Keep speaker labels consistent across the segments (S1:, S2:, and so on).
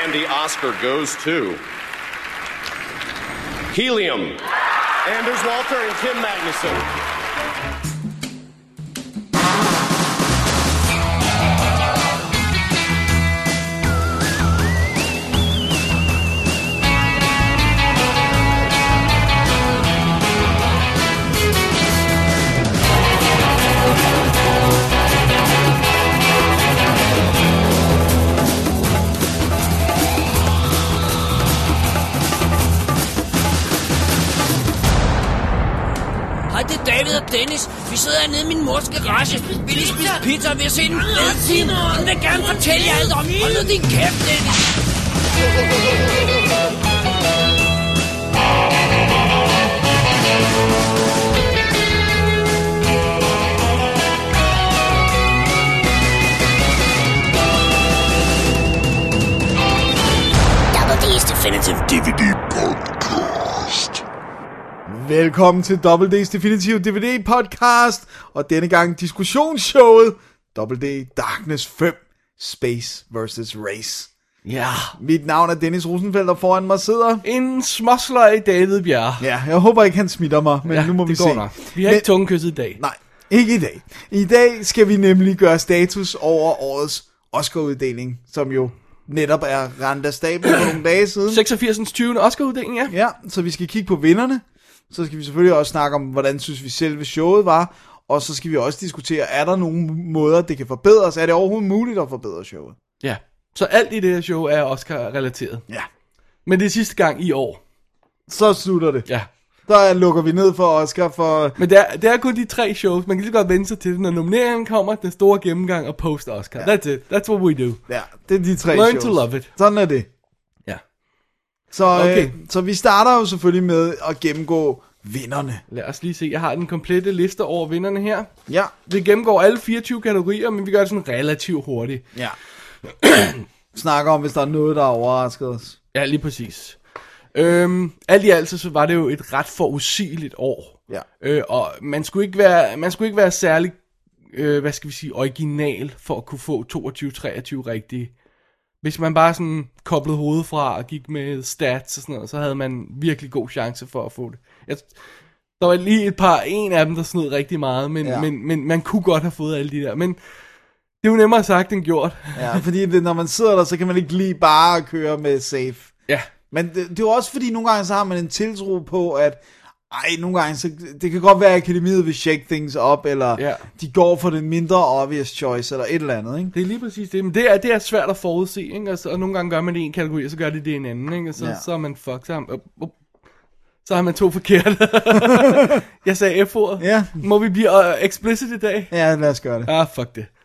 S1: And the Oscar goes to Helium, Anders Walter and Kim Magnuson.
S2: Det er David og Dennis. Vi sidder hernede i min mors garage. Vi lige spise pizza, og vi har set en fed film. Hun vil gerne fortælle jer alt om. Hold nu din kæft, Dennis. Double D's Definitive DVD Podcast.
S3: Velkommen til Double D's Definitive DVD Podcast, og denne gang diskussionsshowet Double D Darkness 5 Space vs. Race.
S4: Ja.
S3: Mit navn er Dennis Rosenfeldt, og foran mig sidder
S4: En småsløj David Bjerre.
S3: Ja, jeg håber ikke han smitter mig, men
S4: ja,
S3: nu må vi se.
S4: Nok. Vi har ikke tungekysset i dag.
S3: Nej, ikke i dag. I dag skal vi nemlig gøre status over årets Oscar-uddeling, som jo netop er rendt af stablen for nogle dage siden.
S4: 86. 20. Oscar-uddeling, ja.
S3: Ja, så vi skal kigge på vinderne. Så skal vi selvfølgelig også snakke om, hvordan synes vi selve showet var. Og så skal vi også diskutere, er der nogle måder, det kan forbedres? Er det overhovedet muligt at forbedre showet?
S4: Ja, så alt i det her show er Oscar-relateret.
S3: Ja.
S4: Men det er sidste gang i år.
S3: Så slutter det.
S4: Ja.
S3: Der lukker vi ned for Oscar for...
S4: Men det er kun de 3 shows. Man kan lige godt vende sig til det. Når nomineringen kommer, den store gennemgang og post-Oscar. Ja. That's it. That's what we do.
S3: Ja, det er de 3
S4: Learn
S3: shows.
S4: to love it.
S3: Sådan er det.
S4: Ja.
S3: Så,
S4: okay.
S3: Så vi starter jo selvfølgelig med at gennemgå vinderne.
S4: Lad os lige se. Jeg har den komplette liste over vinderne her.
S3: Ja.
S4: Vi gennemgår alle 24 kategorier, men vi gør det sådan relativt hurtigt.
S3: Ja. Snakker om, hvis der er noget, der har overrasket os.
S4: Ja, lige præcis. Alt i alt så var det jo et ret forudsigeligt år.
S3: Ja.
S4: Og man skulle ikke være særlig, hvad skal vi sige, original for at kunne få 22-23 rigtige. Hvis man bare sådan koblede hovedet fra og gik med stats og sådan noget, så havde man virkelig god chance for at få det. Der var lige en af dem, der snød rigtig meget, men man kunne godt have fået alle de der. Men det er jo nemmere sagt end gjort.
S3: Ja, fordi når man sidder der, så kan man ikke lige bare køre med safe.
S4: Ja.
S3: Men det er jo også fordi, nogle gange så har man en tiltro på, at nogle gange, så det kan godt være, at akademiet vil shake things up, eller de går for den mindre obvious choice, eller et eller andet, ikke?
S4: Det er lige præcis det, men det er svært at forudse, ikke? Og nogle gange gør man det i en kategori, og så gør det i en anden, ikke? Og så er man fucked, så har man 2 forkerte. Jeg sagde F-ordet.
S3: Ja.
S4: Må vi blive explicit i dag?
S3: Ja, lad os gøre det.
S4: Fuck det.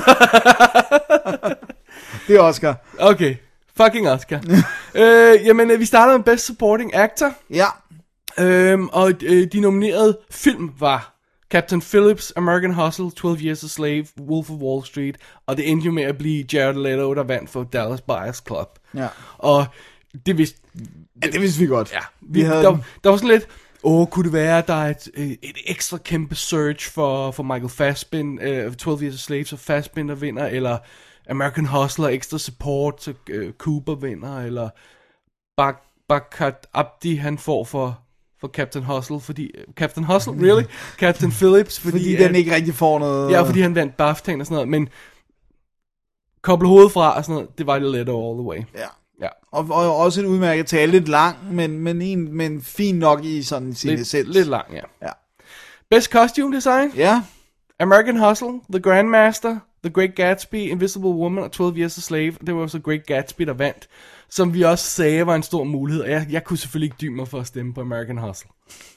S3: Det er Oscar.
S4: Okay, fucking Oscar. Jamen, vi starter med Best Supporting Actor.
S3: Ja.
S4: Og de nominerede film var Captain Phillips, American Hustle, 12 Years a Slave, Wolf of Wall Street, og det endte jo med at blive Jared Leto, der vandt for Dallas Buyers Club.
S3: Ja.
S4: Og det vidste...
S3: Ja, det vidste vi godt.
S4: Ja, der var sådan lidt... kunne det være, at der er et ekstra kæmpe search for Michael Fassbender, 12 Years a Slave, så Fassbender vinder, eller American Hustler, ekstra support, så Cooper vinder, eller Bakat Abdi, han får for Captain Hustle, fordi... Captain Hustle, really? Captain Phillips,
S3: fordi den ikke rigtig får noget...
S4: Ja, fordi han vandt BAFTA'en og sådan noget, men... Koble hovedet fra og sådan noget, det var det Leto all the way.
S3: Ja.
S4: Ja.
S3: Og også en udmærket tale, lidt lang, men fin nok i sådan sin essens.
S4: Lidt lang, ja. Best Costume Design?
S3: Ja.
S4: American Hustle, The Grandmaster, The Great Gatsby, Invisible Woman og 12 Years a Slave. Det var jo så Great Gatsby, der vandt. Som vi også sagde var en stor mulighed. Og jeg kunne selvfølgelig ikke dybe mig for at stemme på American Hustle.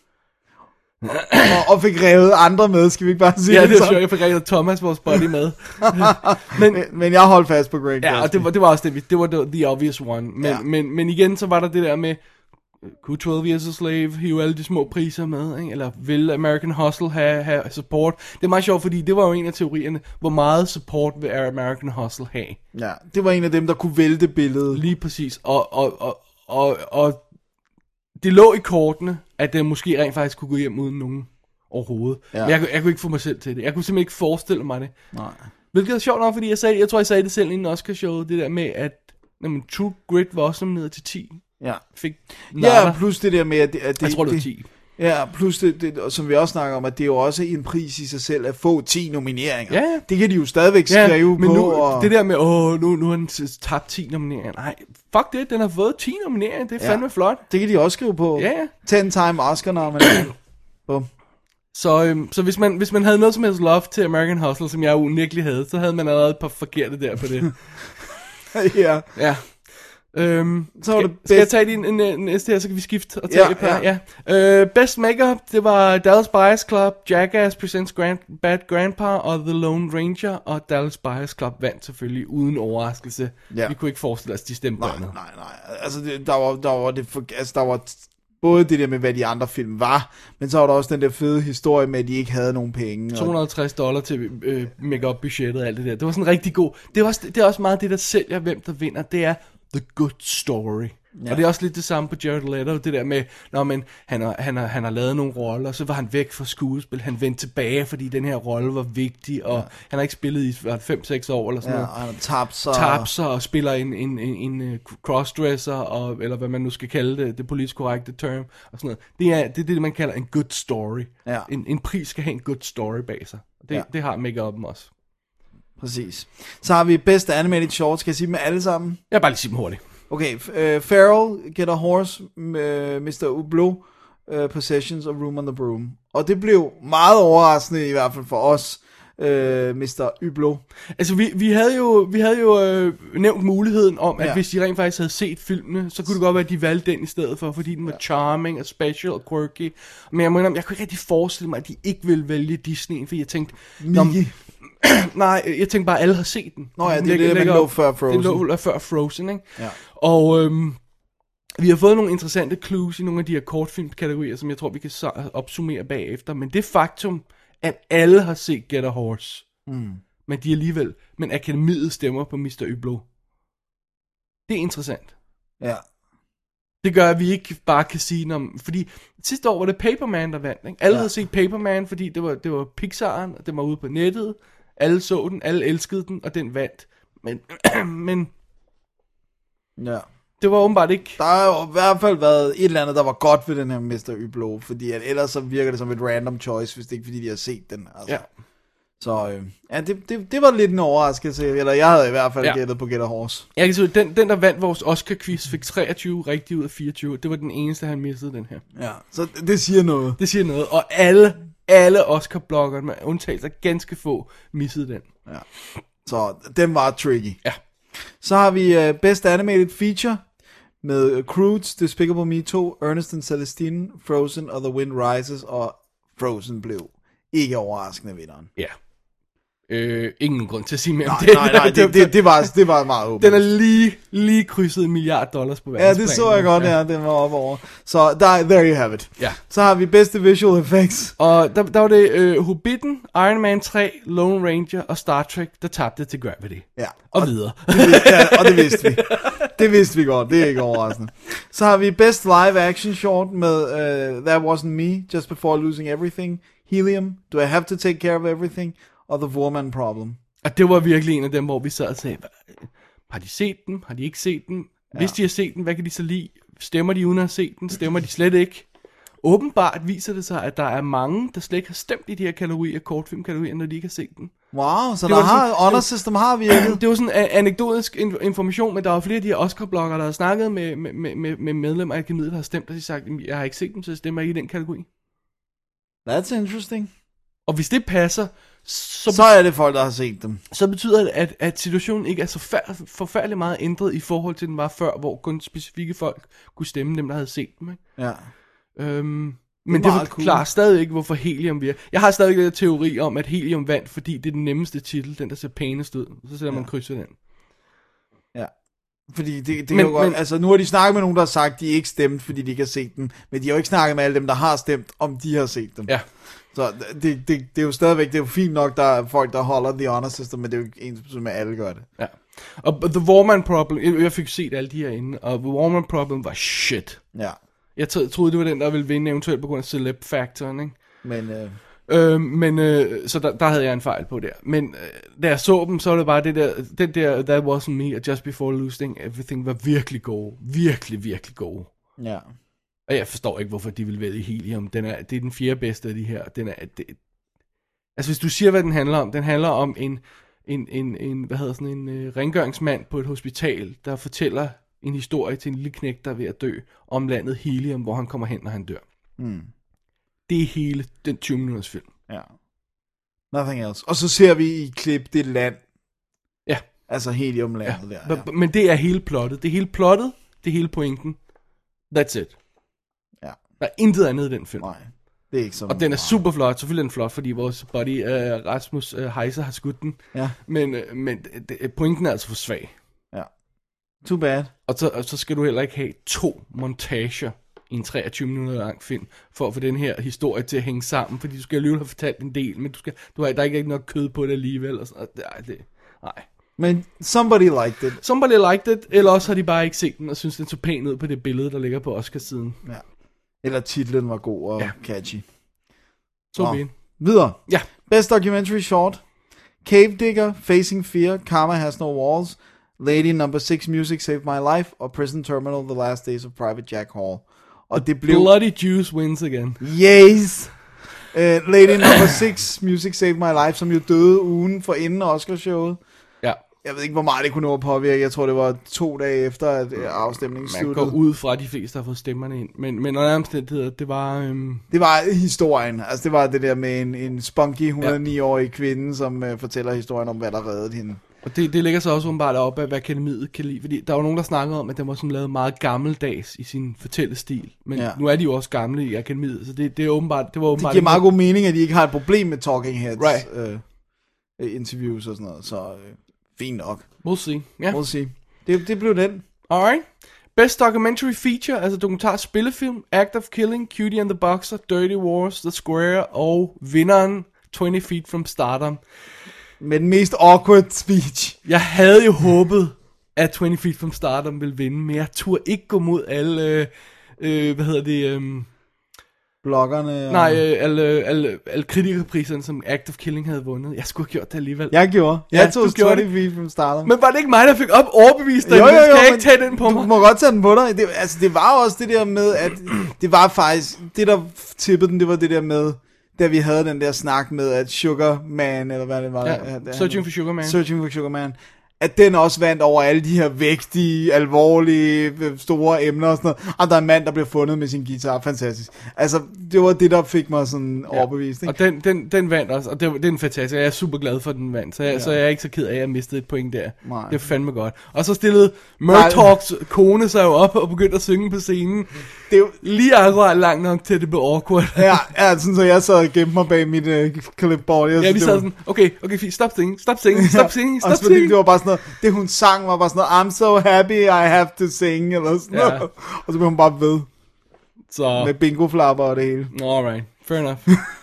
S3: og fik revet andre med, skal vi ikke bare sige
S4: det? Ja, det var sjovt, jeg fik revet Thomas, vores buddy, med.
S3: men jeg holdt fast på Great Gatsby.
S4: Ja, og det var også det var the obvious one. Men igen, så var der det der med, kunne 12 Years a Slave hive alle de små priser med, ikke? Eller vil American Hustle have support? Det er meget sjovt, fordi det var jo en af teorierne, hvor meget support vil American Hustle have?
S3: Ja, det var en af dem, der kunne vælte billedet.
S4: Lige præcis, og det lå i kortene, at det måske rent faktisk kunne gå hjem uden nogen overhovedet. Ja. Men jeg kunne ikke få mig selv til det. Jeg kunne simpelthen ikke forestille mig det.
S3: Nej.
S4: Hvilket er sjovt nok, fordi jeg tror, jeg sagde det selv inden Oscar-showet, det der med, at Jamen, True Grit var også nomineret til 10.
S3: Ja.
S4: Fik
S3: Ja, plus det der med, at det
S4: jeg tror, det var 10.
S3: Ja, plus det, som vi også snakker om, at det er jo også en pris i sig selv at få 10 nomineringer.
S4: Ja.
S3: Det kan de jo stadigvæk skrive
S4: men
S3: på.
S4: Nu,
S3: og...
S4: det der med, nu har han tabt 10 nomineringer. Nej, fuck det, den har fået 10 nomineringer. Det er fandme flot.
S3: Det kan de også skrive på.
S4: Ja.
S3: 10-time Oscar-nominering. Bum.
S4: Så hvis man havde noget som helst love til American Hustle, som jeg unægteligt havde, så havde man allerede et par forkerte der på det.
S3: Ja.
S4: Ja.
S3: Så var det
S4: skal jeg tage din næste her, så kan vi skifte og tage et par. Ja. Best Makeup, det var Dallas Buyers Club, Jackass Presents Bad Grandpa og The Lone Ranger, og Dallas Buyers Club vandt selvfølgelig uden overraskelse. Ja. Vi kunne ikke forestille os, de stemte på andet.
S3: Nej. Altså, der var både det der med, hvad de andre film var, men så var der også den der fede historie med, at de ikke havde nogen penge.
S4: $250 til make-up budgettet og alt det der. Det var sådan rigtig god. Det er også meget det, der sælger, hvem der vinder. Det er the good story. Ja. Og det er også lidt det samme på Jared Leto, det der med, han har lavet nogle roller, og så var han væk fra skuespil, han vendte tilbage, fordi den her rolle var vigtig, og han har ikke spillet i 5-6 år eller sådan noget.
S3: Og han
S4: tabt sig og spiller en crossdresser, eller hvad man nu skal kalde det politisk korrekte term, og sådan noget. Det er det, man kalder en good story. Ja. En pris skal have en good story bag sig. Det har make-up'en også.
S3: Præcis. Så har vi Best Animated Short. Skal jeg sige dem alle sammen?
S4: Jeg bare lige sige dem hurtigt.
S3: Okay, Feral, Get a Horse, Mr. Hublot, Possessions og Room on the Broom. Og det blev meget overraskende, i hvert fald for os, Mr. Hublot.
S4: Altså, vi havde jo nævnt muligheden om, at hvis de rent faktisk havde set filmene, så kunne det godt være, at de valgte den i stedet for, fordi den var charming og special og quirky. Men jeg kunne ikke rigtig forestille mig, at de ikke ville vælge Disney, fordi jeg tænkte... Nej, jeg tænkte bare, at alle har set den.
S3: Nå ja, det er det, man lå før Frozen.
S4: Det lå før Frozen, ikke? Ja. Og vi har fået nogle interessante clues i nogle af de her kortfilmkategorier, som jeg tror, vi kan opsummere bagefter. Men det faktum, at alle har set Get a Horse, men de alligevel, men akademiet stemmer på Mr. Hublot. Det er interessant.
S3: Ja.
S4: Det gør, at vi ikke bare kan sige, fordi sidste år var det Paperman, der vandt. Ikke? Alle havde set Paperman, fordi det var Pixar'en, og den var ude på nettet. Alle så den, alle elskede den, og den vandt. Men
S3: ja.
S4: Det var åbenbart ikke...
S3: Der har jo i hvert fald været et eller andet, der var godt ved den her Mr. Hublot, fordi at ellers så virker det som et random choice, hvis det ikke fordi de har set den. Altså. Ja. Så det var lidt en overraskelse, eller jeg havde i hvert fald gættet på Get a Horse.
S4: Jeg kan sige, den der vandt vores Oscar-quiz fik 23 rigtigt ud af 24. Det var den eneste, han missede den her.
S3: Ja, så det siger noget.
S4: Det siger noget, og alle Oscar-bloggere, med undtagelse af ganske få, missede den.
S3: Ja. Så den var tricky.
S4: Ja.
S3: Så har vi Best Animated Feature med Croods, Despicable Me 2, Ernest and Celestine, Frozen og The Wind Rises, og Frozen blev ikke overraskende vinderen.
S4: Ja. Ingen grund til at sige mere om
S3: det. Nej, det var meget åbent.
S4: Den er lige krydset $1 milliard på verdensplan.
S3: Ja, det så jeg godt, den var op over. Så there you have it.
S4: Ja.
S3: Så har vi bedste visual effects.
S4: Og der var det Hobbiten, Iron Man 3, Lone Ranger og Star Trek, der tabte til Gravity. Ja. Og videre.
S3: Og det vidste vi. Det vidste vi godt, det er ikke overraskende. Så har vi best live action short med That Wasn't Me, Just Before Losing Everything, Helium, Do I Have to Take Care of Everything, og The Woman Problem.
S4: Og det var virkelig en af dem, hvor vi sad og sagde, har de set den? Har de ikke set den? Hvis de har set den, hvad kan de så lide? Stemmer de uden at have set den? Stemmer de slet ikke? Åbenbart viser det sig, at der er mange, der slet ikke har stemt i de her kategorier, kortfilmkategorier, når de ikke har set den.
S3: Wow, så honor system har virket.
S4: Det var sådan en anekdotisk information, men der var flere af de her Oscar-bloggere, der har snakket med medlemmer af akademiet, der har stemt, og de har sagt, jeg har ikke set dem, så jeg stemmer ikke i den kategori.
S3: That's interesting.
S4: Og hvis det passer,
S3: så er det folk, der har set dem.
S4: Så betyder det, at situationen ikke er så forfærdelig meget ændret i forhold til den var før, hvor kun specifikke folk kunne stemme dem, der havde set dem. Ikke?
S3: Ja.
S4: Men det forklarer stadig ikke, hvorfor Helium virker. Jeg har stadig en teori om, at Helium vandt, fordi det er den nemmeste titel, den der ser pænest ud. Så sætter man kryds i den.
S3: Ja. Fordi det kan jo godt, altså nu har de snakket med nogen, der har sagt, at de ikke stemt, fordi de ikke har set den. Men de har jo ikke snakket med alle dem, der har stemt, om de har set dem.
S4: Ja.
S3: Så det er jo stadigvæk, det er jo fint nok, der er folk, der holder the honor system, men det er jo ikke ens, som alle gør det.
S4: Ja. Og The Warman Problem, jeg fik set alle de her inde, og The Warman Problem var shit.
S3: Ja.
S4: Jeg troede, det var den, der ville vinde eventuelt på grund af celeb-faktoren, ikke?
S3: Men
S4: Så der havde jeg en fejl på der. Men da jeg så dem, så var det bare den der That Wasn't Me og Just Before Losing Everything var virkelig gode. Virkelig, virkelig gode.
S3: Ja.
S4: Og jeg forstår ikke, hvorfor de vil vælge Helium. Det er den fjerde bedste af de her. Altså hvis du siger, hvad den handler om. Den handler om en rengøringsmand på et hospital, der fortæller en historie til en lille knægt, der er ved at dø, om landet Helium, hvor han kommer hen, når han dør. Det er hele den 20 minutters film.
S3: Ja. Nothing else. Og så ser vi i klip det land.
S4: Ja.
S3: Altså Heliumlandet der. Ja.
S4: Men det er hele plottet. Det er hele plottet, det er hele pointen. That's it.
S3: Ja.
S4: Der er intet andet i den film.
S3: Nej, det er ikke så.
S4: Og den er super flot. Selvfølgelig er den flot, fordi vores buddy Rasmus Heiser har skudt den.
S3: Ja.
S4: Men pointen er altså for svag.
S3: Ja. Too bad. Og
S4: så skal du heller ikke have 2 montager i en 23 minutter lang film, for at få den her historie til at hænge sammen, fordi du skal alligevel have fortalt en del, men der er ikke nok kød på det alligevel, og sådan, nej.
S3: Men somebody liked it.
S4: Somebody liked it, eller også har de bare ikke set den, og synes den så pæn ud på det billede, der ligger på Oscarsiden.
S3: Ja. Eller titlen var god og catchy. Videre.
S4: Ja.
S3: Best Documentary Short. Cave Digger, Facing Fear, Karma Has No Walls, Lady No. 6, Music Saved My Life, og Prison Terminal, The Last Days of Private Jack Hall. Og det blev...
S4: Bloody Juice wins again.
S3: Yes! Lady No. 6, Music Saved My Life, som jo døde ugen for inden Oscarshowet.
S4: Ja.
S3: Jeg ved ikke, hvor meget det kunne nå at påvirke. Jeg tror, det var 2 dage efter, at afstemningen sluttede.
S4: Man går ud fra, at de fleste har fået stemmerne ind. Men under omstændigheder, det var...
S3: Det var historien. Altså, det var det der med en spunky 109-årig kvinde, som fortæller historien om, hvad der reddede hende.
S4: Og det ligger så også umiddelbart op af, hvad akademiet kan lide. Fordi der var nogen, der snakkede om, at den var sådan lavet meget gammeldags i sin fortællestil. Men nu er de jo også gamle i akademiet, så det var åbenbart...
S3: Det giver meget god mening, at de ikke har et problem med talking heads. Right. Interviews og sådan noget, så... Fint nok.
S4: We'll see. Yeah.
S3: We'll see. Det blev den.
S4: Alright. Best Documentary Feature, altså dokumentar spillefilm, Act of Killing, Cutie and the Boxer, Dirty Wars, The Square og vinderen 20 Feet from Stardom.
S3: Med den mest awkward speech.
S4: Jeg havde jo håbet, at 20 Feet from Stardom ville vinde, men jeg turde ikke gå mod alle,
S3: bloggerne.
S4: Nej, alle kritikerpriserne, som Act of Killing havde vundet. Jeg skulle have gjort det alligevel.
S3: Jeg gjorde. Jeg tog 20 Feet from Stardom.
S4: Men var det ikke mig, der fik overbevist dig?
S3: Jo,
S4: skal jeg ikke tage den på mig?
S3: Du må godt tage den på dig. Det var også det der med, at det var faktisk, det der tippede den, det var det der med, da vi havde den der snak med, at Sugar Man, eller hvad det var.
S4: Ja, Searching for Sugar Man.
S3: Searching for Sugar Man. At den også vandt over alle de her vægtige, alvorlige, store emner og sådan noget. Og der er en mand, der bliver fundet med sin guitar. Fantastisk. Altså, det var det, der fik mig sådan overbevist. Ikke?
S4: Og den vandt også, og det er en fantastisk. Jeg er super glad for, at den vandt. Så jeg er ikke så ked af, at jeg mistede et point der. Nej. Det er fandme godt. Og så stillede Murtaughs kone sig jo op og begyndte at synge på scenen. Det er jo lige akkurat langt nok til, at det blev awkward.
S3: Ja, sådan så jeg sad og gemte mig bag mit clipboard.
S4: Ja, vi sad sådan, okay, fint, stop singing.
S3: Det var bare sådan noget, det hun sang var bare sådan noget, I'm so happy I have to sing, eller sådan noget. Og så blev hun bare ved. Så. Med bingo-flapper og det hele.
S4: Alright, fair enough.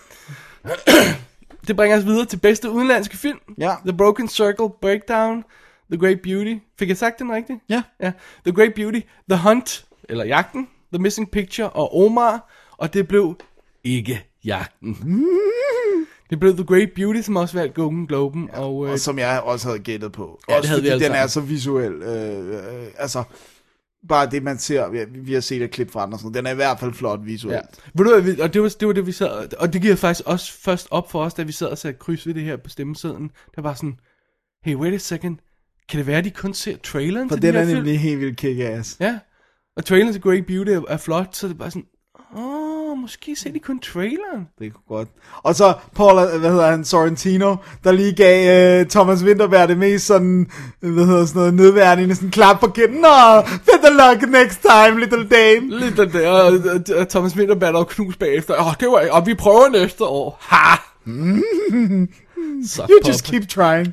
S4: Det bringer os videre til bedste udenlandske film.
S3: Ja.
S4: The Broken Circle, Breakdown, The Great Beauty. Fik jeg sagt den rigtigt?
S3: Ja.
S4: The Great Beauty, The Hunt, eller Jagten, The Missing Picture og Omar. Og det blev ikke Jagten. Det blev The Great Beauty, som også valgte Golden Globen.
S3: Og som jeg også havde gættet på.
S4: Ja,
S3: også fordi den er så visuel. Altså, bare det man ser, vi har set et klip fra den og sådan noget. Den er i hvert fald flot visuelt.
S4: Ja. Ved du, og det var det vi sad, og det giver faktisk også først op for os, da vi sad og satte kryds ved det her på stemmesedlen. Der var sådan, hey, wait a second, kan det være, at de kun ser traileren
S3: for
S4: til den her film?
S3: For den er nemlig helt vildt kick-ass.
S4: Ja, og traileren til Great Beauty er flot, så det er bare sådan, måske ser de kun traileren.
S3: Det kunne godt. Og så Paul, Sorrentino, der lige gav Thomas Vinterberg det mest sådan, nedværdigende, sådan klap på kinden. Better luck next time, little dame.
S4: Little dame, og Thomas Vinterberg der var knust bagefter. Og vi prøver næste år. Ha!
S3: You just keep trying.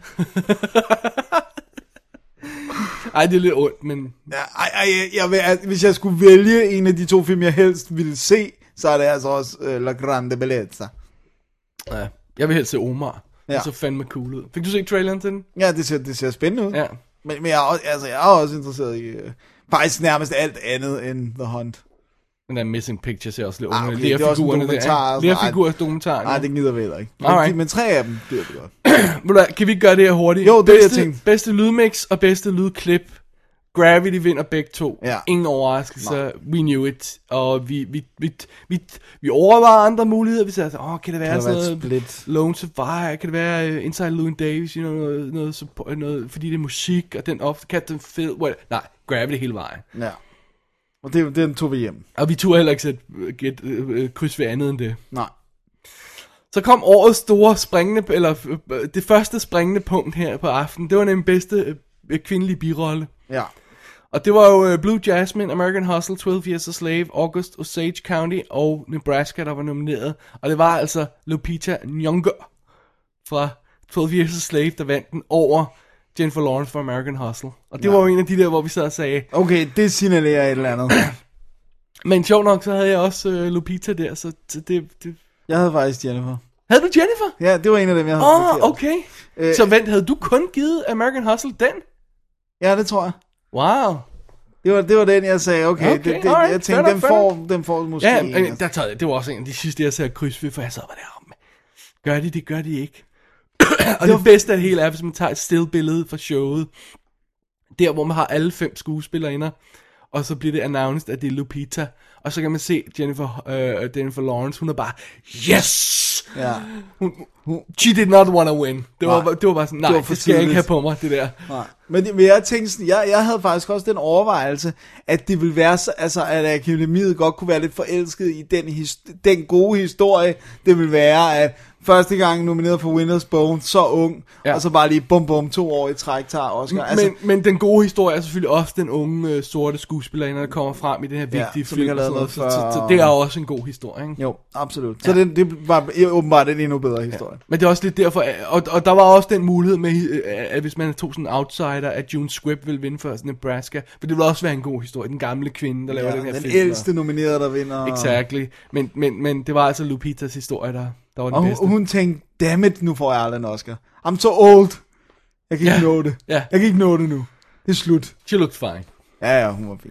S4: Ej, det er lidt ondt, men...
S3: Hvis jeg skulle vælge en af de 2 film, jeg helst ville se, så er det altså også La Grande Bellezza.
S4: Ja, jeg vil helst se Omar. Det så fandme cool ud. Fik du set traileren til den?
S3: Ja, det ser spændende ud.
S4: Ja.
S3: Men jeg er også interesseret i faktisk nærmest alt andet end The Hunt.
S4: Den der Missing Pictures er også lidt
S3: okay, det er også en dokumentar.
S4: Lerfigurer-dokumentar.
S3: Nej, det gider vi heller ikke. Men 3 af dem, det er det godt.
S4: Kan vi gøre det her hurtigt?
S3: Jo, det er jeg tænkte.
S4: Bedste lydmix og bedste lydklip. Gravity vinder begge to.
S3: Ja.
S4: Ingen overraskelser. We knew it. Og vi overvejer andre muligheder. Vi sagde, kan det være sådan noget
S3: Split?
S4: Lone Survivor? Kan det være Inside Llewyn Davis? Noget, fordi det er musik, og den ofte Captain Phil. Nej, Gravity hele vejen.
S3: Ja. Og den tog vi hjem.
S4: Og vi turde heller ikke sætte kryds ved andet end det.
S3: Nej.
S4: Så kom årets store springende, eller det første springende punkt her på aftenen. Det var nemlig bedste kvindelige birolle.
S3: Ja.
S4: Og det var jo Blue Jasmine, American Hustle, 12 Years a Slave, August, Osage County og Nebraska, der var nomineret. Og det var altså Lupita Nyong'o fra 12 Years a Slave, der vandt den over Jennifer Lawrence fra American Hustle. Og det var jo en af de der, hvor vi sad og sagde...
S3: Okay, det signalerer et eller andet.
S4: Men sjovt nok, så havde jeg også Lupita der, så det...
S3: Jeg havde faktisk Jennifer.
S4: Havde du Jennifer?
S3: Ja, det var en af dem, jeg havde.
S4: Okay. Så vent, havde du kun givet American Hustle den?
S3: Ja, det tror jeg.
S4: Wow.
S3: Det var den, jeg sagde, okay jeg tænkte, den får måske en.
S4: Det var også en af de sidste, jeg sagde kryds ved, for jeg sad, hvad der om. Det gør de ikke. Og det bedste af det hele er, hvis man tager et stillbillede fra showet, der hvor man har alle 5 skuespillere, og så bliver det announced, at det er Lupita, og så kan man se Jennifer Lawrence, hun er bare, yes!
S3: Ja.
S4: She did not want to win. Det var bare sådan, nej, det skal jeg ikke have på mig, det der. Nej.
S3: Men jeg tænkte sådan, jeg havde faktisk også den overvejelse, at det ville være, altså at Akademiet godt kunne være lidt forelsket i den gode historie, det ville være, at første gang nomineret for Winner's Bone, så ung, og så bare lige bum 2 år i træk tager Oscar. Altså,
S4: men den gode historie er selvfølgelig også den unge sorte skuespiller, der kommer frem i den her vigtige film. Så det er også en god historie, ikke?
S3: Jo, absolut. Så det var åbenbart en endnu bedre historie.
S4: Men det er også lidt derfor, og der var også den mulighed med, at hvis man tog sådan en outsider, at June Squibb ville vinde for Nebraska, for det ville også være en god historie, den gamle kvinde, der laver den her
S3: den
S4: film.
S3: Den ældste nominerede, der vinder.
S4: Exactly. Men det var altså Lupitas historie, der var den bedste.
S3: Og hun tænkte, dammit, nu får jeg aldrig en Oscar. I'm so old. Jeg kan ikke nå det. Jeg kan ikke nå det nu. Det er slut.
S4: She looked fine.
S3: Ja, hun var fin.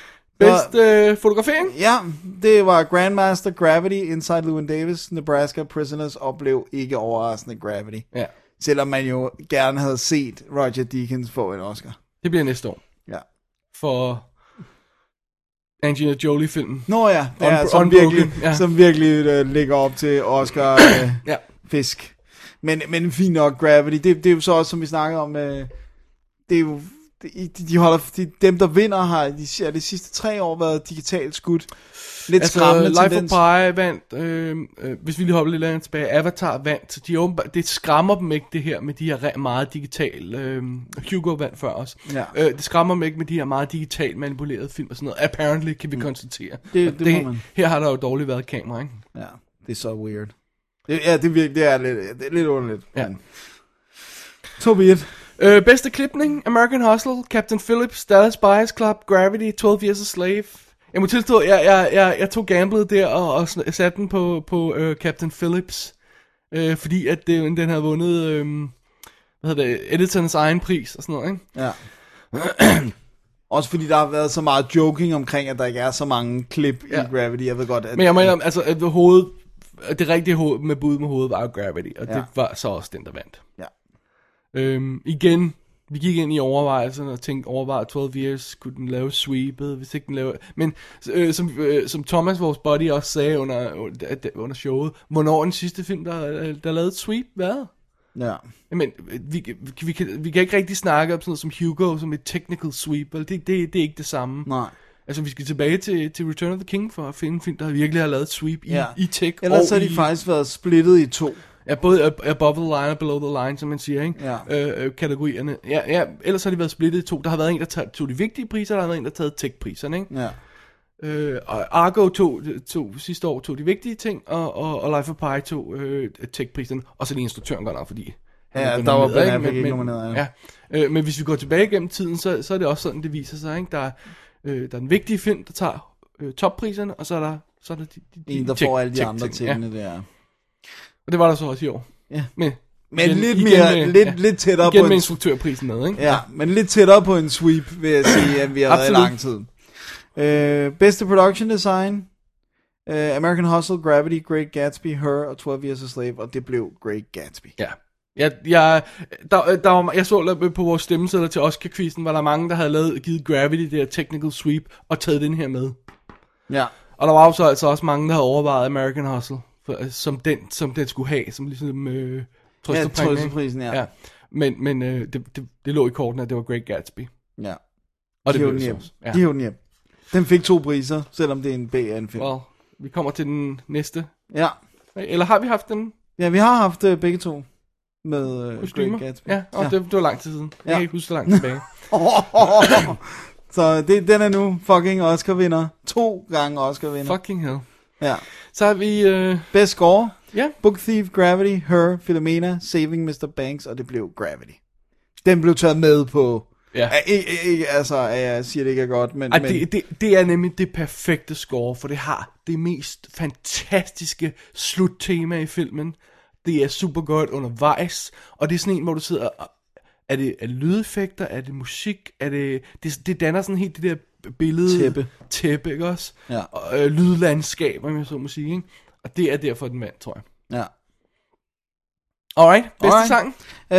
S4: Bedste fotografering?
S3: Ja, det var Grandmaster, Gravity, Inside Llewyn Davis, Nebraska, Prisoners, og blev ikke overraskende Gravity.
S4: Ja.
S3: Selvom man jo gerne havde set Roger Deakins få en Oscar.
S4: Det bliver næste år.
S3: Ja.
S4: For Angelina Jolie-filmen.
S3: Nå ja, som virkelig ligger op til Oscar fisk. Men fint nok, Gravity. Det er jo så også, som vi snakkede om, det er jo... dem der vinder har de sidste 3 år været digitalt skudt. Lidt skræmmende tendens.
S4: Life of Pi vandt, hvis vi lige hopper lidt længere tilbage, Avatar vandt. Det skræmmer dem ikke, det her med de her meget digitale, Hugo vandt før os. Ja. Det skræmmer dem ikke med de her meget digitalt manipulerede film og sådan noget. Apparently kan vi konstatere.
S3: Det må man.
S4: Her har der jo dårligt været kamera, ikke?
S3: Ja, det er så weird. Det er lidt underligt. Ja. So be it.
S4: Bedste klipning, American Hustle, Captain Phillips, Dallas Buyers Club, Gravity, 12 Years a Slave. Jeg må tilstå, jeg tog gamblet der og satte den på Captain Phillips, fordi at den havde vundet, editorens egen pris og sådan noget, ikke? Ja.
S3: Også fordi der har været så meget joking omkring, at der ikke er så mange klip i Gravity. Jeg ved godt, at...
S4: Men jeg mener, altså, at det rigtige med bud med hovedet var Gravity, og det var så også den, der vandt. Ja. Igen, vi gik ind i overvejelserne og tænkte, 12 years, kunne den lave sweepet, hvis ikke den lave... Men som Thomas, vores buddy, også sagde under showet, hvornår den sidste film, der lavede et sweep, hvad? Ja. Men vi kan ikke rigtig snakke om sådan noget som Hugo, som et technical sweep, det er ikke det samme. Nej. Altså, vi skal tilbage til Return of the King for at finde en film, der virkelig har lavet et sweep i tech.
S3: Ellers har de faktisk været splittet i 2.
S4: Ja, både above the line og below the line, som man siger, ikke? Ja. Kategorierne. Ja, ellers har de været splittet i 2. Der har været en, der tog de vigtige priser, og der har været en, der taget tech-priserne, ikke? Ja. Og Argo tog sidste år de vigtige ting, og Life of Pi tog tech-priserne, og så lige instruktøren godt nok, fordi...
S3: Ja, der var Ben Affleck ikke nomineret,
S4: ja. Men hvis vi går tilbage gennem tiden, så er det også sådan, det viser sig, ikke? Der er en vigtig film, der tager toppriserne, og så er der de
S3: en, der får alle de andre tingene der.
S4: Og det var der så også i år. Ja. Men
S3: lidt tættere
S4: på med instruktørprisen med, ikke?
S3: Ja, men lidt tættere på en sweep, vil jeg sige, end vi har været i lang tid. Bedste production design, American Hustle, Gravity, Great Gatsby, Her og 12 Years a Slave, og det blev Great Gatsby.
S4: Ja. Jeg så på vores stemmesedler til Oscar-quizzen, var der mange, der havde givet Gravity det her technical sweep, og taget den her med. Ja. Og der var jo så altså også mange, der havde overvejet American Hustle, som den skulle have, som ligesom
S3: trøsteprisen, ja.
S4: Men det lå i korten, at det var Great Gatsby.
S3: Ja.
S4: Og det blev det så.
S3: Ja. De hævde den hjem. Den fik 2 priser, selvom det er en B af en film.
S4: Well, vi kommer til den næste.
S3: Ja.
S4: Eller har vi haft den?
S3: Ja, vi har haft begge to. Med Great Gatsby.
S4: Ja, det var lang tid siden. Jeg kan ikke huske så langt tilbage.
S3: Så den er nu fucking Oscar-vinder. 2 gange Oscar-vinder.
S4: Fucking hell.
S3: Ja.
S4: Så har vi...
S3: Best score.
S4: Ja.
S3: Book Thief, Gravity, Her, Philomena, Saving Mr. Banks, og det blev Gravity. Den blev taget med på... Ja. Altså, jeg siger det ikke er godt, men...
S4: Det er nemlig det perfekte score, for det har det mest fantastiske sluttema i filmen. Det er super godt undervejs, og det er sådan en, hvor du sidder... Er det lydeffekter? Er det musik? Det danner sådan helt det der billede... Tæppe, ikke også? Ja. Og lydlandskab, om jeg så må sige, ikke? Og det er derfor den vand, tror jeg. Ja. Alright, bedste sang?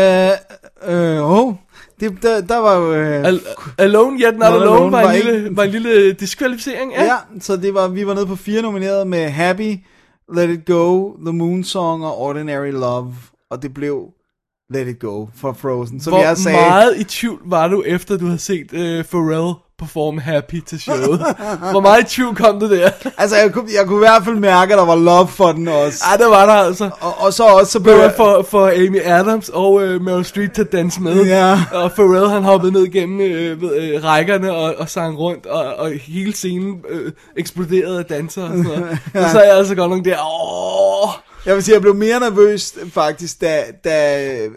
S3: Der var jo...
S4: Alone Yet Not Alone var en lille diskvalificering.
S3: Ja, så vi var nede på 4 nomineret med Happy, Let It Go, The Moon Song og Ordinary Love. Og det blev Let It Go for Frozen. Som jeg sagde,
S4: meget i tvivl var du, efter du havde set Pharrell performe Happy til showet? Hvor meget i tvivl kom du der?
S3: Altså, jeg kunne i hvert fald mærke, at der var love for den også.
S4: Ja, det var der altså.
S3: Og så også... Så blev
S4: for Amy Adams og Meryl Streep til at danse med. Ja. Og Pharrell, han hoppede ned gennem rækkerne og sang rundt, og hele scenen eksploderede af dansere og sådan noget. Ja. Og så er jeg altså godt nok der,
S3: Jeg vil sige, jeg blev mere nervøs faktisk, da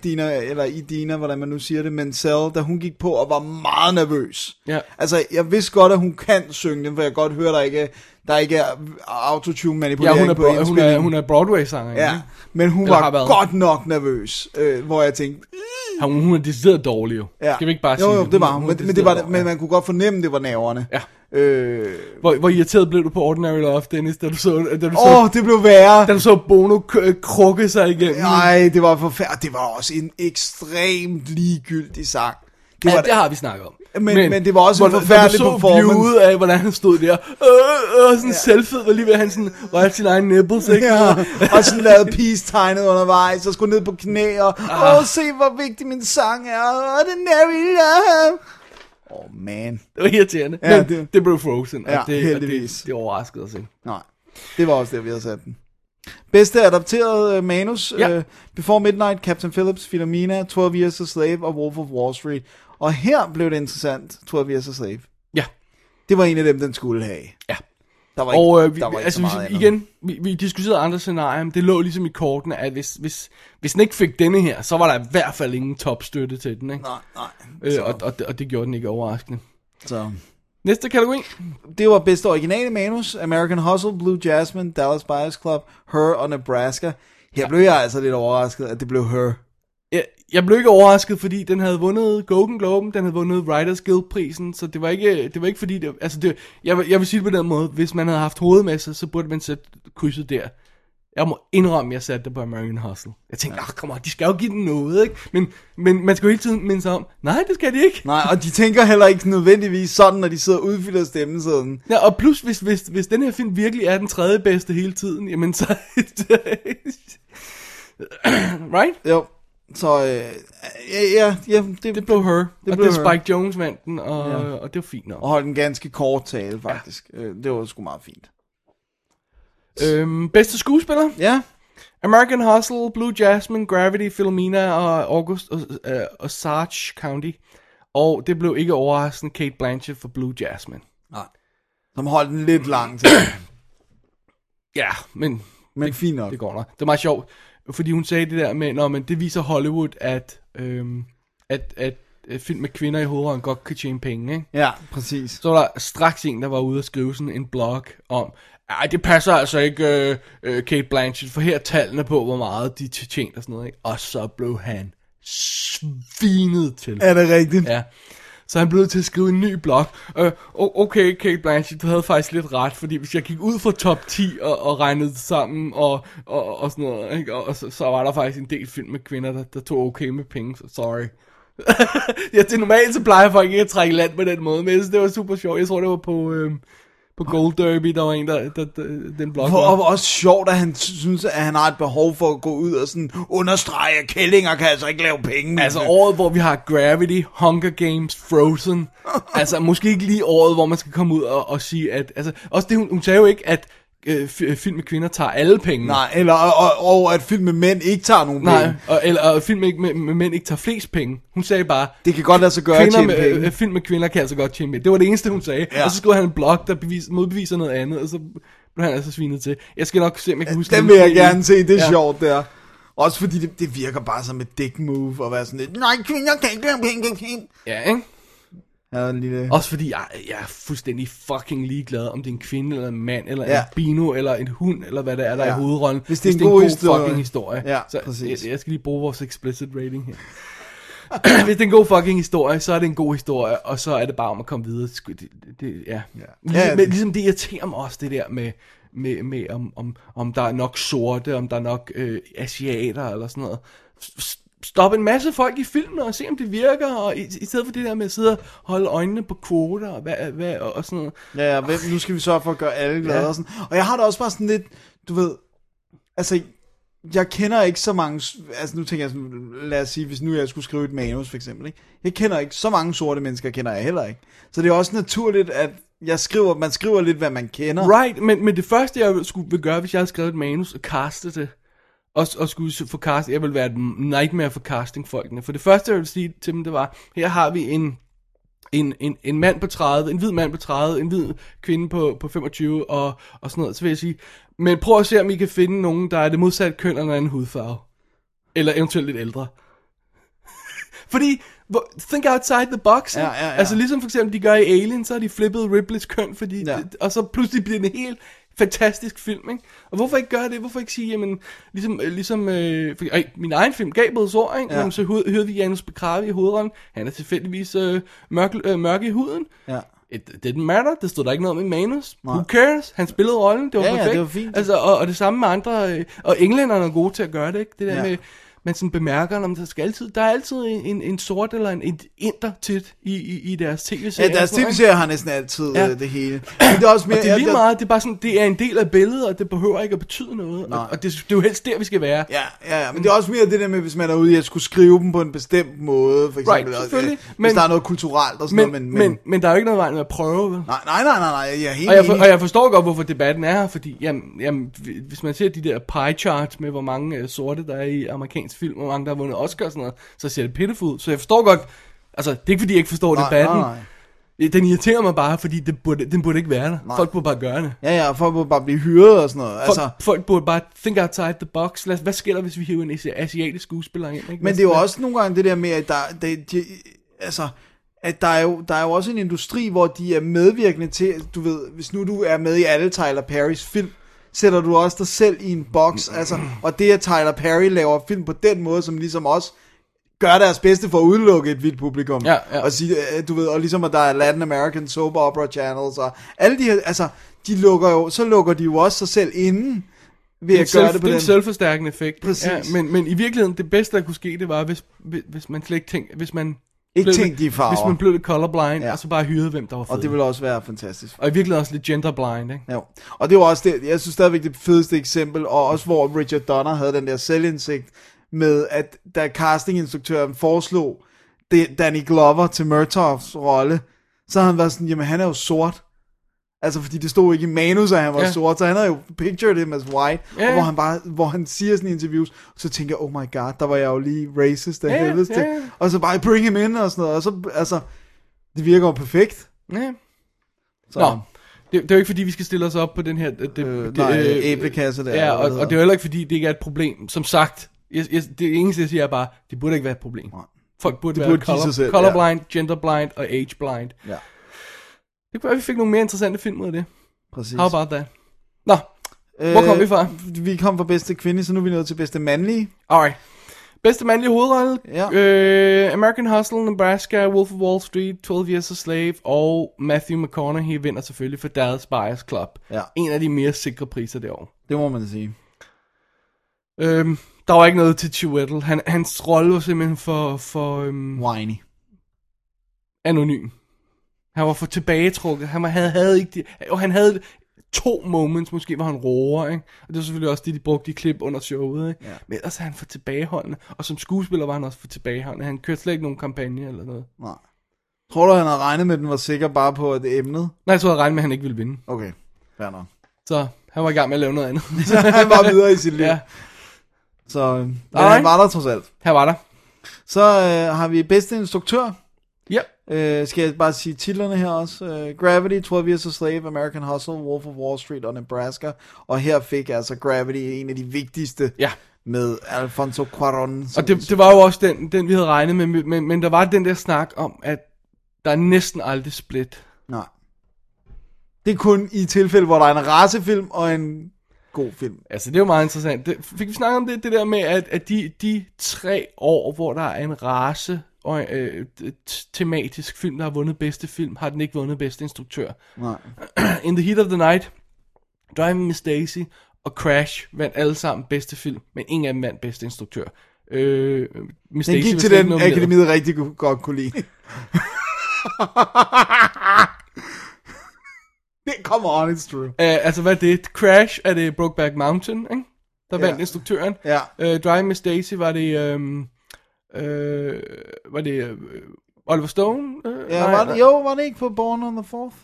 S3: Idina, hvordan man nu siger det, Menzel, da hun gik på og var meget nervøs. Ja. Altså, jeg vidste godt, at hun kan synge den, for jeg kan godt høre, der ikke er autotune manipulering på indspillingen.
S4: Hun er Broadway-sanger.
S3: Ja, men hun var godt nok nervøs, hvor jeg tænkte...
S4: Hun er decideret dårlig jo. Ja. Skal vi ikke bare sige
S3: Jo, det var hun. Men man kunne godt fornemme, det var nerverne. Ja.
S4: Hvor irriteret blev du på Ordinary Love, Dennis, da du så
S3: det blev værre.
S4: Da du så Bono krukke sig igennem.
S3: Nej, det var forfærdeligt. Det var også en ekstremt ligegyldig sang.
S4: Det har vi snakket om.
S3: Men det var også en forfærdelig performance.
S4: Du så viewet af, hvordan han stod der. Sådan selvfed, var lige ved at han sådan rørte sin egen nipples, ikke?
S3: Ja, og sådan lavede peace-tegnet undervejs, og skulle ned på knæ, og se hvor vigtig min sang er. Ordinary Love. Man.
S4: Det var irriterende. Ja, men det blev Frozen,
S3: og
S4: det overraskede os ikke.
S3: Nej, det var også det, vi havde sat den. Bedste adapteret manus, Before Midnight, Captain Phillips, Philomena, 12 Years a Slave og Wolf of Wall Street. Og her blev det interessant, 12 Years a Slave. Ja. Det var en af dem, den skulle have. Ja. Der var ikke så meget
S4: igen, vi diskuterede andre scenarier, men det lå ligesom i kortene, at hvis den ikke fik denne her, så var der i hvert fald ingen topstøtte til den, ikke? Nej. Og det gjorde den ikke overraskende. Så... Næste kategori.
S3: Det var bedste originale manus, American Hustle, Blue Jasmine, Dallas Buyers Club, Her og Nebraska. Her blev jeg altså lidt overrasket, at det blev Her.
S4: Jeg blev ikke overrasket, fordi den havde vundet Golden Globe, den havde vundet Writers Guild-prisen, så det var ikke fordi, jeg vil sige det på den måde, hvis man havde haft hovedmasse, så burde man sætte krydset der. Jeg må indrømme, at jeg satte det på American Hustle. Jeg tænkte, kom on, de skal jo give den noget, ikke? Men man skal jo hele tiden minde sig om, nej, det skal de ikke.
S3: Nej, og de tænker heller ikke nødvendigvis sådan, når de sidder og udfylder stemmen sådan.
S4: Ja, og plus, hvis den her film virkelig er den 3. bedste hele tiden, jamen så... Right?
S3: Jo. Så
S4: det blev Her. Det Spike Jonze vandt den, og det var fint nok.
S3: Og holdt en ganske kort tale, faktisk. Ja. Det var sgu meget fint.
S4: Bedste skuespiller?
S3: Ja.
S4: American Hustle, Blue Jasmine, Gravity, Philomena og August Osage County. Og det blev ikke overraskende Cate Blanchett for Blue Jasmine.
S3: Nej. Som holdt den lidt lang tid.
S4: Ja, men
S3: fint nok.
S4: Det går nok. Det var meget sjovt, fordi hun sagde det der med, men det viser Hollywood, at film med kvinder i hovedrollen godt kan tjene penge, ikke?
S3: Ja, præcis.
S4: Så var der straks en, der var ude at skrive sådan en blog om, det passer altså ikke Cate Blanchett, for her er tallene på, hvor meget de tjente og sådan noget, ikke? Og så blev han svinet til.
S3: Er det rigtigt?
S4: Ja. Så han blev nødt til at skrive en ny blog. Okay, Cate Blanchett, du havde faktisk lidt ret, fordi hvis jeg gik ud fra top 10 og regnede det sammen og sådan noget, ikke? Og så var der faktisk en del film med kvinder, der tog okay med penge, så sorry. Ja, til normalt så plejer folk ikke at trække land på den måde, men jeg synes, det var super sjovt. Jeg tror, det var på Gold Derby, der var en, der den blog var.
S3: Og også sjovt, at han synes, at han har et behov for at gå ud og sådan understrege, at kællinger kan altså ikke lave penge.
S4: Altså året, hvor vi har Gravity, Hunger Games, Frozen. Altså måske ikke lige året, hvor man skal komme ud og sige, at... Altså, også det, hun sagde jo ikke, at film med kvinder tager alle penge.
S3: Nej, eller og at film med mænd ikke tager nogen penge.
S4: Nej, eller film med mænd ikke tager flest penge. Hun sagde bare...
S3: Det kan godt lade sig gøre at tjene penge.
S4: Film med kvinder kan altså godt tjene penge. Det var det eneste, hun sagde. Ja. Og så skrev han en blog, der modbeviser noget andet, og så blev han altså svinet til. Jeg skal nok se, om jeg kan huske...
S3: Den vil jeg gerne se, det er sjovt der. Også fordi det virker bare som et dick move at være sådan lidt, nej, kvinder kan ikke lave penge.
S4: Ja, ikke?
S3: Ja, lille...
S4: Også fordi jeg er fuldstændig fucking ligeglad, om det er en kvinde, eller en mand, eller en bino, eller en hund, eller hvad det er, der er i hovedrollen.
S3: Hvis det er en god
S4: fucking historie.
S3: Ja,
S4: så
S3: præcis.
S4: jeg skal lige bruge vores explicit rating her. Hvis det er en god fucking historie, så er det en god historie, og så er det bare om at komme videre. Ligesom det irriterer mig også, det der med om der er nok sorte, om der er nok asiater, eller sådan noget. Stoppe en masse folk i filmen og se om det virker, og i stedet for det der med at sidde og holde øjnene på kvoter og hvad og sådan noget.
S3: Ja, nu skal vi sørge for at gøre alle glade og sådan. Og jeg har da også bare sådan lidt, du ved, altså jeg kender ikke så mange, altså nu tænker jeg sådan, lad os sige, hvis nu jeg skulle skrive et manus for eksempel, ikke? Jeg kender ikke så mange sorte mennesker, kender jeg heller ikke. Så det er også naturligt, at man skriver lidt, hvad man kender.
S4: Right, men det første jeg ville gøre, hvis jeg havde skrevet et manus og castet det, og skulle få casting, jeg ville være et nightmare for castingfolkene. For det første, jeg ville sige til dem, det var, her har vi en mand på 30, en hvid mand på 30, en hvid kvinde på 25 og sådan noget. Så vil jeg sige, men prøv at se, om I kan finde nogen, der er det modsatte køn eller en anden hudfarve. Eller eventuelt lidt ældre. Fordi, think outside the box.
S3: Ja.
S4: Altså ligesom for eksempel, de gør i Alien, så har de flippet Ripleys køn, fordi og så pludselig bliver det en helt fantastisk film, ikke? Og hvorfor ikke gøre det? Hvorfor ikke sige, jamen, ligesom min egen film, Gabriels Ord, ikke? Jamen, så hørte vi Janus Bekravi i hovedrollen. Han er tilfældigvis mørk i huden. Ja. It didn't matter, det stod der ikke noget med manus. Who cares? Han spillede rollen, det var perfekt.
S3: Det var fint.
S4: Altså, og det samme med andre, og englænderne er gode til at gøre det, ikke? Det der med, man sådan bemærker, om der er altid en sort eller en inder tit i deres tv-serier.
S3: Ja, deres tv-serier har næsten altid det hele. Men det er også mere,
S4: og det er lige meget, det er bare sådan, det er en del af billedet, og det behøver ikke at betyde noget. Og det er jo helst der, vi skal være.
S3: Ja, men det er også mere det der med, hvis man er ude i at skulle skrive dem på en bestemt måde, for eksempel.
S4: Selvfølgelig.
S3: Hvis der er noget kulturelt og sådan noget.
S4: Men der er jo ikke noget vej med at prøve, vel?
S3: Nej, jeg er helt enig.
S4: Og jeg forstår godt, hvorfor debatten er her, fordi jamen, hvis man ser de der pie charts med, hvor mange sorte der er i amerikansk film, hvor mange der har vundet Oscar og sådan noget, så ser det pitiful ud. Så jeg forstår godt, altså det er ikke fordi jeg ikke forstår debatten. Nej. Den irriterer mig bare, fordi den burde ikke være der. Nej. Folk burde bare gøre det.
S3: Ja, folk burde bare blive hyret og sådan noget.
S4: Folk burde bare think outside the box. Hvad sker der, hvis vi hiver en asiatisk skuespiller ind? Ikke?
S3: Men det er jo også nogle gange det der med, at der er jo også en industri, hvor de er medvirkende til, du ved, hvis nu du er med i alle Tyler Perrys film, sætter du også dig selv i en boks, altså, og det at Tyler Perry laver film på den måde, som ligesom også gør deres bedste for at udelukke et vildt publikum, og sige, du ved, og ligesom at der er Latin American soap opera channels, og alle de her, altså, så lukker de jo også sig selv inden, ved at gøre det på den.
S4: Det er en selvforstærkende effekt.
S3: Præcis.
S4: Ja, men i virkeligheden, det bedste, der kunne ske, det var, hvis man slet ikke tænkte, hvis man blev lidt colorblind, og så bare hyrede, hvem der var fed.
S3: Og det ville også være fantastisk.
S4: Og i virkeligheden også lidt genderblind, ikke?
S3: Jo. Og det var også det, jeg synes stadigvæk det fedeste eksempel, og også hvor Richard Donner havde den der selvindsigt med, at da castinginstruktøren foreslog Danny Glover til Murtaughs rolle, så havde han været sådan, jamen han er jo sort. Altså fordi det stod ikke i manus, at han var sort, så han havde jo pictured him as white, og hvor han siger sådan i interviews, så tænker jeg, oh my god, der var jeg jo lige racist af helvede til. Og så bare bring him in og sådan noget, og så, altså, det virker jo perfekt.
S4: Ja. Så. Nå, det er jo ikke fordi, vi skal stille os op på den her
S3: æblekasse der.
S4: Ja, og det er jo heller ikke fordi, det ikke er et problem. Som sagt, det eneste jeg siger er bare, det burde ikke være et problem. Folk burde være colorblind, genderblind og ageblind. Ja. Det kunne være, at vi fik nogle mere interessante film ud af det.
S3: Præcis.
S4: How about that? Nå, hvor kom vi fra?
S3: Vi kom fra bedste kvinde, så nu er vi nået til bedste mandlige.
S4: Alright. Bedste mandlige hovedrolle.
S3: Ja.
S4: American Hustle, Nebraska, Wolf of Wall Street, 12 Years a Slave, og Matthew McConaughey vinder selvfølgelig for Dallas Buyers Club.
S3: Ja.
S4: En af de mere sikre priser det år.
S3: Det må man sige.
S4: Der var ikke noget til Chiwetel. Hans rolle var simpelthen for
S3: Whiny.
S4: anonym. Han var for tilbagetrukket. Han havde ikke han havde 2 moments, måske var han roer, ikke? Og det var selvfølgelig også det, de brugte i klip under showet, ikke? Ja. Men ellers er han for tilbageholdende. Og som skuespiller var han også for tilbageholdende. Han kørte slet ikke nogen kampagne eller noget.
S3: Nej. Tror du, han havde regnet med, at den var sikker bare på det emnet?
S4: Nej, jeg tror, jeg regnede med, at han ikke ville vinde.
S3: Okay, fair nok.
S4: Så han var i gang med at lave noget andet.
S3: Så han var videre i sit liv.
S4: Ja.
S3: Så han var der trods alt.
S4: Her var der.
S3: Så har vi bedste instruktør.
S4: Ja.
S3: Skal jeg bare sige titlerne her også? Gravity, 12 Years a Slave, American Hustle, Wolf of Wall Street og Nebraska. Og her fik altså Gravity en af de vigtigste med Alfonso Cuarón.
S4: Og det var jo også den vi havde regnet med, men der var den der snak om, at der er næsten aldrig split.
S3: Nej. Det er kun i tilfælde, hvor der er en racefilm og en god film.
S4: Altså, det er jo meget interessant. Fik vi snakket om det der med, at de 3 år, hvor der er en race og tematisk film, der har vundet bedste film, har den ikke vundet bedste instruktør.
S3: Nej.
S4: In the Heat of the Night, Driving Miss Daisy og Crash vandt alle sammen bedste film, men ingen af dem vandt bedste instruktør. Miss
S3: Den
S4: Daisy
S3: gik til den, akademiet rigtig godt kunne lide. Come on, it's true.
S4: Altså, hvad er det? Crash er det Brokeback Mountain, ikke? Der vandt instruktøren.
S3: Ja.
S4: Driving Miss Daisy var det... Oliver Stone?
S3: Var det ikke på Born on the 4th?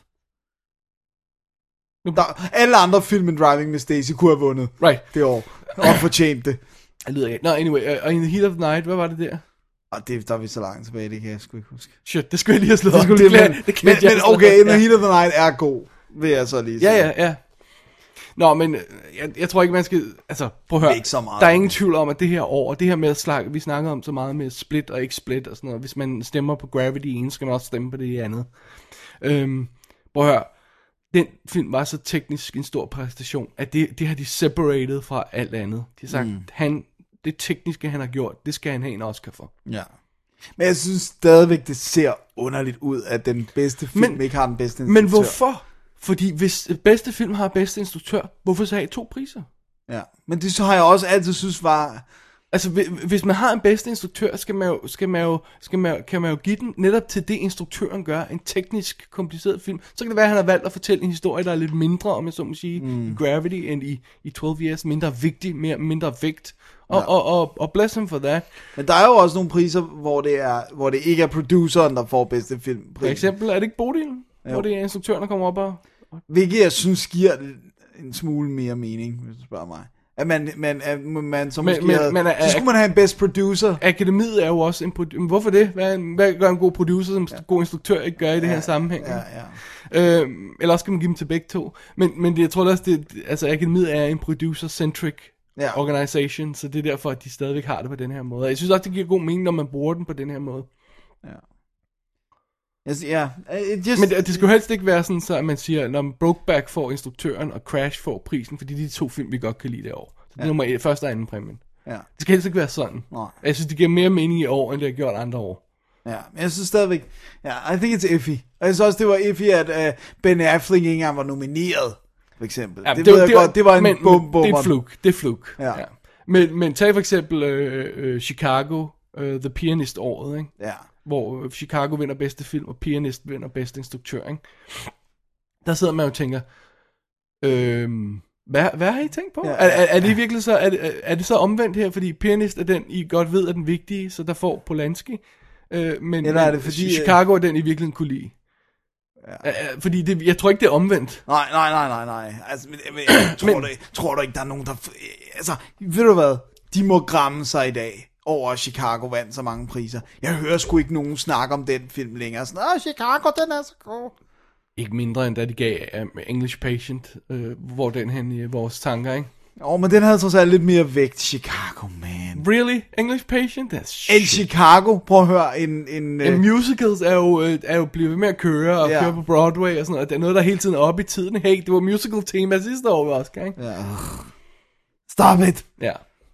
S3: Alle andre film end Driving Miss Daisy kunne have vundet det år. Og fortjent det.
S4: Det lyder ikke. Nå, anyway. Og In the Heat of the Night, hvad var det der?
S3: Og der er vi så langt tilbage, det kan jeg sgu ikke huske.
S4: Shit, det skulle jeg lige have slået op.
S3: Men okay, In the Heat of the Night er god, vil jeg så lige sige.
S4: Ja. Nå, men jeg tror ikke, man skal... Altså, prøv at høre.
S3: Ikke så meget.
S4: Der er ingen tvivl om, at det her år, det her med vi snakkede om så meget med split og ikke split og sådan noget. Hvis man stemmer på Gravity ene, skal man også stemme på det andet. Prøv at høre. Den film var så teknisk en stor præstation, at det har de separated fra alt andet. De har sagt, det tekniske, han har gjort, det skal han have en Oscar for.
S3: Ja. Men jeg synes stadigvæk, det ser underligt ud, at den bedste film ikke har den bedste instruktør.
S4: Men hvorfor? Fordi hvis bedste film har bedste instruktør, hvorfor så have 2 priser?
S3: Ja, men det så har jeg også altid synes var...
S4: Altså, hvis man har en bedste instruktør, kan man jo give den netop til det, instruktøren gør, en teknisk kompliceret film. Så kan det være, at han har valgt at fortælle en historie, der er lidt mindre, om jeg så må sige, i Gravity, end i 12 Years. Mindre vigtig, mindre vægt. Og bless him for that.
S3: Men der er jo også nogle priser, hvor det ikke er produceren, der får bedste film.
S4: For eksempel, er det ikke Bodil? Hvor det er instruktøren, der kommer op og...
S3: Hvilket jeg synes giver en smule mere mening, hvis du spørger mig. At man så måske så skulle man have en best producer.
S4: Akademiet er jo også en producer. Hvorfor det? Hvad gør en god producer, som god instruktør ikke gør i det her sammenhæng?
S3: Ja.
S4: Eller også kan man give dem til begge to. Men jeg tror også, altså akademiet er en producer-centric organization, så det er derfor, at de stadigvæk har det på den her måde. Jeg synes også, det giver god mening, når man bruger den på den her måde. Ja. Men det skal jo helst ikke være sådan, så at man siger, når Brokeback får instruktøren, og Crash får prisen, fordi de 2 film, vi godt kan lide det år. Så det er nummer 1, første og anden præmien. Ja. Det skal helst ikke være sådan. Nej. Jeg synes, det giver mere mening i år, end det har gjort andre år. Ja, men jeg synes stadigvæk, I think it's iffy. Og jeg synes også, det var iffy, at Ben Affleck ikke engang var nomineret, for eksempel. Ja, det var en bum. Det er fluk. Ja. Men tag for eksempel Chicago, The Pianist-året, ikke? Ja. Hvor Chicago vinder bedste film, og Pianist vinder bedste instruktør, ikke? Der sidder man jo og tænker, hvad har I tænkt på? Er det virkelig så, er det så omvendt her, fordi Pianist er den, I godt ved er den vigtige, så der får Polanski, men er det fordi, Chicago er den, I virkelig kunne lide? Ja. Fordi jeg tror ikke, det er omvendt.
S3: Nej. Altså, tror du ikke, der er nogen, der... Altså, ved du hvad? De må gramme sig i dag over Chicago vandt så mange priser. Jeg hører sgu ikke nogen snakke om den film længere. Sådan, Chicago, den er så god.
S4: Ikke mindre end da de gav English Patient, hvor den hen i vores tanker, ikke?
S3: Men den havde trods alt lidt mere vægt. Chicago, man.
S4: Really? English Patient? That's shit.
S3: En Chicago, prøv at høre. En
S4: musicals er jo blevet ved med at køre, og køre på Broadway og sådan noget. Det er noget, der hele tiden er oppe i tiden. Hey, det var musical tema sidste år også, ikke?
S3: Ja. Stop it.
S4: Ja.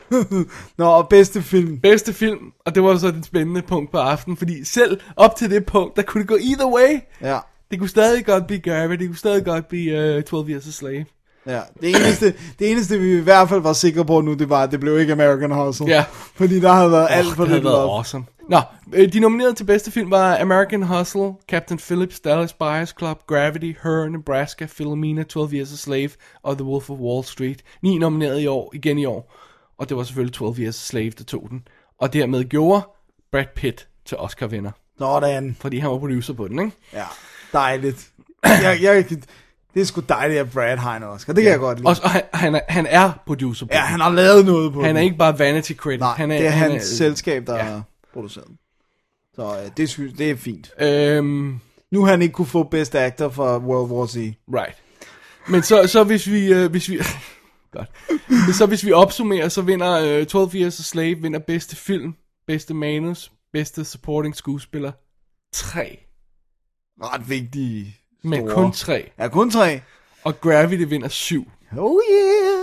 S3: Nå, og bedste film.
S4: Bedste film, og det var så det spændende punkt på aftenen, fordi selv op til det punkt, der kunne det gå either way.
S3: Ja.
S4: Det kunne stadig godt blive Gravity, det kunne stadig godt blive 12 Years a Slave.
S3: Ja, det eneste vi i hvert fald var sikre på nu, det var, at det blev ikke American Hustle.
S4: Ja.
S3: Fordi der havde været alt for
S4: det havde
S3: lidt
S4: været
S3: op.
S4: awesome. Nå, de nominerede til bedste film var American Hustle, Captain Phillips, Dallas Buyers Club, Gravity, Her, Nebraska, Philomena, 12 Years a Slave og The Wolf of Wall Street. 9 nomineret igen i år, og det var selvfølgelig 12 Years a Slave, der tog den. Og dermed gjorde Brad Pitt til Oscar-vinder.
S3: Sådan.
S4: Fordi han var producer på den, ikke?
S3: Ja, dejligt. Det er sgu dejligt, at Brad har en Oscar. Det kan jeg godt lide.
S4: Og han er producer på
S3: Ja,
S4: den.
S3: han har lavet noget på
S4: Han er
S3: den.
S4: ikke bare vanity credit.
S3: Nej,
S4: han
S3: det er hans
S4: er,
S3: selskab, der har produceret den. Så det er fint.
S4: Nu
S3: Nu har han ikke kunne få Best Actor for World War Z.
S4: right. Men så hvis vi godt. Men så hvis vi opsummerer, så vinder 12 Years a Slave vinder bedste film, bedste manus, bedste supporting skuespiller 3.
S3: Ret vigtige store.
S4: Men kun 3.
S3: Ja, kun 3.
S4: Og Gravity vinder 7.
S3: Oh yeah.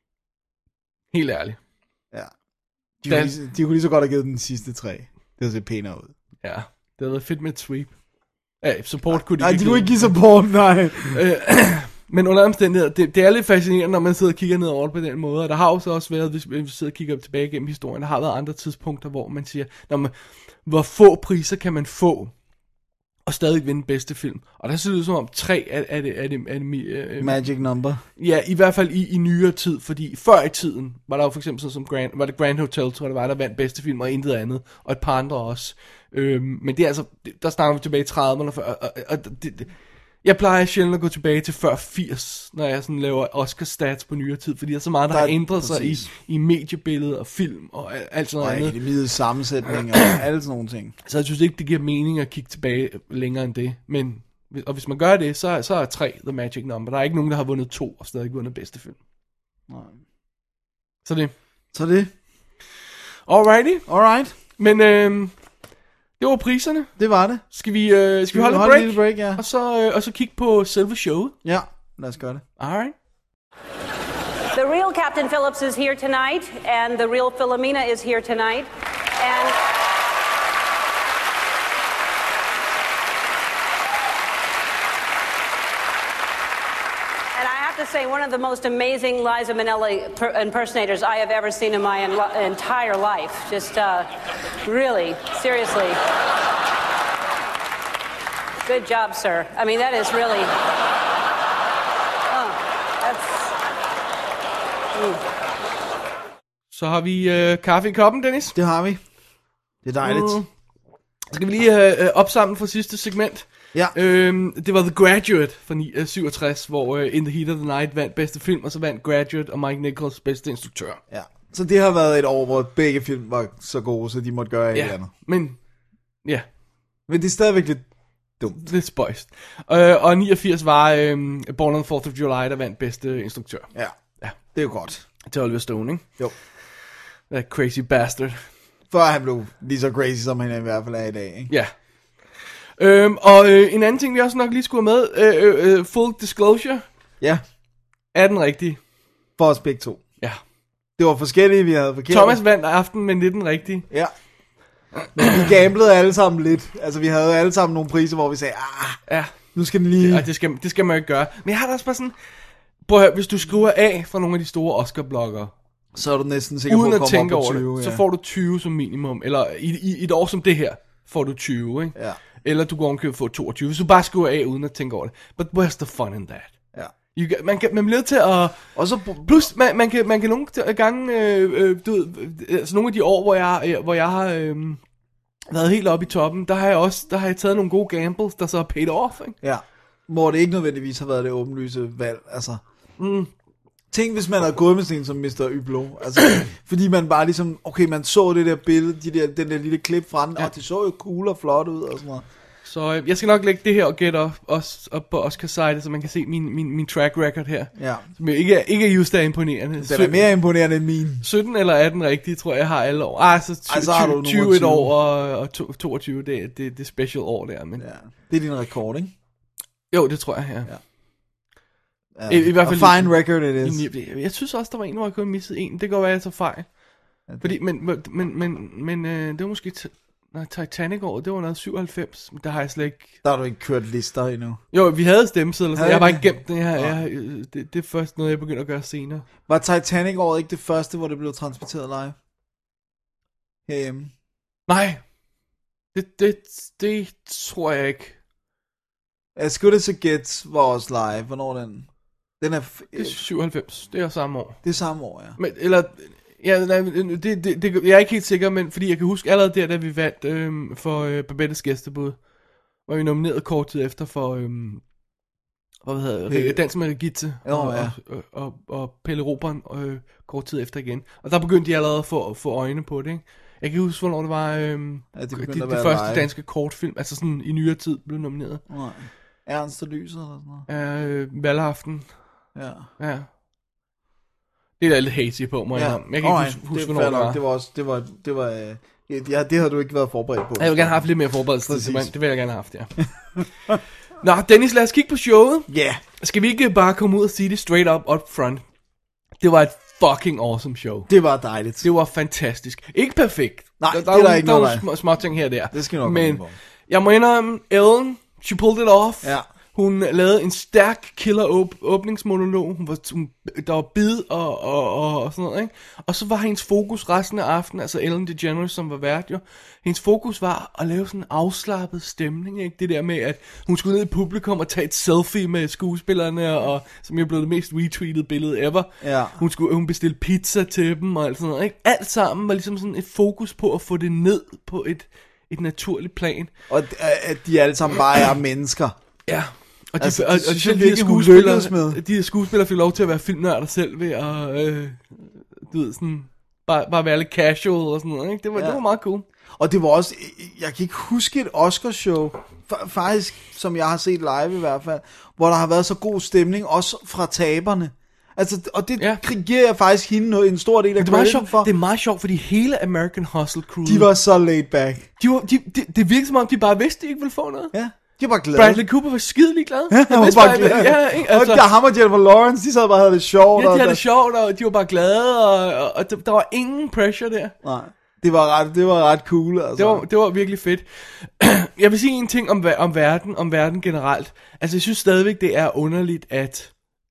S4: Helt ærligt.
S3: Ja. De kunne lige så godt have givet den sidste 3. Det havde set pænere ud.
S4: Ja, det havde været fedt med et sweep. Ja, support kunne de
S3: Nej,
S4: ikke
S3: de kunne ikke give support, nej.
S4: Men under omstændigheder, det er lidt fascinerende, når man sidder og kigger ned over det på den måde. Og der har jo så også været, hvis vi sidder og kigger tilbage gennem historien, der har været andre tidspunkter, hvor man siger, hvor få priser kan man få, og stadig vinde bedste film. Og der ser det ud som om 3 er det
S3: Magic number.
S4: Ja, i hvert fald i nyere tid, fordi før i tiden var der jo for eksempel sådan som Grand Hotel, tror jeg det var, der vandt bedste film og intet andet, og et par andre også. Men det er altså, der snakker vi tilbage i 30'erne, og jeg plejer sjældent at gå tilbage til før 80, når jeg sådan laver Oscar-stats på nyere tid, fordi der er så meget, der har ændret sig i mediebilledet og film og alt sådan noget andet.
S3: Og akademiets sammensætning og alle sådan nogle ting.
S4: Så jeg synes ikke, det giver mening at kigge tilbage længere end det, men og hvis man gør det, så er 3 the magic number. Der er ikke nogen, der har vundet 2 og stadig vundet bedste film.
S3: Nej.
S4: Så det. Alright. Men det var priserne.
S3: Det var det.
S4: Skal vi holde
S3: et lille break, ja.
S4: Og så kigge på selve showet?
S3: Ja, lad os gøre det.
S4: Alright.
S5: The real Captain Phillips is here tonight, and the real Philomena is here tonight. And I have to say, one of the most amazing Liza Minnelli impersonators I have ever seen in my entire life. Just really, seriously. Good job, sir. I mean, that is really...
S4: Så har vi kaffe i koppen, Dennis.
S3: Det har vi. Det er dejligt.
S4: Så skal vi lige opsamle fra sidste segment.
S3: Ja.
S4: Det var The Graduate fra 67, hvor In the Heat of the Night vandt bedste film, og så vandt Graduate og Mike Nichols bedste instruktør.
S3: Ja. Så det har været et år, hvor begge film var så gode, så de måtte gøre et eller andet.
S4: Men
S3: det er stadigvæk lidt dumt.
S4: Lidt spøjst. Og 89 var Born on the 4th of July, der vandt bedste instruktør.
S3: Ja. Det er jo godt.
S4: Til Oliver Stone, ikke?
S3: Jo.
S4: That crazy bastard.
S3: Før han blev lige så crazy, som han i hvert fald er i dag, ikke?
S4: Ja. En anden ting, vi også nok lige skulle have med, full disclosure.
S3: Ja.
S4: Er den rigtige?
S3: For os begge to.
S4: Ja.
S3: Det var forskellige, vi havde forkert.
S4: Thomas vandt aften, men det er den rigtige.
S3: Ja. Men vi gamblede alle sammen lidt. Altså, vi havde alle sammen nogle priser, hvor vi sagde,
S4: ja,
S3: nu skal den lige...
S4: Ja, det skal man jo ikke gøre. Men jeg har da også bare sådan... Prøv at høre, hvis du skriver af fra nogle af de store Oscar-bloggere,
S3: så er du næsten sikker på at komme
S4: tænke
S3: op på
S4: 20, så får du 20 som minimum. Eller i et år som det her, får du 20, ikke?
S3: Ja.
S4: Eller du går omkring og får 22. Hvis du bare skriver af uden at tænke over det. But where's the fun in that?
S3: Ja.
S4: Man bliver nødt til at...
S3: Og så...
S4: Plus, man kan nogle gange... altså nogle af de år, hvor jeg har... været helt oppe i toppen, der har jeg taget nogle gode gambles, der så har paid off, ikke?
S3: Ja, hvor det ikke nødvendigvis har været det åbenlyse valg, altså. Tænk, hvis man havde gået med sådan en som Mr. Hublot, altså, fordi man bare ligesom, okay, man så det der billede, den der lille klip fra den, og det så jo cool og flot ud, og sådan noget.
S4: Så jeg skal nok lægge det her og gætte op på Oscar-site, så man kan se min track record her.
S3: Ja.
S4: Som ikke er just imponerende.
S3: Den er mere imponerende end min.
S4: 17 eller 18 rigtigt, tror jeg har alle år. Så
S3: har du
S4: 20 et år og 22, det er special år der. Men...
S3: Ja. Det er din rekord, ikke?
S4: Jo, det tror jeg, ja.
S3: I hvert fald
S4: a
S3: fine record it is.
S4: Jeg synes også, der var en, hvor jeg kun missede en. Det kan godt være, jeg tager fejl. Fordi, men det var måske... Titanic-året, det var noget 97, men der har jeg slet ikke...
S3: Der har du ikke kørt lister endnu.
S4: Jo, vi havde stemmesedler, så jeg har bare ikke gemt det her. Det er først noget, jeg begynder at gøre senere.
S3: Var Titanic-året ikke det første, hvor det blev transporteret live? Herhjemme?
S4: Nej. Det tror jeg ikke.
S3: As Good As It Gets var også live. Hvornår den? Den er...
S4: Det er 97, det er samme år.
S3: Det er samme år, ja.
S4: Men, eller... Ja, nej, jeg er ikke helt sikker, men fordi jeg kan huske allerede der, da vi vandt for Babettes gæstebud, var vi nomineret kort tid efter for Dansen med Regitze og Pelle Robern kort tid efter igen. Og der begyndte de allerede at få øjne på det, ikke? Jeg kan huske, hvornår det var det første danske kortfilm, altså sådan i nyere tid blev nomineret.
S3: Nej. Ernst og Lyset eller sådan noget?
S4: Valgaften.
S3: Ja.
S4: Det er lidt hazy på mig. Jeg kan ikke huske hvornår det var.
S3: Det var også, det havde du ikke været forberedt på.
S4: Jeg vil gerne have haft lidt mere forberedelse. Det vil jeg gerne have haft, ja. Nå, Dennis, lad os kigge på showet.
S3: Ja. Yeah.
S4: Skal vi ikke bare komme ud og sige det straight up front? Det var et fucking awesome show.
S3: Det var dejligt.
S4: Det var fantastisk. Ikke perfekt.
S3: Nej, det er der ikke noget.
S4: Der er små ting her og der.
S3: Det skal nok
S4: men jeg må indrømme, Ellen, she pulled it off.
S3: Ja.
S4: Hun lavede en stærk killer åbningsmonolog. Der var bid og sådan noget, ikke? Og så var hendes fokus resten af aftenen, altså Ellen DeGeneres, som var vært jo, hendes fokus var at lave sådan en afslappet stemning, ikke? Det der med, at hun skulle ned i publikum og tage et selfie med skuespillerne, og som jo blev det mest retweetet billede ever.
S3: Ja.
S4: Hun bestilte pizza til dem og alt sådan noget, ikke? Alt sammen var ligesom sådan et fokus på at få det ned på et naturligt plan.
S3: Og at de alle sammen bare er mennesker.
S4: Ja. Og de,
S3: altså,
S4: og de her skuespillere fik lov til at være filmnørder selv ved at du ved, sådan, bare være lidt casual og sådan noget, ikke? Det var meget cool.
S3: Og det var også, jeg kan ikke huske et Oscarshow, faktisk, som jeg har set live i hvert fald, hvor der har været så god stemning, også fra taberne. Altså, og det giver jeg faktisk hende en stor del af crediten for.
S4: Det er meget sjovt, fordi hele American Hustle Crew...
S3: De var så laid back.
S4: Det virkede som om, de bare vidste, de ikke ville få noget.
S3: Ja. De var glade.
S4: Bradley Cooper var skidelig glad.
S3: Ja, han var bare glad. Ja, altså, og ham og Jennifer Lawrence, de sad bare og havde det sjovt.
S4: Ja, de havde det sjovt, og de var bare glade, og der var ingen pressure der.
S3: Nej, det var ret cool. Altså.
S4: Det var virkelig fedt. Jeg vil sige en ting om verden generelt. Altså, jeg synes stadigvæk, det er underligt, at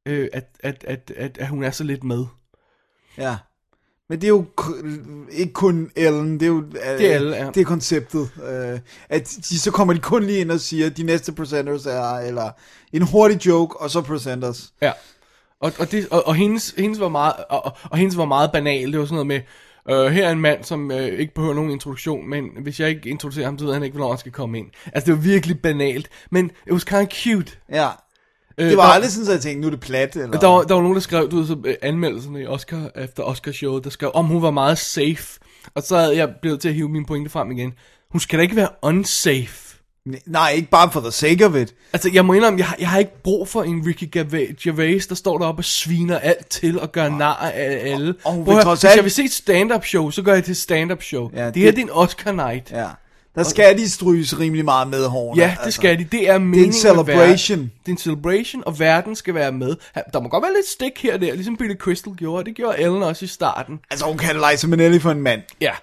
S4: hun er så lidt med.
S3: Ja. Men det er jo ikke kun Ellen, det er jo det er konceptet. At så kommer de kun lige ind og siger, at de næste presenters er, eller en hurtig joke, og så presenters.
S4: Ja, og hendes var meget, og hendes var meget banal. Det var sådan noget med, her er en mand, som ikke behøver nogen introduktion, men hvis jeg ikke introducerer ham, så ved han ikke, hvornår han skal komme ind. Altså, det var virkelig banalt, men it was kind of cute.
S3: Ja. Det var aldrig sådan, at jeg tænkte, nu er det plat, eller?
S4: Der var nogen, der skrev, du ved, så anmeldelserne i Oscar, efter Oscarshowet, der skrev, om hun var meget safe. Og så havde jeg blevet til at hive mine pointe frem igen. Hun skal da ikke være unsafe.
S3: Nej, ikke bare for the sake of it.
S4: Altså, jeg må indrømme, jeg har ikke brug for en Ricky Gervais, der står deroppe og sviner alt til og gør nar af alle. Hvis jeg vil se et stand-up show, så gør jeg til stand-up show. Ja, det her det er en Oscar night.
S3: Ja. Der skal de stryges rimelig meget med hårene.
S4: Ja, det skal de. Det er meningen.
S3: Det er en celebration.
S4: Det er en celebration, og verden skal være med. Der må godt være lidt stik her og der, ligesom Billy Crystal gjorde. Det gjorde Ellen også i starten.
S3: Altså, hun kan Liza Minnelli for en mand.
S4: Ja.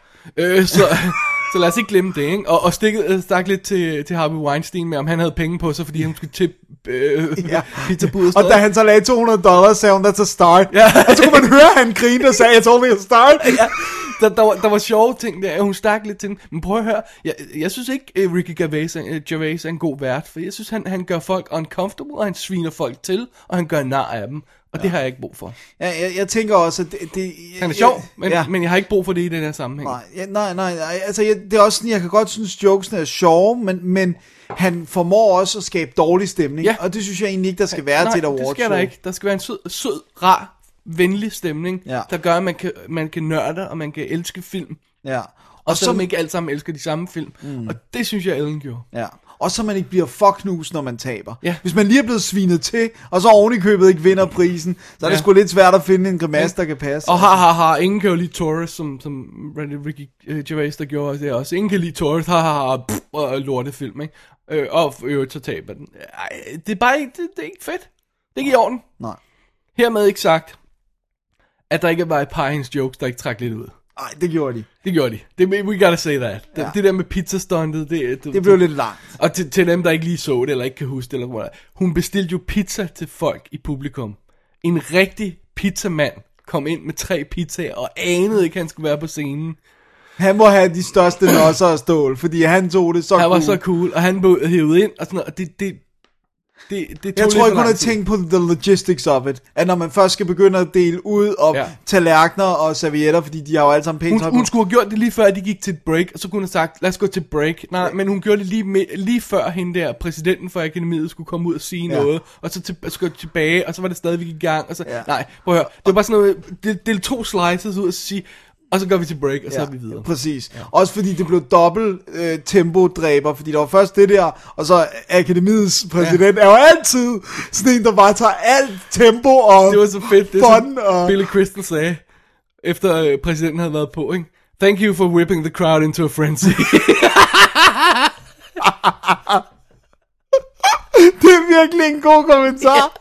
S4: Så lad os ikke glemme det, ikke? Og stak lidt til Harvey Weinstein med, om han havde penge på sig, fordi han skulle til pizzabudet.
S3: Og da han så lagde $200, sagde hun, that's a start. Ja. Og så kunne man høre, han grinte og sagde, it's only a start.
S4: Ja. Der var sjove ting der, hun stak lidt til den. Men prøv at høre, jeg synes ikke, Ricky Gervais er en god vært, for jeg synes, han gør folk uncomfortable, og han sviner folk til, og han gør nar af dem. Og det har jeg ikke brug for.
S3: Ja, jeg tænker også, at
S4: han er sjov, men jeg har ikke brug for det i den her sammenhæng.
S3: Nej. Altså, det er også sådan, jeg kan godt synes, jokesene er sjove, men han formår også at skabe dårlig stemning. Ja. Og det synes jeg egentlig ikke, der skal være til et awardshow.
S4: Nej, det skal der ikke. Der skal være en sød, rar, venlig stemning, der gør, at man kan nørde, og man kan elske film.
S3: Ja.
S4: Og så man ikke alle sammen elsker de samme film. Og det synes jeg, Ellen gjorde.
S3: Ja. Og så man ikke bliver fucknus, når man taber. Ja. Hvis man lige er blevet svinet til, og så oven i købet ikke vinder prisen, så er det sgu lidt svært at finde en grimasse, der kan passe.
S4: Og ingen kan jo lide Torres, som Ricky Gervais, der gjorde det også. Ingen kan lide Torres, og lortefilm, ikke? Og øvrigt så taber den. Det er bare ikke, det er ikke fedt. Det er ikke i orden.
S3: Nej.
S4: Hermed ikke sagt, at der ikke var et par af hendes jokes, der ikke trak lidt ud.
S3: Nej, det gjorde de.
S4: Det gjorde de. We gotta say that. Det der med pizzastuntet,
S3: det blev lidt langt.
S4: Og til dem, der ikke lige så det, eller ikke kan huske det, eller hun bestilte jo pizza til folk i publikum. En rigtig pizzamand kom ind med 3 pizzaer, og anede ikke, at han skulle være på scenen.
S3: Han må have de største nosser af stål, fordi han tog det så cool.
S4: Han var så cool, og han blev hævet ind, og sådan noget, og det
S3: jeg tror ikke, hun har tænkt på the logistics of it. At når man først skal begynde at dele ud og tallerkener og servietter, fordi de har jo alle sammen pænt
S4: hun skulle have gjort det lige før de gik til et break, og så kunne hun have sagt, lad os gå til break. Nej, men hun gjorde det lige før hende der, præsidenten for akademiet, skulle komme ud og sige noget, og så skulle tilbage, og så var det stadigvæk i gang, og så, nej, prøv at høre, det var bare sådan noget, dele 2 slices ud og sige, og så går vi til break, og så er vi videre.
S3: Præcis. Ja. Også fordi det blev dobbelt tempodræber, fordi der var først det der, og så akademiets præsident er jo altid sådan en, der bare tager alt tempo og
S4: det var så fedt, det
S3: fun.
S4: Og Billy Crystal sagde, efter præsidenten havde været på, ikke? Thank you for whipping the crowd into a frenzy.
S3: Det er virkelig en god kommentar.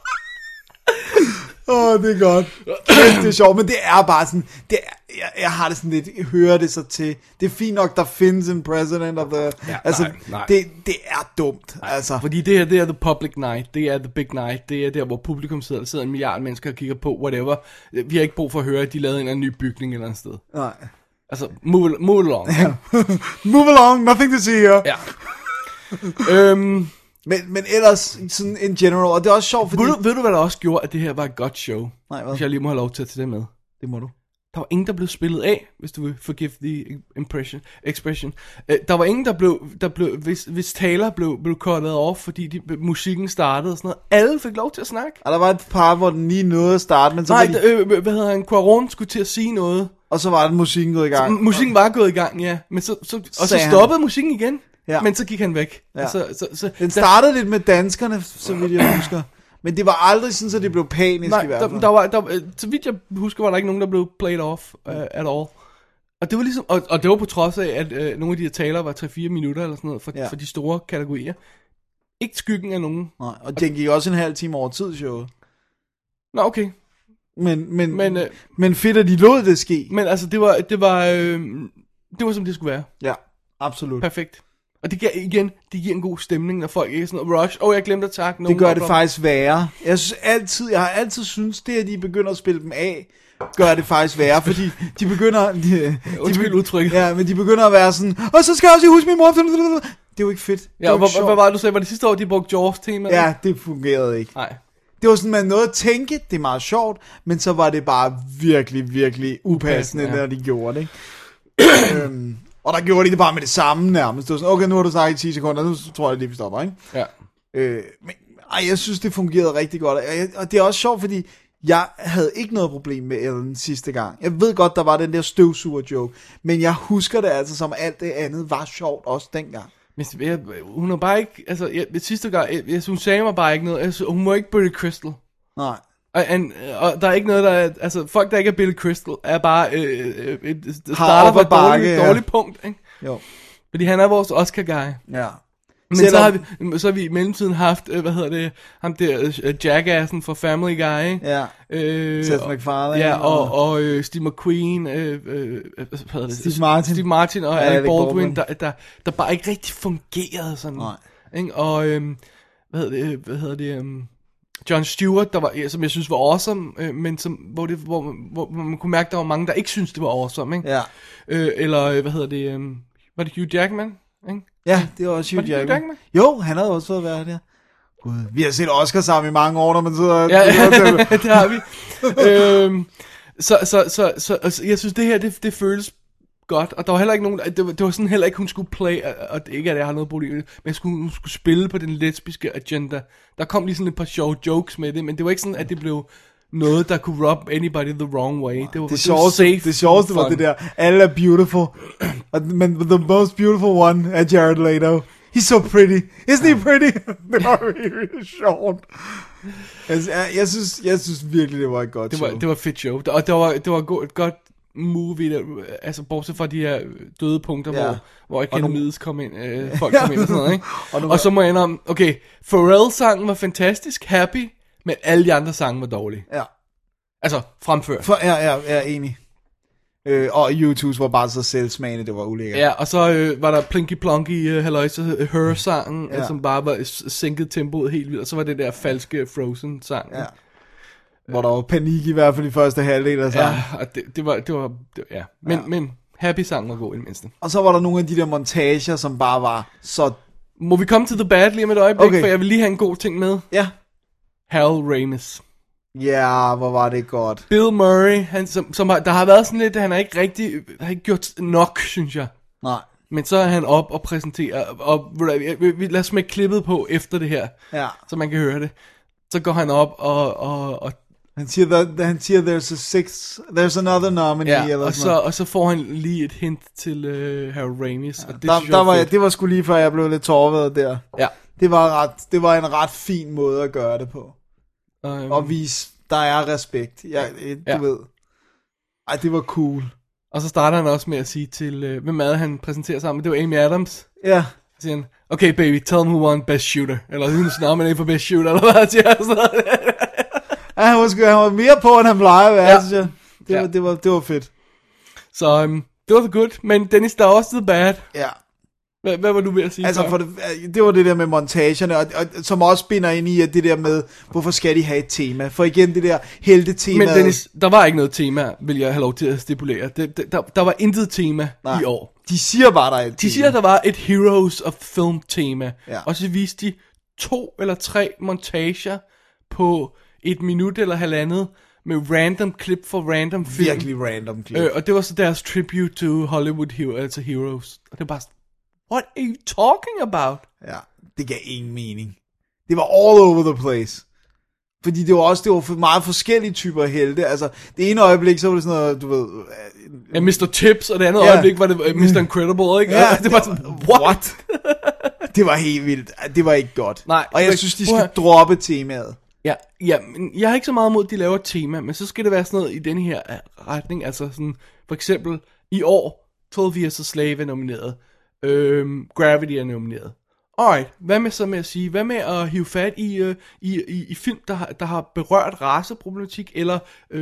S3: Det er godt. Det er sjovt, men det er bare sådan, jeg har det sådan lidt, hører det så til. Det er fint nok, der findes en president of the, nej. Det er dumt, altså.
S4: Fordi det her, det er the public night, det er the big night, det er der, hvor publikum sidder, der sidder 1 milliard mennesker og kigger på, whatever. Vi har ikke brug for at høre, at de lavede en ny bygning eller andet sted.
S3: Nej.
S4: Altså, move along.
S3: Ja. Move along, nothing to see here.
S4: Ja.
S3: Men ellers sådan in general, og det er også sjovt, fordi...
S4: Ved du, hvad der også gjorde, at det her var et godt show?
S3: Nej, hvad?
S4: Hvis jeg lige må have lov til at tage det med.
S3: Det må du.
S4: Der var ingen, der blev spillet af, hvis du vil forgive the expression. Der var ingen, der blev hvis taler blev cuttet off, fordi musikken startede og sådan noget. Alle fik lov til at snakke.
S3: Og der var et par, hvor den lige nåede at starte, men så
S4: nej, hvad hedder han? Quaron skulle til at sige noget.
S3: Og så var den musikken gået i gang.
S4: Musikken var gået i gang, ja. Men så stoppede musikken igen. Ja. Men så gik han væk.
S3: Ja.
S4: Så
S3: den startede lidt med danskerne, så vidt jeg husker. Men det var aldrig sådan, så det blev panisk i hvert fald.
S4: Der så vidt jeg husker, var der ikke nogen, der blev played off at all. Og det var ligesom, og det var på trods af, at nogle af de her taler var 3-4 minutter eller sådan noget, for de store kategorier. Ikke skyggen af nogen.
S3: Nej, og den gik også en halv time over tid, showet.
S4: Nå, okay.
S3: Men fedt, at de lod det ske.
S4: Men altså, det var som det skulle være.
S3: Ja, absolut.
S4: Perfekt. Og det giver en god stemning, når folk ikke er sådan noget rush. Jeg glemte at takke nogen.
S3: Det gør det faktisk værre. Jeg har altid syntes, det at de begynder at spille dem af, gør det faktisk værre, fordi de begynder...
S4: Undskyld udtrykket.
S3: Ja, men de begynder at være sådan, og så skal jeg også huske min mor. Det er jo ikke fedt.
S4: Ja, hvad var det, du sagde? Var det sidste år, de brugte Jaws tema?
S3: Ja, det fungerede ikke.
S4: Nej.
S3: Det var sådan, man nåede at tænke, det er meget sjovt, men så var det bare virkelig, virkelig upassende, når de gjorde det. Og der gjorde de det bare med det samme nærmest. Det var sådan, okay, nu har du snakket i 10 sekunder, nu tror jeg lige, vi stopper, ikke?
S4: Ja.
S3: Men jeg synes, det fungerede rigtig godt. Og det er også sjovt, fordi jeg havde ikke noget problem med Ellen sidste gang. Jeg ved godt, der var den der støvsuger-joke, men jeg husker det altså, som alt det andet var sjovt også dengang.
S4: Men hun har bare ikke, altså, sidste gang, hun sagde mig bare ikke noget, altså, hun må ikke Billy Crystal.
S3: Nej.
S4: Og der er ikke noget, der er, altså, folk, der ikke er Billy Crystal, er bare, starter fra et dårligt punkt, ikke?
S3: Jo.
S4: Fordi han er vores Oscar-guy.
S3: Ja.
S4: Men så har vi i mellemtiden haft, ham der jackassen fra Family Guy, ikke?
S3: Ja. Seth MacFarlane.
S4: Ja, og Steve McQueen, Steve Martin og Alec Baldwin, der bare ikke rigtig fungerede sådan.
S3: Nej.
S4: Ikke? Og, hvad hedder det, Jon Stewart, der var, som jeg synes var awesome, men hvor man kunne mærke, der var mange, der ikke synes det var awesome, ikke?
S3: Ja.
S4: Eller, hvad hedder det, var det Hugh Jackman, ikke?
S3: Ja, det var også Hugh Jackman. Jo, han havde også fået været der. Gud, vi har set Oscar sammen i mange år, når man sidder...
S4: Ja, det har vi. Så jeg synes, det her, det føles godt, og der var heller ikke nogen, det var sådan heller ikke, hun skulle play, og det ikke, at jeg har noget problem, men hun skulle spille på den lesbiske agenda. Der kom lige sådan et par sjove jokes med det, men det var ikke sådan, at det blev noget, der kunne rub anybody the wrong way. Det
S3: sjoveste var det der, alle er beautiful, men the most beautiful one er Jared Leto. He's so pretty. Isn't he pretty? Det var really sjovt. Jeg synes virkelig, det var et godt show.
S4: Det var et fedt show, og det var et godt movie, der, altså bortset fra de her døde punkter, hvor Akademiets kom ind, folk kom ind og sådan noget, ikke? Og så må jeg indrømme, okay, Pharrell-sangen var fantastisk, Happy, men alle de andre sange var dårlige.
S3: Ja.
S4: Altså, fremført.
S3: Jeg er enig. Og YouTube var bare så selvsmagende, det var ulækkert.
S4: Ja, og så var der Plinky Plonky Halløjse Her-sangen, som bare var sænket tempoet helt vildt, og så var det der falske Frozen-sang.
S3: Ja. Hvor der var panik i hvert fald i første halvdel af sangen.
S4: Ja, og det var ja. Men Happy-sang var god i det mindste.
S3: Og så var der nogle af de der montager, som bare var så...
S4: Må vi komme til The Bad lige om et øjeblik,
S3: Okay.
S4: for jeg vil lige have en god ting med.
S3: Ja.
S4: Harold Ramis.
S3: Ja, hvor var det godt.
S4: Bill Murray, der har været sådan lidt, han har ikke gjort nok, synes jeg.
S3: Nej.
S4: Men så er han op og præsenterer, og lad os smække klippet på efter det her, så man kan høre det. Så går han op og
S3: han siger there's another nominee,
S4: ja,
S3: eller sådan
S4: og så får han lige et hint til Harold Ramis.
S3: Ja,
S4: og det,
S3: det var sgu lige før jeg blev lidt tårvedet der.
S4: Ja.
S3: Det var en ret fin måde at gøre det på. Og vise, der er respekt. Du ved. Ej, det var cool.
S4: Og så starter han også med at sige til, hvem er det, han præsenterer sammen? Det var Amy Adams.
S3: Ja.
S4: Så siger han, okay baby, tell them who won best shooter. Eller hun er nominated for best shooter, eller hvad siger han.
S3: Ja, han var mere på, end han plejer at være, synes jeg. Det var fedt.
S4: Så det var the good, men Dennis, der er også the bad.
S3: Ja.
S4: Hvad var du ved at sige?
S3: Altså, det var det der med montagerne, og som også binder ind i, at det der med, hvorfor skal de have et tema? For igen, det der helte-tema.
S4: Men Dennis, der var ikke noget tema, vil jeg have lov til at stipulere. Der var intet tema i år.
S3: De siger bare, der er et tema.
S4: De siger, der var et Heroes of Film tema.
S3: Ja.
S4: Og så viste de 2 eller 3 montager på 1 minut eller halvandet, med random klip for random film.
S3: Virkelig random klip.
S4: Og det var så deres tribute to Hollywood Heroes. Og det var bare, what are you talking about?
S3: Ja, det gav ingen mening. Det var all over the place. Fordi det var for meget forskellige typer helte. Altså, det ene øjeblik, så var det sådan noget, du ved...
S4: Ja, Mr. Tips, og det andet øjeblik var det Mr. Incredible, ikke?
S3: Ja,
S4: det var sådan, what?
S3: Det var helt vildt. Det var ikke godt.
S4: Nej,
S3: og jeg synes, de skal droppe temaet.
S4: Ja, men jeg har ikke så meget mod, at de laver et tema, men så skal det være sådan noget i den her retning. Altså sådan, for eksempel, i år, 12 Years a Slave er nomineret. Gravity er nomineret. Alright, hvad med så med at sige, hvad med at hive fat i film, der har berørt raceproblematik, eller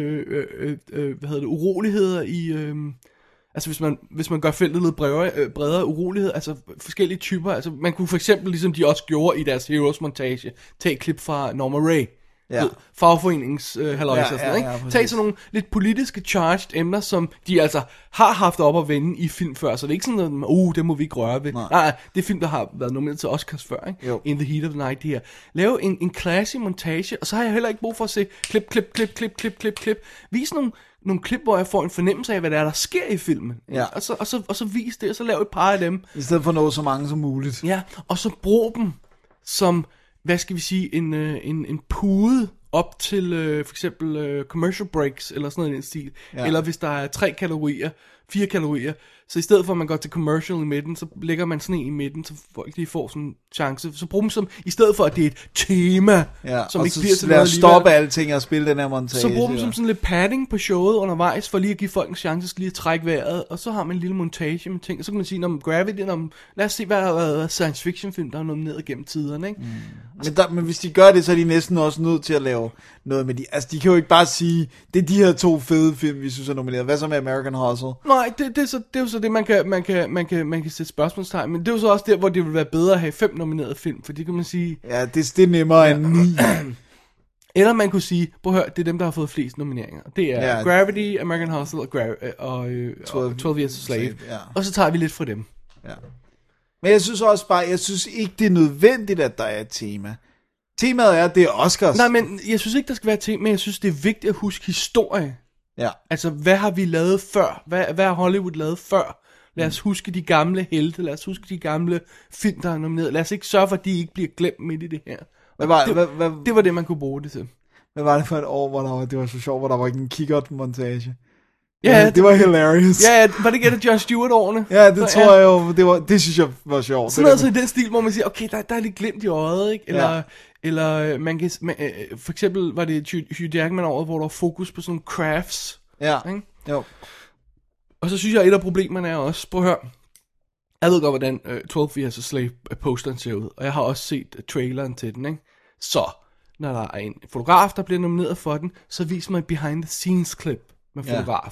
S4: uroligheder i... Altså hvis man gør feltet lidt bredere urolighed, altså forskellige typer, altså man kunne for eksempel, ligesom de også gjorde i deres Heroes montage, tage et klip fra Norma Ray, fagforenings halløjser og sådan, ikke? Tag sådan nogle lidt politiske charged emner, som de altså har haft op at vende i film før, så det er ikke sådan noget, det må vi ikke røre ved. Nej, det er film, der har været nomineret til Oscars før, ikke? Jo. In the Heat of the Night, det her. Lave en classy montage, og så har jeg heller ikke brug for at se klip. Vis nogle klip, hvor jeg får en fornemmelse af, hvad der sker i filmen.
S3: Ja.
S4: Og så vis det, og så lav et par af dem.
S3: I stedet for at nå så mange som muligt.
S4: Ja, og så brug dem som, hvad skal vi sige, en pude op til for eksempel commercial breaks, eller sådan noget i den stil. Ja. Eller hvis der er 4 kalorier, så i stedet for at man går til commercial i midten, så lægger man sådan en i midten, så folk lige får sådan en chance. Så brug dem som, i stedet for at det er et tema, som ikke bliver til noget alligevel.
S3: Stoppe alting og spille den her montage.
S4: Så brug dem som sådan lidt padding på showet undervejs, for lige at give folk en chance, lige at trække vejret, og så har man en lille montage med ting, og så kan man sige, om Gravity, lad os se, hvad er science fiction film, der er nomineret gennem tiderne, ikke?
S3: Men hvis de gør det, så er de næsten også nødt til at lave noget med de, altså de kan jo ikke bare sige, det er de her 2 fede film, vi synes er nomineret. Hvad så med American Hustle?
S4: Nej, det er jo så det, man kan sætte spørgsmålstegn, men det er jo så også der, hvor det vil være bedre at have 5 nominerede film, for det kan man sige...
S3: Ja, det er nemmere end 9.
S4: Eller man kunne sige, prøv at høre, det er dem, der har fået flest nomineringer. Det er Gravity, American Hustle og 12 Years a Slave. Ja. Og så tager vi lidt fra dem.
S3: Ja. Men jeg synes også bare, ikke det er nødvendigt, at der er et tema. Temaet er, at det er Oscars.
S4: Nej, men jeg synes ikke, der skal være et tema, men jeg synes, det er vigtigt at huske historie.
S3: Ja.
S4: Altså, hvad har vi lavet før? Hvad har Hollywood lavet før? Lad os huske de gamle helte, lad os huske de gamle film, der er nomineret. Lad os ikke sørge for, at de ikke bliver glemt midt i det her. Det var det, man kunne bruge det til.
S3: Hvad var det for et år, hvor det var så sjovt, hvor der var ikke en kikkert-montage? Ja, det var hilarious.
S4: Ja, var det ikke et af Jon Stewart-årene?
S3: Ja, det tror jeg jo. Det synes jeg var sjovt.
S4: Sådan noget så i den stil, hvor man siger, okay, der er lidt glimt i øjet, ikke? Eller man kan, for eksempel var det Hugh Jackman-året, hvor der var fokus på sådan nogle crafts.
S3: Ja,
S4: ikke?
S3: Jo.
S4: Og så synes jeg, at et af problemerne er også, prøv at høre, jeg ved godt, hvordan 12 Years a Slave posteren ser ud, og jeg har også set traileren til den, ikke? Så, når der er en fotograf, der bliver nomineret for den, så vis mig et behind the scenes klip med fotografen.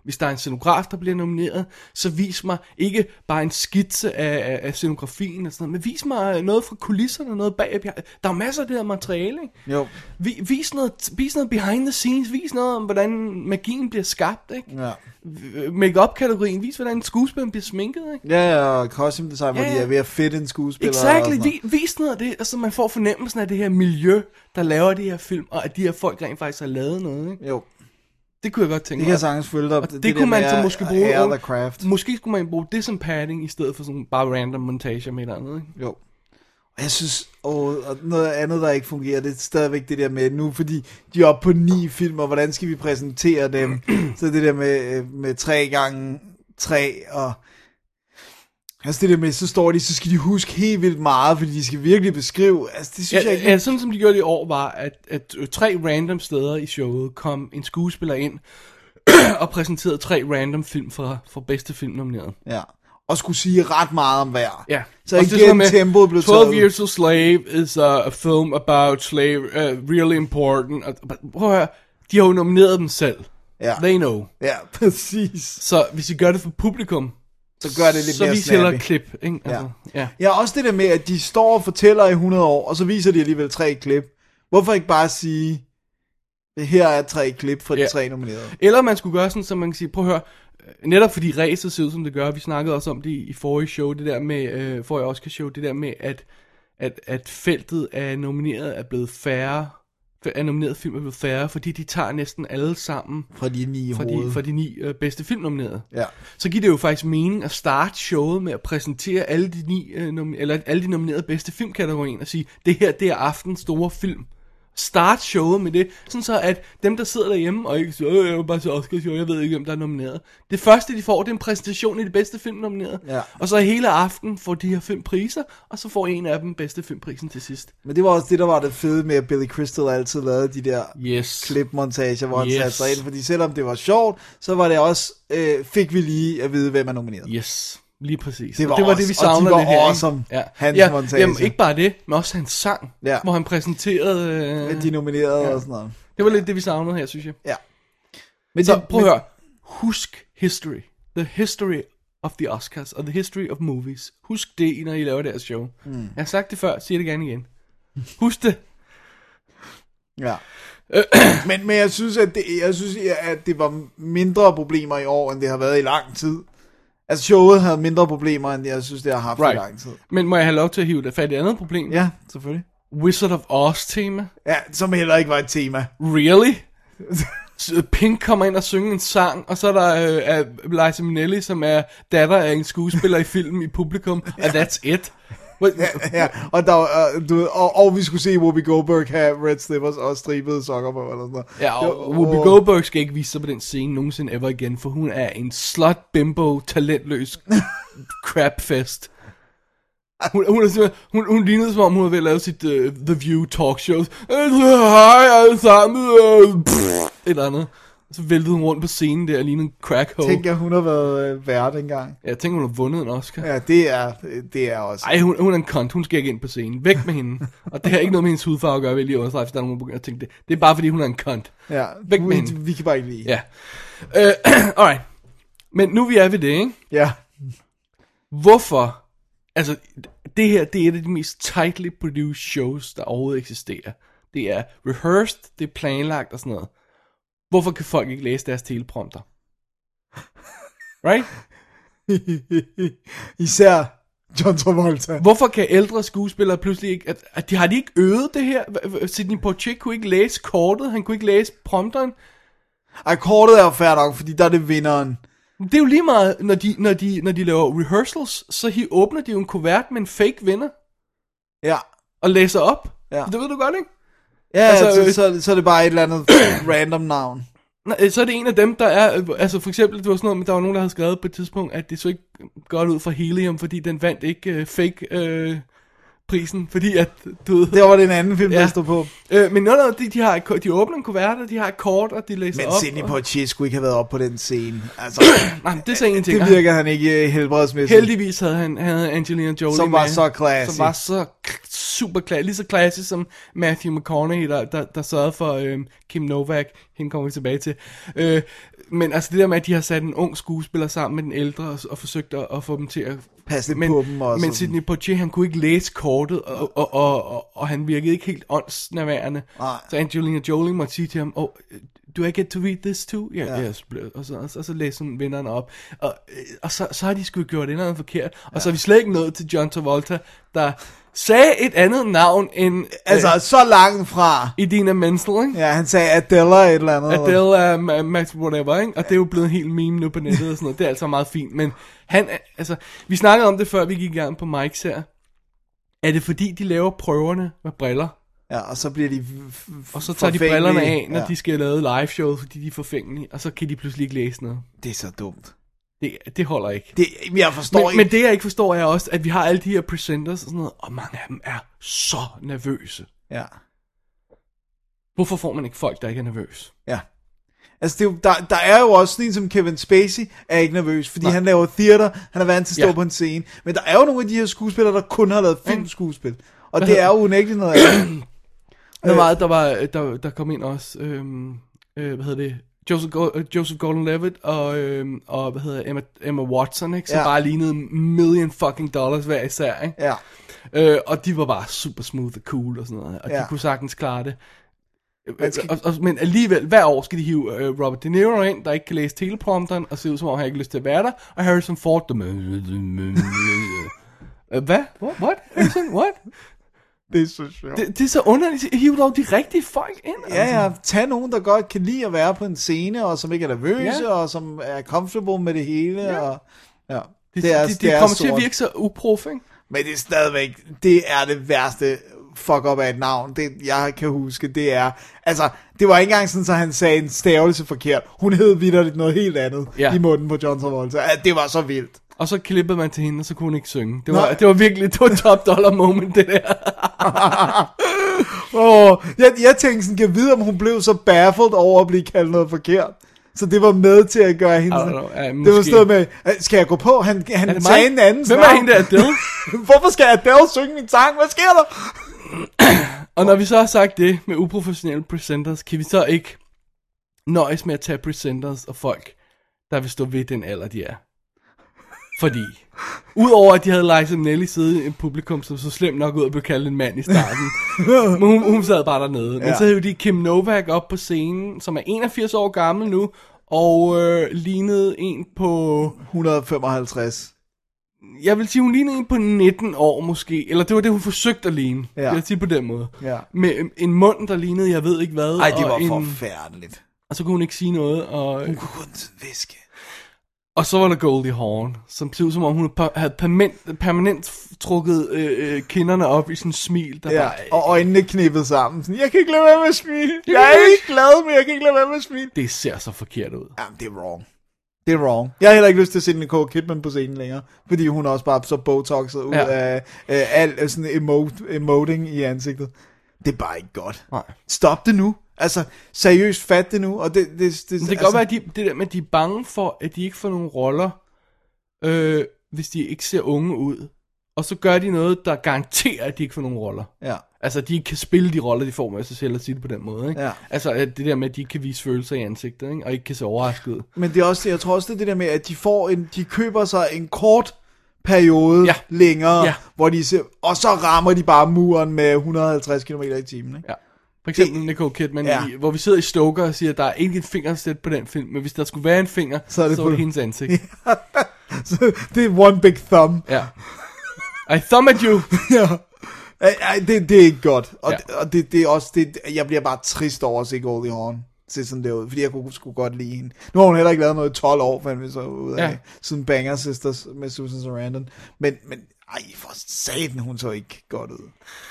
S4: Hvis der er en scenograf, der bliver nomineret, så vis mig ikke bare en skitse af scenografien og sådan noget, men vis mig noget fra kulisserne, noget bag. Der er masser af det her materiale, ikke?
S3: Jo.
S4: Vis noget behind the scenes, vis noget om, hvordan magien bliver skabt, ikke?
S3: Ja.
S4: Make-up-kategorien, vis hvordan skuespilleren bliver sminket, ikke?
S3: Ja, og costume design, hvor de er ved at fedte en skuespiller.
S4: Exactly, vis noget af det, og så man får fornemmelsen af det her miljø, der laver de her film, og at de her folk rent faktisk har lavet noget, ikke?
S3: Jo.
S4: Det kunne jeg godt tænke
S3: Det
S4: mig.
S3: kan jeg sagtens følge dig.
S4: Og det kunne man så måske bruge.
S3: Craft.
S4: Måske skulle man bruge det som padding, i stedet for sådan bare random montage med et andet, ikke?
S3: Jo. Og jeg synes, og noget andet, der ikke fungerer, det er stadigvæk det der med nu, fordi de er oppe på 9 film, og hvordan skal vi præsentere dem? Så det der med 3x3, og altså det der med, så står de, så skal de huske helt vildt meget, fordi de skal virkelig beskrive, altså det synes jeg ikke.
S4: Ja, sådan som de gjorde det i år, var, at 3 random steder i showet kom en skuespiller ind, og præsenterede 3 random film fra bedste film nomineret.
S3: Ja. Og skulle sige ret meget om hver.
S4: Ja.
S3: Så igen tempoet blev
S4: 12 Years a Slave is a film about slave, really important. Prøv at høre, de har jo nomineret dem selv.
S3: Ja.
S4: They know.
S3: Ja, præcis.
S4: Så hvis I gør det for publikum,
S3: så gør det lidt mere
S4: vis hellere klip, ikke? Altså,
S3: ja. Ja, også det der med, at de står og fortæller i 100 år, og så viser de alligevel 3 klip. Hvorfor ikke bare sige, her er 3 klip fra de 3 nominerede?
S4: Eller man skulle gøre sådan, så man kan sige, prøv at høre, netop fordi ræset ser ud som det gør, vi snakkede også om det i forrige show, det der med, forrige Oscar-show, det der med, at feltet af nomineret er blevet færre, af nomineret film er blevet færre, fordi de tager næsten alle sammen
S3: fra de 9
S4: fra de 9 bedste filmnominerede.
S3: Ja.
S4: Så giver det jo faktisk mening at starte showet med at præsentere alle de 9 alle de nominerede bedste filmkategorier og sige, det her, det er aftens store film. Start showet med det, sådan så at dem der sidder derhjemme og ikke siger, jeg vil bare se Oscar show, jeg ved ikke hvem der er nomineret. Det første de får, det er en præsentation i de bedste film nomineret.
S3: Ja.
S4: Og så hele aften får de her 5 priser, og så får en af dem bedste filmprisen til sidst.
S3: Men det var også det der var det fede med at Billy Crystal altid lavede de der klipmontager, hvor han satte sig ind, fordi selvom det var sjovt, så var det også fik vi lige at vide hvem er nomineret.
S4: Yes. Lige præcis.
S3: Det var det,
S4: vi savnede lidt her.
S3: Awesome, hans montage.
S4: Jamen, ikke bare det, men også hans sang, hvor han præsenterede
S3: de nominerede og sådan noget.
S4: Det var lidt det, vi savnede her, synes jeg.
S3: Ja.
S4: Men så prøv at høre. Husk history. The history of the Oscars, og the history of movies. Husk det, når I laver deres show. Jeg har sagt det før, siger det gerne igen. Husk det.
S3: Ja. Men jeg synes, at det var mindre problemer i år, end det har været i lang tid. Altså showet havde mindre problemer, end jeg synes, det har haft i lang tid.
S4: Men må jeg have lov til at hive det fat i et andet problem?
S3: Ja, selvfølgelig.
S4: Wizard of Oz tema.
S3: Ja, som heller ikke var et tema.
S4: Really? Pink kommer ind og synger en sang, og så er der Liza Minnelli, som er datter af en skuespiller i filmen i publikum, og that's it.
S3: Ja, og, der, og vi skulle se Whoopi Goldberg have red slippers og stribede sokker på, eller sådan noget.
S4: Ja, og Whoopi Goldberg skal ikke vise sig på den scene nogensinde ever igen, for hun er en slut, bimbo, talentløs crapfest. Hun lignede, som om hun var ved at lave sit The View talkshow. Hej alle sammen. Et eller andet. Så væltede hun rundt på scenen der og lignede en crackhole.
S3: Tænk, at hun har været vært engang.
S4: Ja, tænk, hun har vundet en Oscar.
S3: Ja, det er også.
S4: Ej, hun er en cunt. Hun skal ikke ind på scenen. Væk med hende. Og det har ikke noget med hendes hudfarve at gøre, vil jeg lige understrege, hvis der er nogen, der begynder at tænke det. Det er bare fordi, hun er en cunt.
S3: Ja,
S4: væk med hende.
S3: Vi kan bare ikke lide.
S4: Ja. Alright. Men nu vi er ved det, ikke?
S3: Ja.
S4: Hvorfor? Altså, det her, det er et af de mest tightly produced shows, der overhovedet eksisterer. Det er rehearsed, det er planlagt og sådan noget. Hvorfor kan folk ikke læse deres teleprompter? Right?
S3: Især John Travolta.
S4: Hvorfor kan ældre skuespillere pludselig ikke... Har de ikke øvet det her? Sidney Poitier kunne ikke læse kortet, han kunne ikke læse prompteren.
S3: Ej, kortet er jo fair nok, fordi der er det vinderen.
S4: Det er jo lige meget, når de laver rehearsals, så åbner de jo en kuvert med en fake vinder.
S3: Ja.
S4: Og læser op.
S3: Ja.
S4: Det ved du godt, ikke?
S3: Ja, altså, så er det bare et eller andet random navn.
S4: Nej, så er det en af dem, der er... Altså for eksempel, det var sådan noget, men der var nogen, der havde skrevet på et tidspunkt, at det så ikke godt ud for Helium, fordi den vandt ikke fake prisen, fordi at... Du ved,
S3: det var det en anden film, der stod på.
S4: Men de åbner en kuvert, og de har et kort, og de læser op.
S3: Men Sidney Poitier skulle ikke have været op på den scene. Altså,
S4: nej, det sagde ingenting.
S3: Det virker han ikke helbredsmæssigt.
S4: Heldigvis havde Angelina Jolie
S3: som var så classy.
S4: Som var super lige så klassisk som Matthew McConaughey, der sørgede for Kim Novak, hende kommer vi tilbage til. Men altså det der med, at de har sat en ung skuespiller sammen med den ældre, og forsøgt at få dem til at
S3: passe lidt på dem også.
S4: Men Sidney Poitier, han kunne ikke læse kortet, og han virkede ikke helt åndsnærværende. Så Angelina Jolie måtte sige til ham, do I get to read this too? Ja. Yes. Og så læser hun vinderne op. Og så har de sgu gjort et eller andet forkert. Og så er vi slet ikke nået til John Travolta, der sagde et andet navn end...
S3: Altså, så langt fra...
S4: Idina Menzel, ikke?
S3: Ja, han sagde Adela et eller andet.
S4: Adela, Max, whatever, ikke? Og det er jo blevet helt meme nu på nettet og sådan noget. Det er altså meget fint. Men han, altså... Vi snakkede om det, før vi gik i gang på Mike's her. Er det fordi, de laver prøverne med briller?
S3: Ja, og så bliver de
S4: og så tager de brillerne af, når de skal lave live show, fordi de er forfængelige. Og så kan de pludselig ikke læse noget.
S3: Det er så dumt.
S4: Det holder ikke.
S3: Jeg forstår ikke.
S4: Men det jeg ikke forstår er også, at vi har alle de her presenters og sådan noget, og mange af dem er så nervøse.
S3: Ja.
S4: Hvorfor får man ikke folk, der ikke er nervøse?
S3: Ja. Altså, det er jo, der er jo også sådan en som Kevin Spacey, er ikke nervøs, fordi han laver theater, han er vant til at stå på en scene. Men der er jo nogle af de her skuespillere, der kun har lavet filmskuespil. Og det er jo unægteligt noget andet.
S4: Der kom ind også, hvad hedder det, Joseph Gordon-Levitt og hvad hedder Emma Watson, ikke? Som bare lignede $1 million hver især, ikke?
S3: Ja.
S4: Og de var bare super smooth og cool og sådan noget, og de kunne sagtens klare det. Men alligevel, hver år skal de hive Robert De Niro ind, der ikke kan læse teleprompteren, og se ud som om han ikke har lyst til at være der, og Harrison Ford, hvad? What? Harrison, what?
S3: Det er så sjovt.
S4: Det er så underligt. Hiv dog de rigtige folk ind.
S3: Ja, tag nogen, der godt kan lide at være på en scene, og som ikke er nervøse, og som er comfortable med det hele. Ja. Og,
S4: det kommer til at virke så uprof, ikke?
S3: Men det er stadigvæk, det er det værste fuck up af et navn, det jeg kan huske, det er, altså, det var ikke engang sådan, så han sagde en stavelse forkert. Hun hed vitterligt noget helt andet i munden på John Travolta. Det var så vildt.
S4: Og så klippede man til hende, og så kunne hun ikke synge. Det var virkelig, det var top dollar moment, det der.
S3: Jeg tænkte sådan, kan jeg vide, om hun blev så baffled over at blive kaldt noget forkert. Så det var med til at gøre hende sådan. Det var stået med, skal jeg gå på? Han sagde en anden sang.
S4: Hvem er hende der, Adele?
S3: Hvorfor skal Adele synge min sang? Hvad sker der?
S4: Og når vi så har sagt det med uprofessionelle presenters, kan vi så ikke nøjes med at tage presenters og folk, der vil stå ved den alder, de er. Fordi, udover at de havde Liza Minnelli siddet i et publikum, som så slemt nok ud og blev kaldt en mand i starten. Men hun sad bare dernede. Men så havde de Kim Novak op på scenen, som er 81 år gammel nu, og lignede en på...
S3: 155.
S4: Jeg vil sige, hun lignede en på 19 år måske. Eller det var det, hun forsøgte at ligne. Jeg vil sige på den måde. Ja. Med en mund, der lignede, jeg ved ikke hvad.
S3: Ej, det var forfærdeligt.
S4: Og så kunne hun ikke sige noget. Og
S3: hun kunne kun viske.
S4: Og så var der Goldie Hawn, som så ud som om hun havde permanent trukket kinderne op i sådan en smil. Der bare,
S3: og øjnene knippet sammen. Sådan, jeg kan ikke lade være med at smile. Jeg er ikke glad, men jeg kan ikke lade være med at smile.
S4: Det ser så forkert ud.
S3: Jamen, det er wrong. Det er wrong. Jeg har heller ikke lyst til at se Nicole Kidman på scenen længere, fordi hun er også bare så botoxet ud af alt sådan emoting i ansigtet. Det er bare ikke godt. Nej. Stop det nu. Altså, seriøst, fat det nu. Og det
S4: kan godt være, at det der med, at de er bange for, at de ikke får nogle roller, hvis de ikke ser unge ud. Og så gør de noget, der garanterer, at de ikke får nogle roller. Ja. Altså, at de ikke kan spille de roller, de får med sig selv og sige det på den måde. Ikke? Ja. Altså, det der med, at de ikke kan vise følelser i ansigtet, ikke? Og ikke kan se overrasket ud.
S3: Men det er også, jeg tror også, det er det der med, at de køber sig en kort periode længere, hvor de ser, og så rammer de bare muren med 150 km i timen. Ikke?
S4: Ja. For eksempel Nicole Kidman, hvor vi sidder i Stoker og siger, at der er ikke en fingersæt på den film, men hvis der skulle være en finger, så er det hendes ansigt.
S3: Så det er one big thumb.
S4: Ja. I thumb at you.
S3: Det er ikke godt. Og det er også det, jeg bliver bare trist over at se Goldie Hawn se sådan der ud, fordi jeg skulle godt lide hende. Nu har hun heller ikke lavet noget i 12 år, fandt vi så ud af, siden Banger Sisters med Susan Sarandon. Men for satan, hun så ikke godt ud.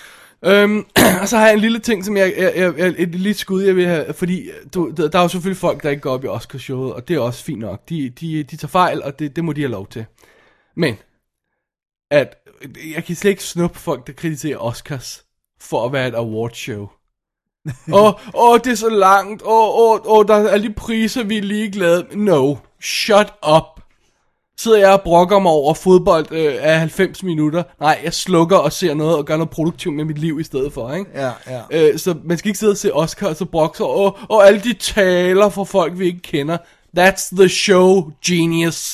S4: Og så har jeg en lille ting, som et lille skud, jeg vil have, fordi der er jo selvfølgelig folk, der ikke går op i Oscarshowet, og det er også fint nok. De tager fejl, og det må de have lov til. Men, at jeg kan slet ikke snuppe folk, der kritiserer Oscars for at være et awardshow. det er så langt, der er alle de priser, vi er ligeglade. No, shut up. sidder jeg og brokker mig over fodbold af 90 minutter. Nej, jeg slukker og ser noget og gør noget produktivt med mit liv i stedet for, ikke?
S3: Ja.
S4: Så man skal ikke sidde og se Oscar og så brokke sig og alle de taler for folk, vi ikke kender. That's the show, genius.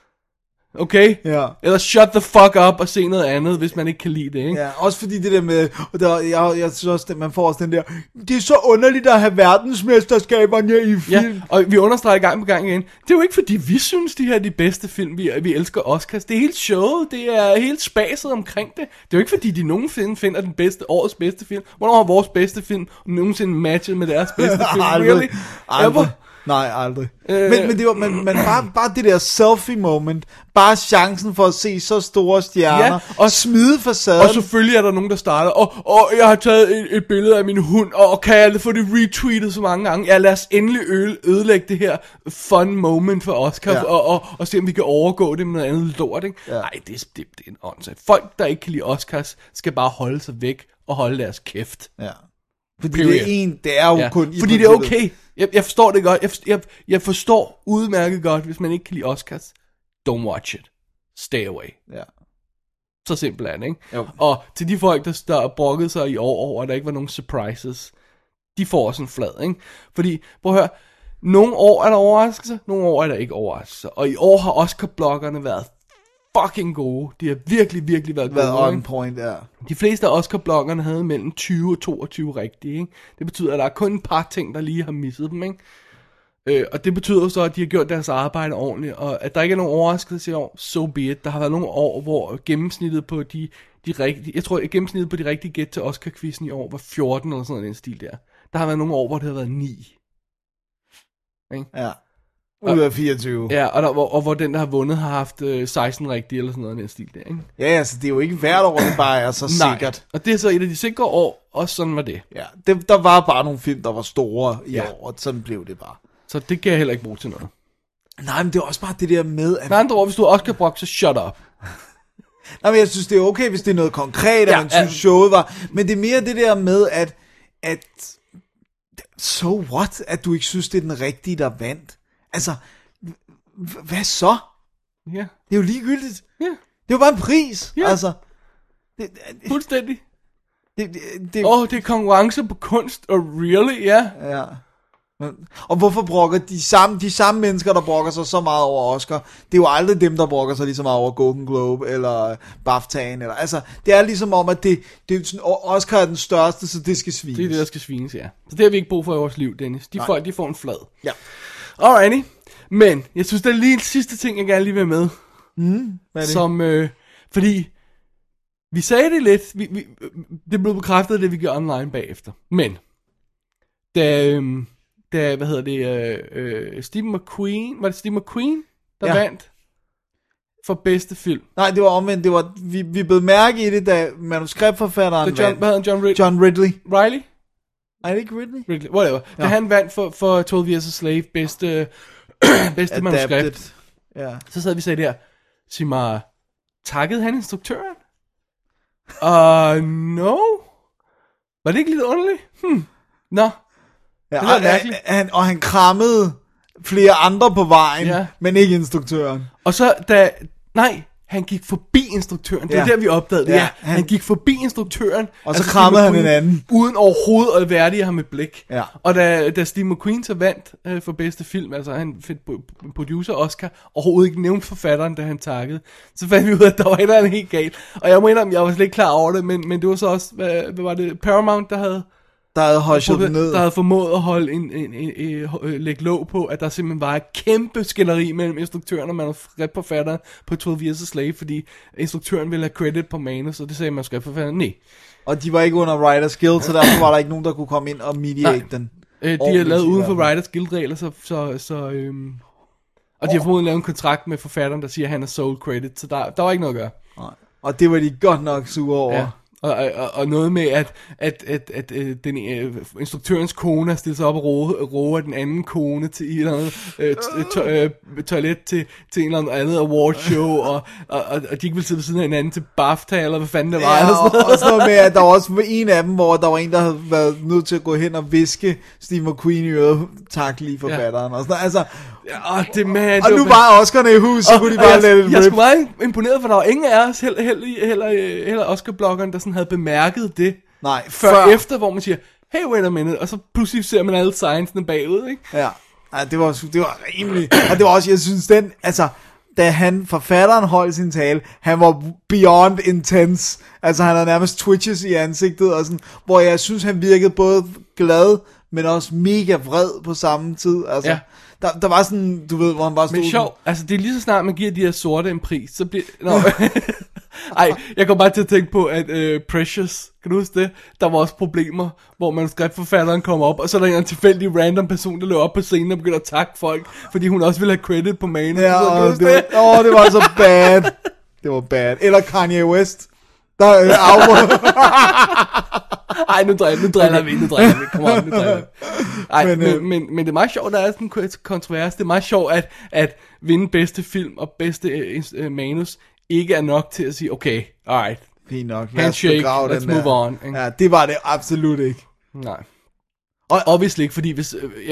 S4: Okay?
S3: Ja.
S4: Eller shut the fuck up og se noget andet, hvis man ikke kan lide det, ikke?
S3: Ja, også fordi det der med, jeg synes også, man får også den der, det er så underligt at have verdensmesterskaberne i film.
S4: Ja, og vi understreger gang på gang igen, det er jo ikke fordi vi synes, de her er de bedste film, vi elsker Oscars. Det er helt showet, det er helt spaset omkring det. Det er jo ikke fordi, de nogensinde finder den årets bedste film. Hvornår har vores bedste film nogensinde matchet med deres bedste film?
S3: Aldrig. Nej, aldrig. Men det var men bare det der selfie moment, bare chancen for at se så store stjerner, og smide facaden.
S4: Og selvfølgelig er der nogen, der starter, og jeg har taget et billede af min hund, og kan jeg få det retweetet så mange gange. Ja, lad os endelig ødelægge det her fun moment for Oscar, og se om vi kan overgå det med noget andet lort, ikke? Nej, det er en åndssvagt. Folk, der ikke kan lide Oscars, skal bare holde sig væk og holde deres kæft.
S3: Ja. Fordi det er jo kun...
S4: Fordi det er okay. Jeg forstår det godt. Jeg forstår udmærket godt, hvis man ikke kan lide Oscars. Don't watch it. Stay away.
S3: Ja.
S4: Så simpelt er det, ikke?
S3: Jo.
S4: Og til de folk, der brokkede sig i år over, at der ikke var nogen surprises, de får også en flad, ikke? Fordi, prøv at høre, nogle år er der overraskelser, nogle år er der ikke overraskelser. Og i år har Oscar-bloggerne været fucking gode. De har virkelig været gode.
S3: On point, ja.
S4: De fleste af Oscar-bloggerne havde mellem 20 og 22 rigtige, ikke? Det betyder, at der er kun et par ting, der lige har misset dem, ikke? Og det betyder så, at de har gjort deres arbejde ordentligt, og at der ikke er nogen overraskelse i år, so be it. Der har været nogle år, hvor gennemsnittet på de rigtige, jeg tror, gennemsnittet på de rigtige gæt til Oscar-quizzen i år var 14 eller sådan noget, den stil der. Der har været nogle år, hvor det har været 9. Ikke?
S3: Ja. Ud af 24.
S4: Ja, og hvor den, der har vundet, har haft 16 rigtige eller sådan noget, den stil der, ikke?
S3: Ja, altså, det er jo ikke hvert år, det bare er så sikkert.
S4: Og det er så et af de sikre år, og sådan var det.
S3: Ja, der var bare nogle film, der var store i år, og sådan blev det bare.
S4: Så det kan jeg heller ikke bruge til noget.
S3: Nej, men det er også bare det der med... At...
S4: Med andre ord, hvis du er Oscar-brok, så shut up.
S3: Nej, men jeg synes, det er okay, hvis det er noget konkret, at man synes, showet var... Men det er mere det der med, at so what, at du ikke synes, det er den rigtige, der vandt. Altså, hvad så?
S4: Ja.
S3: Det er jo ligegyldigt.
S4: Ja.
S3: Det er jo bare en pris.
S4: Ja.
S3: Altså,
S4: fuldstændig.
S3: Det
S4: det er konkurrence på kunst, og really, ja.
S3: Ja. Og hvorfor brokker de samme mennesker, der brokker sig så meget over Oscar, det er jo aldrig dem, der brokker sig lige så meget over Golden Globe, eller BAFTA'en, eller, altså, det er ligesom om, at det er sådan, Oscar er den største, så det skal svines.
S4: Det er det, der skal svines, ja. Så det har vi ikke brug for i vores liv, Dennis. Folk, de får en flad.
S3: Ja.
S4: Alrighty. Men, jeg synes, der er lige en sidste ting, jeg gerne lige vil med.
S3: Hvad er det?
S4: Som, fordi, vi sagde det lidt, det blev bekræftet, det vi gjorde online bagefter. Men, da hvad hedder det, Steve McQueen, var det Steve McQueen, der vandt for bedste film?
S3: Nej, det var omvendt, det var, vi blev mærke i det, da manuskriptforfatteren vandt.
S4: Hvad hedder han,
S3: John Ridley.
S4: Riley?
S3: Er det ikke Ridley?
S4: Whatever. Da han vandt for 12 Years a Slave, bedste manuskript.
S3: Ja.
S4: Så sad vi og sagde der, sig mig, takkede han instruktøren? No. Var det ikke lidt underligt? Nå.
S3: Ja, og han krammede flere andre på vejen, men ikke instruktøren.
S4: Og så han gik forbi instruktøren. Det er der, vi opdagede det. Ja, han gik forbi instruktøren.
S3: Og så krammede han en anden.
S4: Uden overhovedet at værdige ham med blik.
S3: Ja.
S4: Og da Steve McQueen så vandt for bedste film, altså han fik producer Oscar, overhovedet ikke nævnt forfatteren, da han takkede, så fandt vi ud af, at der var et eller andet helt galt. Og jeg må indrømme, jeg var slet ikke klar over det, men det var så også, hvad var det, Paramount, der havde
S3: ned.
S4: Der havde formået at holde lægge låg på, at der simpelthen var et kæmpe skænderi mellem instruktøren og manuskriptforfatteren på 12 Years a Slave, fordi instruktøren ville have credit på manus, og det sagde manuskriptforfatteren, nej.
S3: Og de var ikke under Writers Guild, så derfor var der ikke nogen, der kunne komme ind og mediate den.
S4: De har lavet uden for Writers Guild regler, og de har formodentlig lavet en kontrakt med forfatteren, der siger, at han er sole credit, så der var ikke noget at gøre.
S3: Nej. Og det var de godt nok sure over.
S4: Ja. Og noget med, at den instruktørens kone har stillet sig op og roer den anden kone til et eller andet toilet til en eller andet awardshow, og de ikke ville sidde ved siden af hinanden til BAFTA, eller hvad fanden det var.
S3: Ja, og sådan noget med, at der var også en af dem, hvor der var en, der havde været nødt til at gå hen og viske Steve McQueen i øret, tak lige forfatteren. Og sådan, altså,
S4: det man.
S3: Og nu var Oscar'ne i hus, så kunne de bare lade det
S4: Jeg skulle meget imponeret, for der var ingen af os, heller Oscar-bloggeren, der sådan havde bemærket det.
S3: Nej,
S4: før efter, hvor man siger, hey, wait a minute, og så pludselig ser man alle sciencene bagud, ikke?
S3: Ja, det var rimelig. Og det var også, jeg synes, da forfatteren holdt sin tale, han var beyond intense. Altså, han havde nærmest twitches i ansigtet, og sådan, hvor jeg synes, han virkede både glad, men også mega vred på samme tid. Altså,
S4: ja.
S3: Der var sådan, du ved, hvor han bare stod...
S4: Men sjov, altså det er lige så snart, man giver de her sorte en pris, så bliver... Ej, jeg kom bare til at tænke på, at Precious, kan du huske det? Der var også problemer, hvor manuskriptforfatteren kom op, og så er der en tilfældig random person, der løber op på scenen og begynder at takke folk, fordi hun også ville have credit på manus.
S3: Ja, og det var så bad. Det var bad. Eller Kanye West. Der
S4: Ej, nu driller vi. Kom on, nu driller vi. Ej, men det er meget sjovt, der er sådan en kontrovers. Det er meget sjovt, at vinde bedste film og bedste manus ikke er nok til at sige, okay, alright.
S3: Fint nok.
S4: Handshake, let's move on. Ikke?
S3: Ja, det var det absolut ikke.
S4: Nej. Og obviously ikke, fordi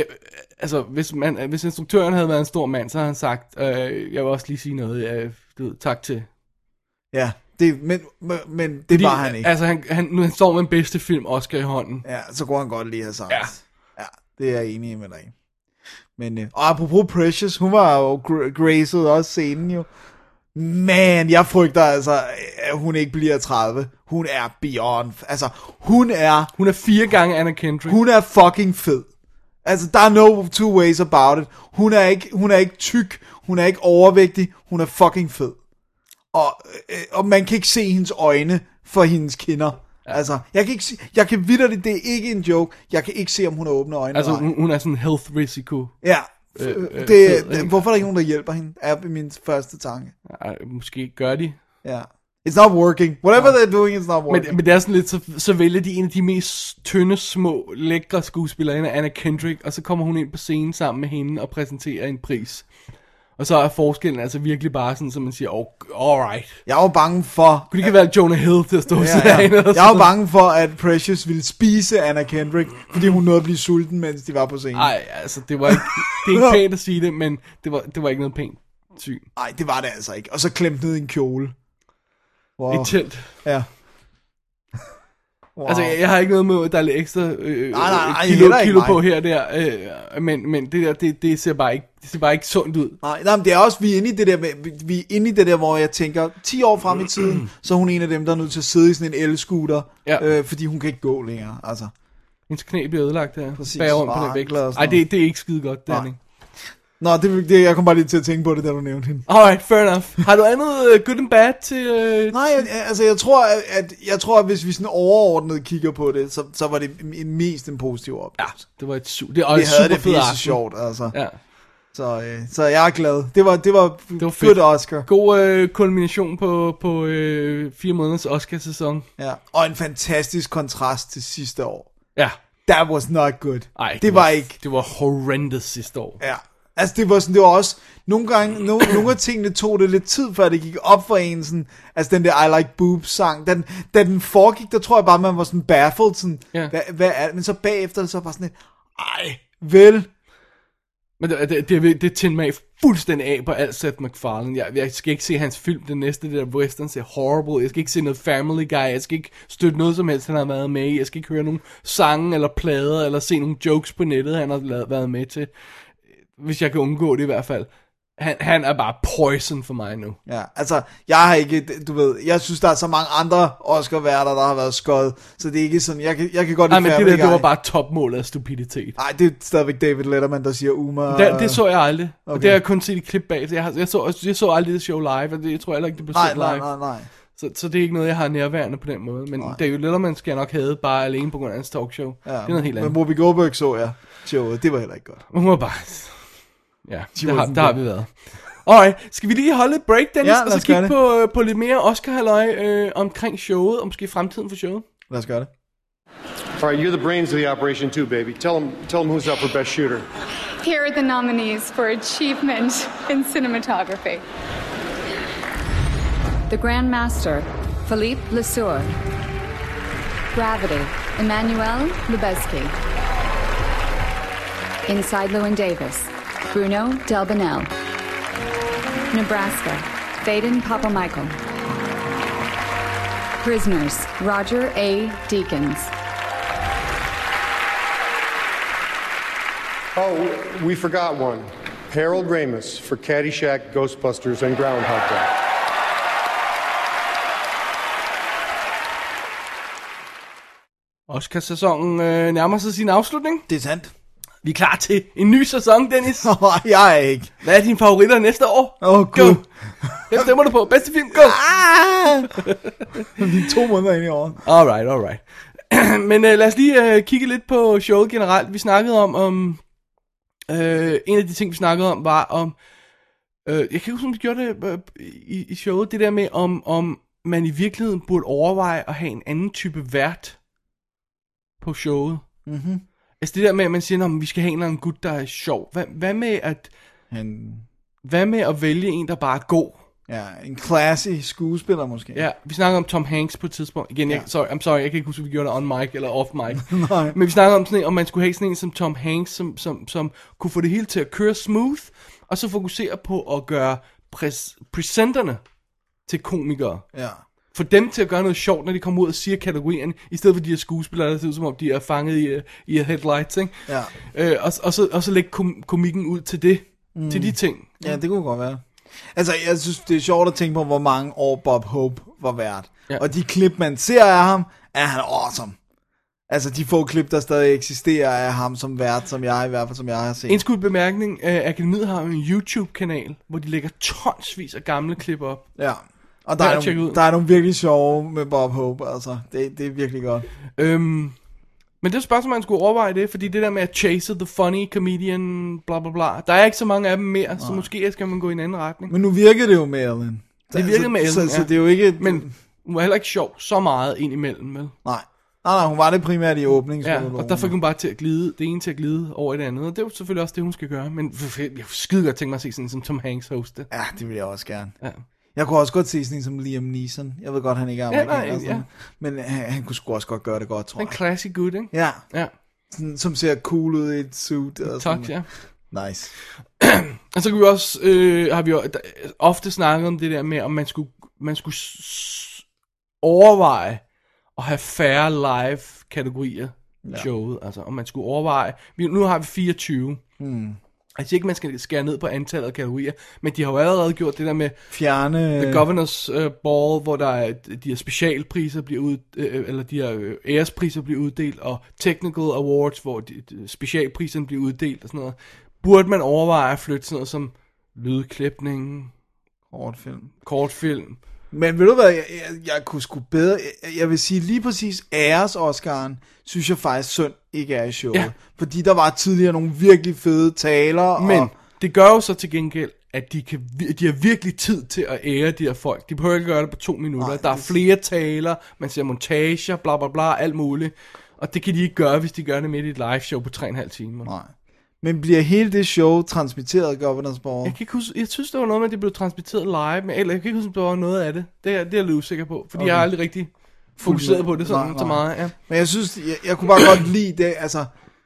S4: hvis instruktøren havde været en stor mand, så havde han sagt, jeg vil også lige sige noget, tak til.
S3: Ja, men det fordi, var han ikke.
S4: Altså, han står med en bedste film Oscar i hånden.
S3: Ja, så kunne han godt lige have sagt. Ja, det er jeg enig med dig. Men, og apropos Precious, hun var jo graced også scenen jo. Man, jeg frygter altså, at hun ikke bliver 30. Hun er beyond. Altså, hun er
S4: 4 gange Anna Kendrick.
S3: Hun er fucking fed. Altså, der er no two ways about it. Hun er ikke tyk. Hun er ikke overvægtig. Hun er fucking fed. Og man kan ikke se hendes øjne for hendes kinder. Ja. Altså, jeg kan vitterligt, det er ikke en joke. Jeg kan ikke se, om hun har åbne øjne.
S4: Altså, hun er sådan en health risiko.
S3: Ja. Hvorfor er der ikke nogen, der hjælper hende? Er min første tanke.
S4: Ja, måske gør de.
S3: Ja. It's not working. Whatever they're doing, it's not working.
S4: Men det er sådan lidt, så vælger de en af de mest tynde, små, lækre skuespillere, Anna Kendrick, og så kommer hun ind på scenen sammen med hende og præsenterer en pris. Og så er forskellen altså virkelig bare sådan, så man siger, alright.
S3: Jeg var bange for...
S4: Kunne det ikke være Jonah Hill til at stå sådan?
S3: Jeg var bange for, at Precious ville spise Anna Kendrick, fordi hun nåede at blive sulten, mens de var på scenen.
S4: Nej, altså det var ikke... Det er ikke pænt at sige det, men det var ikke noget pænt syn.
S3: Nej, det var det altså ikke. Og så klemt ned i en kjole.
S4: Wow. Et telt.
S3: Ja. Wow.
S4: Altså, jeg har ikke noget med, at der er lidt ekstra kilo på her og der, men det der, det ser bare ikke sundt ud.
S3: Nej, men det er også, vi er inde i det der, hvor jeg tænker, 10 år frem i tiden, så er hun en af dem, der er nødt til at sidde i sådan en el-scooter, fordi hun kan ikke gå længere, altså.
S4: Hendes knæ bliver ødelagt der.
S3: Præcis.
S4: Bærer rundt på den vægt. Ej, det er ikke skide godt, Danny.
S3: Nå, jeg kom bare lige til at tænke på det, da du nævnte hende.
S4: Alright, fair enough. Har du andet good and bad til...
S3: Nej, altså jeg tror, at hvis vi sådan overordnet kigger på det, så var det mest en positiv oplevelse.
S4: Ja, det var
S3: vi havde det pisse sjovt, altså. Ja. Så jeg er glad. Det var good Oscar.
S4: God kulmination på 4 måneders Oscar-sæson.
S3: Ja, og en fantastisk kontrast til sidste år.
S4: Ja.
S3: That was not good.
S4: Ej,
S3: det var ikke.
S4: Det var horrendous sidste år.
S3: Ja. Altså det var også nogle gange nogle af tingene tog det lidt tid før det gik op for en sådan, altså den der I Like Boobs sang, da den foregik, der tror jeg bare man var sådan baffled sådan, hvad er det? Men så bagefter så var sådan et, vel.
S4: Men det tændte mig fuldstændig af på alt Seth MacFarlane. Jeg skal ikke se hans film, det næste, det der western ser horrible. Jeg skal ikke se noget Family Guy. Jeg skal ikke støtte noget som helst, han har været med i. Jeg skal ikke høre nogen sange eller plader, eller se nogle jokes på nettet, han har været med til. Hvis jeg kan undgå det i hvert fald. Han er bare poison for mig nu.
S3: Ja, altså, jeg har ikke, du ved, jeg synes, der er så mange andre Oscar-værter, der har været skøjet, så det er ikke sådan, jeg kan godt lide.
S4: Nej, men det var bare topmålet af stupiditet.
S3: Nej, det er stadigvæk David Letterman, der siger Uma.
S4: Det så jeg aldrig, okay. Og det har jeg kun set i klip bag. Jeg så aldrig det show live, og jeg tror heller ikke, det blev set live.
S3: Nej.
S4: Så det er ikke noget, jeg har nærværende på den måde. Men David Letterman skal jeg nok have bare alene på grund af hans talkshow. Ja, det er noget helt andet.
S3: Men Whoopi Goldberg så jeg showet, det var heller ikke godt.
S4: Hun var bare... Ja, der har vi været. Alright, skal vi lige holde et break, Dennis, og så kigge på lidt mere Oscar-halløj omkring showet, og måske fremtiden for showet?
S3: Lad os gøre det.
S1: Alright, you're the brains of the operation too, baby. Tell them who's up for best shooter.
S6: Here are the nominees for achievement in cinematography. The Grand Master, Philippe Lesueur. Gravity, Emmanuel Lubezki. Inside Llewyn Davis, Bruno Delbanel. Nebraska, Thaden Papamichael. Prisoners, Roger A. Deakins.
S1: Oh, we forgot one. Harold Ramis for Caddyshack, Ghostbusters, and Groundhog Day.
S4: Oscar-sæsonen nærmer sig sin afslutning.
S3: Det er sandt.
S4: Vi er klar til en ny sæson, Dennis.
S3: Jeg er ikke.
S4: Hvad er dine favoritter næste år?
S3: Gud.
S4: Go. Hvem stemmer du på? Bedste film? Go!
S3: Vi er 2 måneder inde i året.
S4: Alright. Men lad os lige kigge lidt på showet generelt. Vi snakkede om en af de ting, vi snakkede om, var om... jeg kan ikke huske, om vi gjorde det i showet. Det der med, om man i virkeligheden burde overveje at have en anden type vært på showet.
S3: Mhm.
S4: Altså det der med, at man siger, at vi skal have en eller anden gut, der er sjov. Hvad med at vælge en, der bare er god?
S3: Ja, en classy skuespiller måske.
S4: Ja, vi snakker om Tom Hanks på et tidspunkt. Igen, I'm sorry, jeg kan ikke huske, om vi gjorde det on mic eller off mic.
S3: Nej.
S4: Men vi snakker om sådan en, om man skulle have sådan en som Tom Hanks, som kunne få det hele til at køre smooth, og så fokusere på at gøre presenterne til komikere.
S3: Ja.
S4: Få dem til at gøre noget sjovt, når de kommer ud og siger kategorierne, i stedet for de her skuespillere, der ser ud som om, de er fanget i headlights, ikke?
S3: Ja.
S4: Og så lægge komikken ud til det, til de ting.
S3: Ja, det kunne godt være. Altså, jeg synes, det er sjovt at tænke på, hvor mange år Bob Hope var vært. Ja. Og de klip, man ser af ham, er han awesome. Altså, de få klip, der stadig eksisterer af ham som vært, som jeg i hvert fald, som jeg har set.
S4: En skud bemærkning, Akademiet har en YouTube-kanal, hvor de lægger tonsvis af gamle klip op.
S3: Ja, og der er nogle virkelig sjove med Bob Hope, altså. Det er virkelig godt.
S4: Men det er spørgsmål, man skulle overveje det, fordi det der med at chase the funny comedian, bla bla bla, der er ikke så mange af dem mere, så måske skal man gå i en anden retning.
S3: Men nu virker det jo med Ellen.
S4: Det virkede med Ellen,
S3: så det er jo ikke...
S4: Men hun var heller ikke sjov så meget ind imellem, vel?
S3: Nej, hun var det primært i åbningsmonologen.
S4: Ja, og der fik hun bare til at glide, det ene til at glide over i det andet, og det er jo selvfølgelig også det, hun skal gøre. Men jeg skide godt tænke mig at se sådan som Tom Hanks hoste.
S3: Ja, det vil jeg også gerne.
S4: Ja.
S3: Jeg kunne også godt se sådan en som Liam Neeson. Jeg ved godt, han ikke er amerikaner. Men han kunne sgu også godt gøre det godt, tror jeg.
S4: En classic good, ikke?
S3: Ja.
S4: Ja.
S3: Sådan, som ser cool ud i et suit.
S4: Tak, ja.
S3: Nice.
S4: Og så kan vi også, har vi jo ofte snakket om det der med, om man skulle overveje at have færre live kategorier i showet. Altså, om man skulle overveje, nu har vi 24. Altså ikke, man skal skære ned på antallet af kategorier, men de har jo allerede gjort det der med
S3: fjerne
S4: The Governor's Ball, hvor der er de her specialpriser bliver eller de her ærespriser bliver uddelt, og Technical Awards, hvor specialpriserne bliver uddelt og sådan noget. Burde man overveje at flytte sådan noget som lydklipning, kortfilm.
S3: Men ved du hvad, jeg kunne sgu bedre, jeg vil sige lige præcis æres-Oscaren, synes jeg faktisk synd ikke er i showet. Ja. Fordi der var tidligere nogle virkelig fede taler.
S4: Men det gør jo så til gengæld, at de har virkelig tid til at ære de her folk. De behøver ikke gøre det på 2 minutter. Nej, der er flere taler, man ser montager, bla bla bla, alt muligt. Og det kan de ikke gøre, hvis de gør det midt i et live show på 3,5 timer.
S3: Nej. Men bliver hele det show transmitteret af Governor's Ball?
S4: Jeg kan ikke huske, jeg synes, det var noget med, at det blev transmitteret live, men eller jeg kan ikke huske, om det var noget af det. Det er jeg lidt usikker på, fordi jeg har aldrig rigtig fokuseret på det sådan så meget. Ja.
S3: Men jeg synes, jeg kunne bare godt lide det, altså...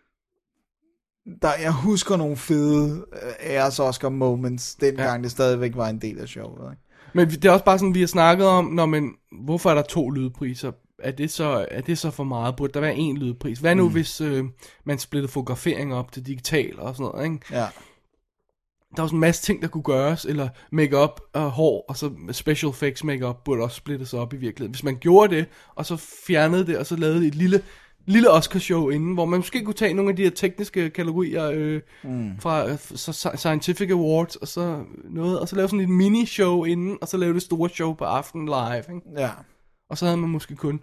S3: Jeg husker nogle fede æres-Oscar moments, dengang det stadigvæk var en del af showet. Ikke?
S4: Men det er også bare sådan, vi har snakket om, hvorfor er der 2 lydpriser? Er det så for meget? Burde der være 1 lydpris? Hvad nu, hvis man splitter fotografering op til digital og sådan noget, ikke?
S3: Ja.
S4: Der er også en masse ting, der kunne gøres, eller make-up og hår, og så special effects make-up burde også splittes op i virkeligheden. Hvis man gjorde det, og så fjernede det, og så lavede et lille Oscar-show inden, hvor man måske kunne tage nogle af de her tekniske kategorier fra Scientific Awards, og så noget, og så lave sådan et mini-show inden, og så lave det store show på aftenen live, ikke?
S3: Ja.
S4: Og så havde man måske kun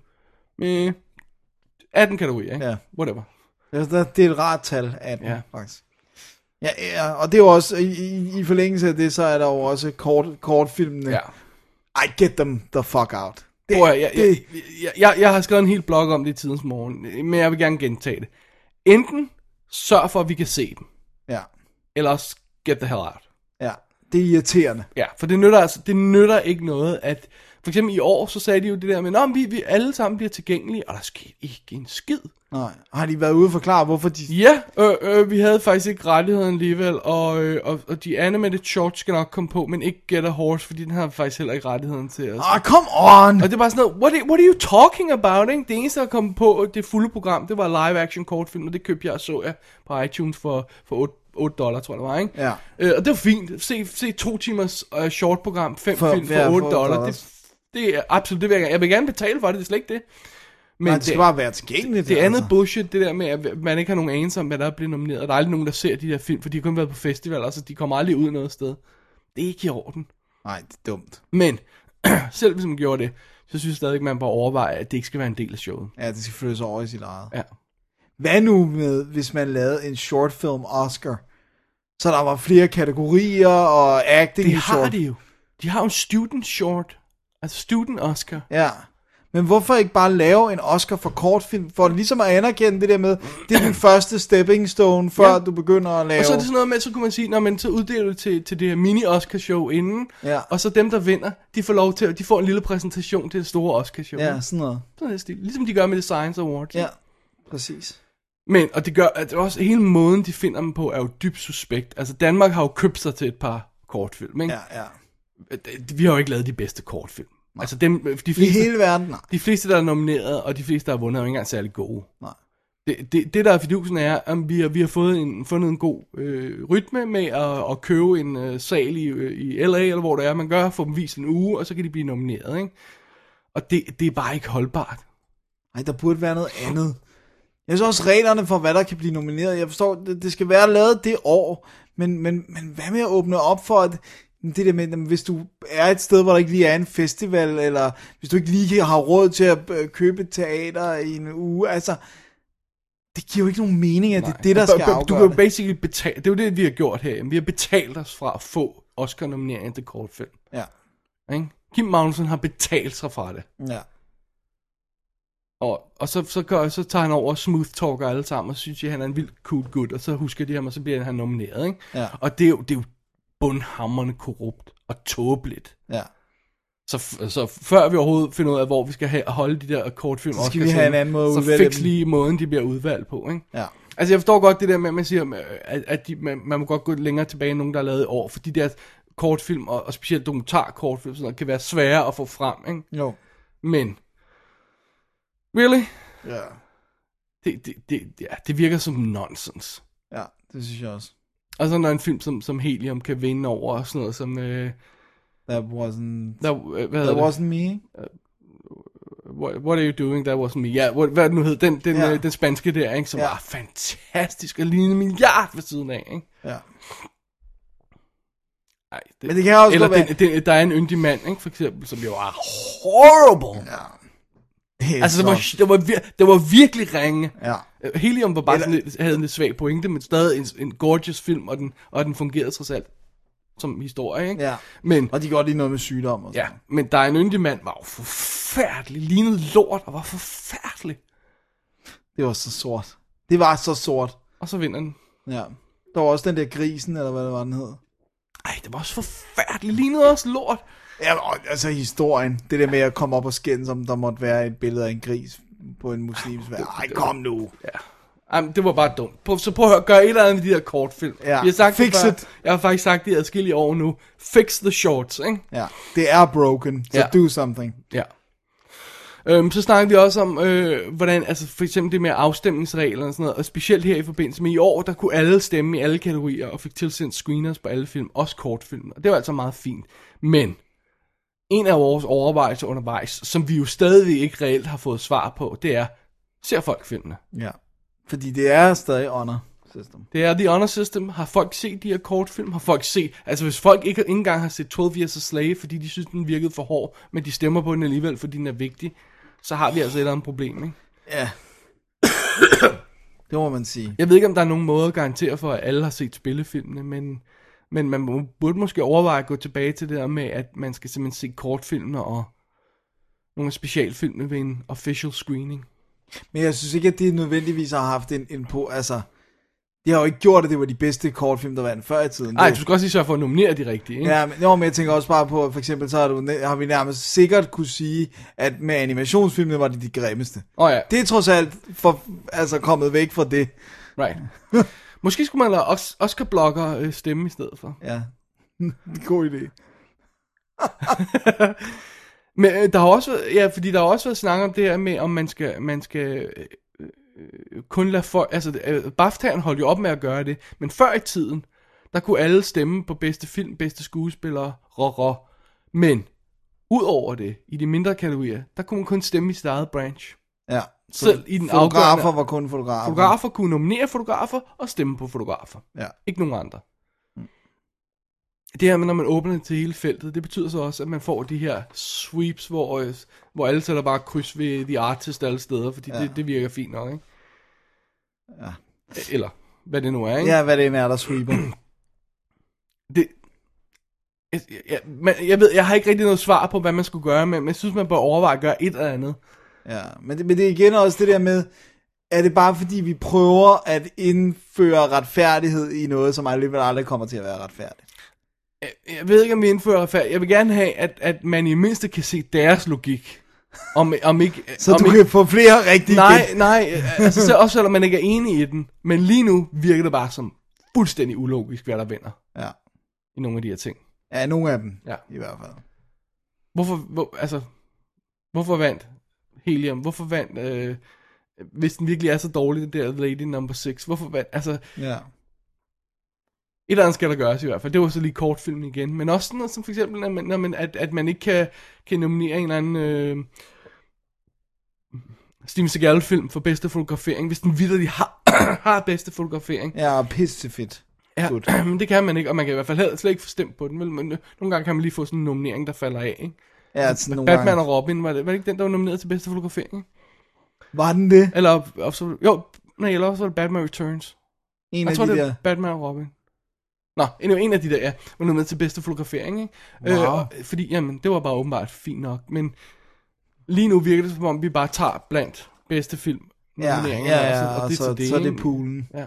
S4: 18 kategorier, ikke?
S3: Ja.
S4: Whatever.
S3: Det er et rart tal, 18, faktisk. Ja, og det er jo også, i forlængelse af det, så er der jo også kortfilmene.
S4: Ja.
S3: I get them the fuck out.
S4: Jeg har skrevet en hel blog om det i tidens morgen, men jeg vil gerne gentage det. Enten sørg for, at vi kan se dem.
S3: Ja.
S4: Eller også get the hell out.
S3: Ja, det er irriterende.
S4: Ja, for det nytter ikke noget, at... For eksempel i år, så sagde de jo det der med, at vi alle sammen bliver tilgængelige, og der sker ikke en skid.
S3: Nej. Har de været ude og forklare, hvorfor de...
S4: Ja, vi havde faktisk ikke rettigheden alligevel, og de animated shorts skal nok komme på, men ikke Get a Horse, fordi den har faktisk heller ikke rettigheden til os.
S3: Come on!
S4: Og det er bare sådan noget, what are you talking about, ikke? Det eneste, der kom på det fulde program, det var live action kortfilm, og det købte jeg og så jeg på iTunes for $8, tror jeg det var, ikke?
S3: Ja.
S4: Og det var fint. Se 2 timers short program, 5 film for $8. Det er absolut det, jeg vil gerne betale for det er slet ikke det. Men
S3: det skal bare være tilgængeligt.
S4: Det andet bullshit, det der med, at man ikke har nogen anelse om, hvad der er blevet nomineret. Der er aldrig nogen, der ser de der film, for de har kun været på festivaler, så de kommer aldrig ud noget sted. Det er ikke i orden.
S3: Nej, det er dumt.
S4: Men, selv hvis man gjorde det, så synes jeg stadig, at man bare overveje, at det ikke skal være en del af showet.
S3: Ja, det skal flyttes over i sit eget.
S4: Ja.
S3: Hvad nu med, hvis man lavede en short film Oscar? Så der var flere kategorier og acting
S4: det
S3: i short.
S4: Det har de jo. De har jo en student short. Altså student Oscar.
S3: Ja. Men hvorfor ikke bare lave en Oscar for kortfilm, for ligesom at anerkende det der med, det er den første stepping stone, før du begynder at lave...
S4: Og så er det sådan noget med, så kunne man sige, når man så uddeler det til det her mini-Oscar-show inden, og så dem, der vinder, de får lov til, de får en lille præsentation til det store Oscar-show.
S3: Ja, sådan noget.
S4: Sådan stil. Ligesom de gør med The Science Awards.
S3: Ja, præcis.
S4: Men, og det gør, at også hele måden, de finder dem på, er jo dybt suspekt. Altså, Danmark har jo købt sig til et par kortfilm, ikke?
S3: Ja.
S4: Vi har jo ikke lavet de bedste kortfilm. Nej. Altså dem, de fleste,
S3: i hele verden, nej.
S4: De fleste, der er nomineret, og de fleste, der har vundet, er jo ikke engang særlig gode.
S3: Nej.
S4: Det der er fidusen er, at vi har fundet en god rytme med at købe en sal i LA, eller hvor det er, man gør, få dem vist en uge, og så kan de blive nomineret, ikke? Og det er bare ikke holdbart.
S3: Nej, der burde være noget andet. Jeg synes også reglerne for, hvad der kan blive nomineret. Jeg forstår, det skal være lavet det år, men hvad med at åbne op for, at det der med, hvis du er et sted, hvor der ikke lige er en festival, eller hvis du ikke lige har råd til at købe teater i en uge, altså, det giver jo ikke nogen mening, at det er det, der skal afgøre.
S4: Du kan jo basically betale, det er jo det, vi har gjort her. Vi har betalt os fra at få Oscar-nominering til kortfilm.
S3: Ja.
S4: Ikke? Kim Magnussen har betalt sig fra det.
S3: Ja.
S4: Og så tager han over og smooth talker alle sammen, og så synes jeg, han er en vild cool gut, og så husker de ham, og så bliver han nomineret, ikke?
S3: Ja.
S4: Og det er jo bundhamrende korrupt og tåbeligt.
S3: Ja.
S4: Så før vi overhovedet finder ud af, hvor vi skal holde de der kortfilm,
S3: så skal vi have en anden måde at udvælge
S4: så fix lige måden, de bliver udvalgt på, ikke?
S3: Ja.
S4: Altså jeg forstår godt det der med, at man siger, at man må godt gå længere tilbage end nogen, der har lavet i år, fordi de der kortfilm, og specielt dokumentarkortfilm, sådan noget, kan være svære at få frem, ikke?
S3: Jo.
S4: Men really?
S3: Ja.
S4: Det virker som nonsens.
S3: Ja, det synes jeg også.
S4: Og så når en film som Helium kan vinde over og sådan noget som...
S3: That wasn't me.
S4: What are you doing? That wasn't me. Ja, hvad det nu hed, den spanske der, ikke, som var fantastisk og lignede en milliard ved siden af, ikke?
S3: Ja.
S4: Ej,
S3: men det kan også
S4: eller
S3: være...
S4: der er en yndig mand, ikke, for eksempel, som jo var horrible.
S3: Ja.
S4: Altså, det var virkelig ringe.
S3: Ja.
S4: Helium var bare havde en lidt svag pointe, men stadig en gorgeous film, og den fungerede trods alt som historie, ikke?
S3: Ja.
S4: Men,
S3: og de gør lige noget med sygdom og sådan.
S4: Ja, men der er en yndig mand, var jo forfærdelig, lignede lort, og var forfærdelig.
S3: Det var så sort. Det var så sort.
S4: Og så vinder den.
S3: Ja. Der var også den der grisen, eller hvad det var, den hed.
S4: Ej, det var også forfærdeligt, lignede også lort.
S3: Ja, altså historien. Det der med at komme op og skændes, om der måtte være et billede af en gris på en muslims vær. Ej, kom nu.
S4: Ja. Jamen, det var bare dumt. Så prøv at høre, gør et eller andet med de der kortfilm.
S3: Ja,
S4: fix it. Jeg har faktisk sagt det i adskillige år nu. Fix the shorts, ikke?
S3: Ja, det er broken, så do something.
S4: Ja. Så snakker vi også om, hvordan, altså for eksempel det med afstemningsregler og sådan noget, og specielt her i forbindelse med i år, der kunne alle stemme i alle kategorier, og fik tilsendt screeners på alle film, også kortfilm, og det var altså meget fint. Men en af vores overvejelser undervejs, som vi jo stadig ikke reelt har fået svar på, det er, ser folk filmene?
S3: Ja, fordi det er stadig honor system.
S4: Det er the honor system. Har folk set de her kortfilm? Har folk set, altså hvis folk ikke engang har set 12 Years a Slave, fordi de synes, den virkede for hård, men de stemmer på den alligevel, fordi den er vigtig, så har vi altså et eller andet problem, ikke?
S3: Ja. Det må man sige.
S4: Jeg ved ikke, om der er nogen måde at garantere for, at alle har set spillefilmene, men man burde måske overveje at gå tilbage til det der med, at man skal simpelthen se kortfilmene og nogle specialfilmene ved en official screening.
S3: Men jeg synes ikke, at det nødvendigvis har haft en på, altså, De har jo ikke gjort det var de bedste kortfilm, der vandt før i tiden.
S4: Nej, du skal også lige sørge for at nominere de rigtige, ikke?
S3: Ja, men jeg tænker også bare på, for eksempel, så har vi nærmest sikkert kunne sige, at med animationsfilmene var det de grimmeste.
S4: Ja.
S3: Det er trods alt kommet væk fra det.
S4: Right. Måske skulle man lade Oscar-blogger stemme i stedet for.
S3: Ja, god idé.
S4: Men der har også været, fordi der har også været snak om det her med, om man skal kun lade folk, altså BAFTA'en holdt jo op med at gøre det, men før i tiden, der kunne alle stemme på bedste film, bedste skuespiller, men ud over det, i de mindre kategorier, der kunne man kun stemme i sit eget branch.
S3: Ja.
S4: Selv i den
S3: fotografer var kun fotografer.
S4: Fotografer kunne nominere fotografer og stemme på fotografer.
S3: Ja.
S4: Ikke nogen andre. Det her med, når man åbner det til hele feltet, det betyder så også, at man får de her sweeps, hvor alle sætter bare kryds ved The Artist alle steder, fordi det virker fint nok, ikke?
S3: Ja.
S4: Eller hvad det nu er, ikke?
S3: Ja, hvad det er, der sweeper.
S4: Jeg har ikke rigtig noget svar på, hvad man skulle gøre, men jeg synes, man bør overveje at gøre et eller andet.
S3: Ja, men det er igen også det der med, er det bare fordi, vi prøver at indføre retfærdighed i noget, som alligevel aldrig kommer til at være retfærdigt?
S4: Jeg ved ikke, om vi indfører retfærdighed. Jeg vil gerne have, at man i mindste kan se deres logik. Om ikke,
S3: så du kan få flere rigtige.
S4: Nej, altså også selvom man ikke er enig i den. Men lige nu virker det bare som fuldstændig ulogisk, hvad der vinder.
S3: Ja.
S4: I nogle af de her ting.
S3: Ja, nogle af dem.
S4: Ja.
S3: I hvert fald. Hvorfor
S4: vandt Helium? Hvorfor vandt, hvis den virkelig er så dårlig, det der Lady Number 6? Hvorfor vandt, altså...
S3: Ja.
S4: Et eller andet skal der gøres i hvert fald. Det var så lige kortfilmen igen. Men også sådan noget som for eksempel, at man ikke kan nominere en eller anden Steven Seagal-film for bedste fotografering, hvis den vitterlig har bedste fotografering.
S3: Ja, og pissefedt.
S4: Ja, men det kan man ikke, og man kan i hvert fald slet ikke få stemt på den. Men nogle gange kan man lige få sådan en nominering, der falder af, ikke?
S3: Ja, sådan nogle
S4: Batman
S3: gange.
S4: og Robin, var det ikke den, der var nomineret til bedste fotografering?
S3: Var den det?
S4: Eller også var det Batman Returns. Jeg tror, det er Batman og Robin. Nå, en af de der, var nomineret til bedste fotografering, ikke?
S3: Wow.
S4: Fordi, jamen, det var bare åbenbart fint nok, men lige nu virker det som om, vi bare tager blandt bedste film nomineringer,
S3: og så er det poolen.
S4: Ja.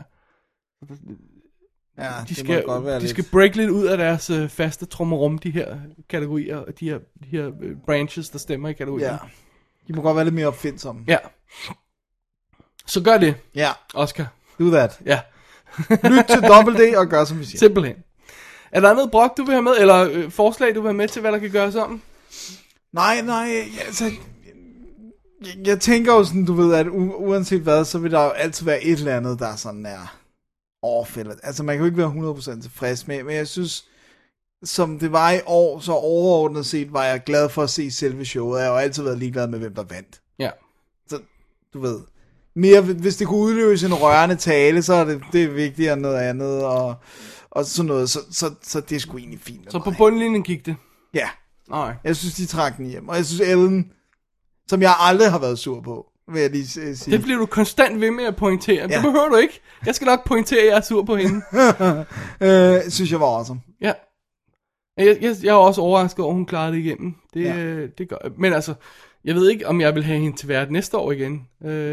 S3: Ja,
S4: de skal break lidt ud af deres faste trommerum, de her kategorier, og de her branches, der stemmer i kategorier.
S3: Ja. De må godt være lidt mere opfindsomme.
S4: Ja. Så gør det,
S3: ja.
S4: Oscar.
S3: Do that.
S4: Ja.
S3: Lyt til Double D og gør, som vi siger.
S4: Simpelthen. Er der noget brok, du vil have med, eller forslag, du vil have med til, hvad der kan gøres om?
S3: Nej, altså... Jeg tænker jo sådan, du ved, at uanset hvad, så vil der jo altid være et eller andet, der sådan er overfældet. Altså, man kan jo ikke være 100% tilfreds med, men jeg synes, som det var i år, så overordnet set var jeg glad for at se selve showet. Jeg har jo altid været ligeglad med, hvem der vandt.
S4: Ja.
S3: Så, du ved, mere, hvis det kunne udløse en rørende tale, så er det er vigtigere end noget andet, og sådan noget, så det er sgu egentlig fint.
S4: Så på bundlinjen gik det?
S3: Ja.
S4: Nej.
S3: Jeg synes, de trak den hjem, og jeg synes, Ellen, som jeg aldrig har været sur på, vil jeg lige sige.
S4: Det bliver du konstant ved med at pointere. Ja. Det behøver du ikke. Jeg skal nok pointere, at jeg er sur på hende.
S3: Synes jeg var awesome.
S4: Ja. Jeg er også overrasket over, at hun klarede det igennem. Det gør. Men altså, jeg ved ikke, om jeg vil have hende til vært næste år igen.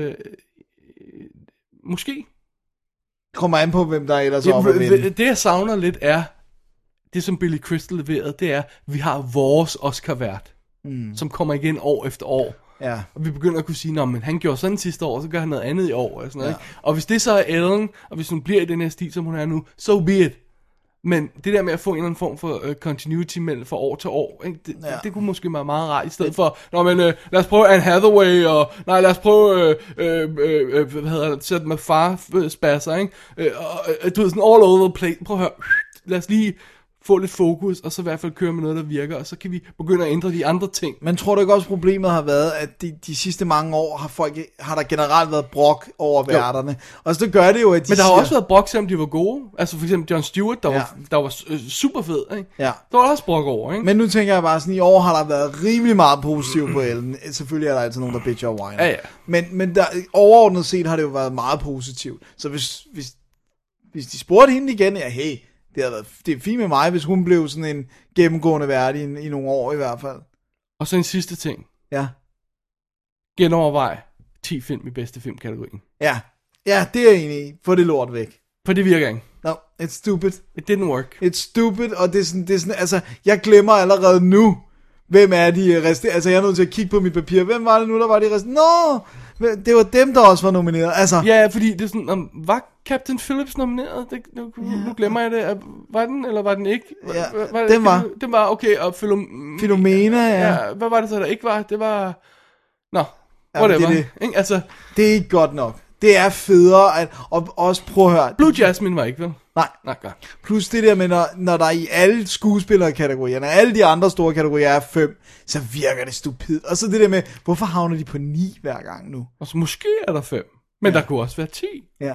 S4: Måske.
S3: Kommer an på, hvem der ellers er oppe at vinde.
S4: Det jeg savner lidt er, det som Billy Crystal leverede, det er, at vi har vores Oscar-vært, som kommer igen år efter år.
S3: Ja.
S4: Og vi begynder at kunne sige, men han gjorde sådan sidste år, så gør han noget andet i år. Og, sådan noget, ikke? Og hvis det så er Ellen, og hvis hun bliver i den her stil, som hun er nu, so be it. Men det der med at få en eller anden form for continuity mellem fra år til år, ikke? Det kunne måske være meget rart, i stedet for, lad os prøve Anne Hathaway, og lad os prøve, Seth MacFarlane-spasser, ikke? Du ved, sådan all over the place. Prøv at høre, lad os lige få lidt fokus, og så i hvert fald køre med noget, der virker, og så kan vi begynde at ændre de andre ting.
S3: Men tror du ikke også, problemet har været, at de sidste mange år har der generelt været brok over værterne? Og så gør det jo, at de
S4: Men der har også været brok, selvom de var gode. Altså for eksempel Jon Stewart, der var super fed, ikke?
S3: Ja.
S4: Der var også brok over, ikke?
S3: Men nu tænker jeg bare sådan, i år har der været rimelig meget positivt på Ellen. Selvfølgelig er der altid nogen, der bitcher og whiner.
S4: Ja.
S3: Men der, overordnet set har det jo været meget positivt. Så hvis de spurgte hende igen, hey, det er fint med mig, hvis hun blev sådan en gennemgående vært i nogle år i hvert fald.
S4: Og så en sidste ting.
S3: Ja.
S4: Genovervej 10 film i bedste filmkategorien.
S3: Ja, det er jeg enig i. Få det lort væk.
S4: For det virker ikke.
S3: No, it's stupid.
S4: It didn't work.
S3: It's stupid, og det er sådan, altså, jeg glemmer allerede nu, hvem er de resterende, altså jeg er nødt til at kigge på mit papir, hvem var det nu, der var de resterende, det var dem, der også var nomineret, altså.
S4: Ja, fordi det er sådan, var Captain Phillips nomineret? Nu glemmer jeg det. Var den, eller var den ikke?
S3: Ja, den var.
S4: Den var, okay, og
S3: Philomena, ja.
S4: Hvad var det så, der ikke var? Det var... Nå, whatever.
S3: Det.
S4: Ikke? Altså,
S3: det er ikke godt nok. Det er federe, og også prøv at høre.
S4: Blue Jasmine var ikke, vel?
S3: Nej,
S4: godt.
S3: Plus det der med, når der i alle skuespillerkategorierne, alle de andre store kategorier er 5, så virker det stupid. Og så det der med, hvorfor havner de på 9 hver gang nu?
S4: Og så måske er der 5, men der kunne også være 10.
S3: Ja.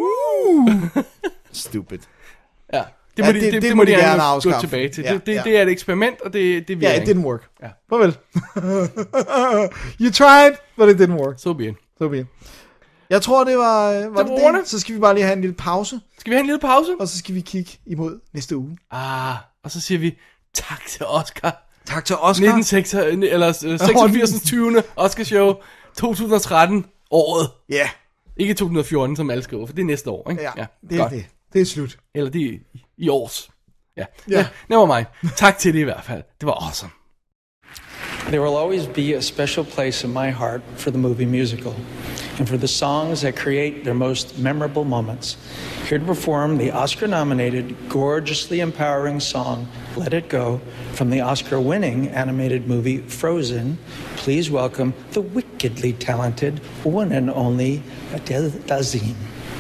S3: Stupid.
S4: Ja. Det må de gerne afskaffe. Gå tilbage til.
S3: Ja,
S4: det er et eksperiment, og det virker
S3: ikke. It didn't work.
S4: Ja.
S3: Farvel. You tried, but it didn't work.
S4: So be it.
S3: Jeg tror, det var det. Så skal vi bare lige have en lille pause.
S4: Skal vi have en lille pause?
S3: Og så skal vi kigge imod næste uge.
S4: Og så siger vi tak til Oscar.
S3: Tak til Oscar.
S4: 86. 20. Oscar show 2013 året.
S3: Ja. Yeah.
S4: Ikke 2014, som alle skriver, for det er næste år, ikke?
S3: Ja, det er det. Det er slut.
S4: Eller det er i års. Ja, never mind. Tak til det i hvert fald. Det var awesome.
S7: There will always be a special place in my heart for the movie musical, and for the songs that create their most memorable moments. Here to perform the Oscar-nominated, gorgeously empowering song, Let It Go, from the Oscar-winning animated movie Frozen, please welcome the wickedly talented one and only Adele Dazeem.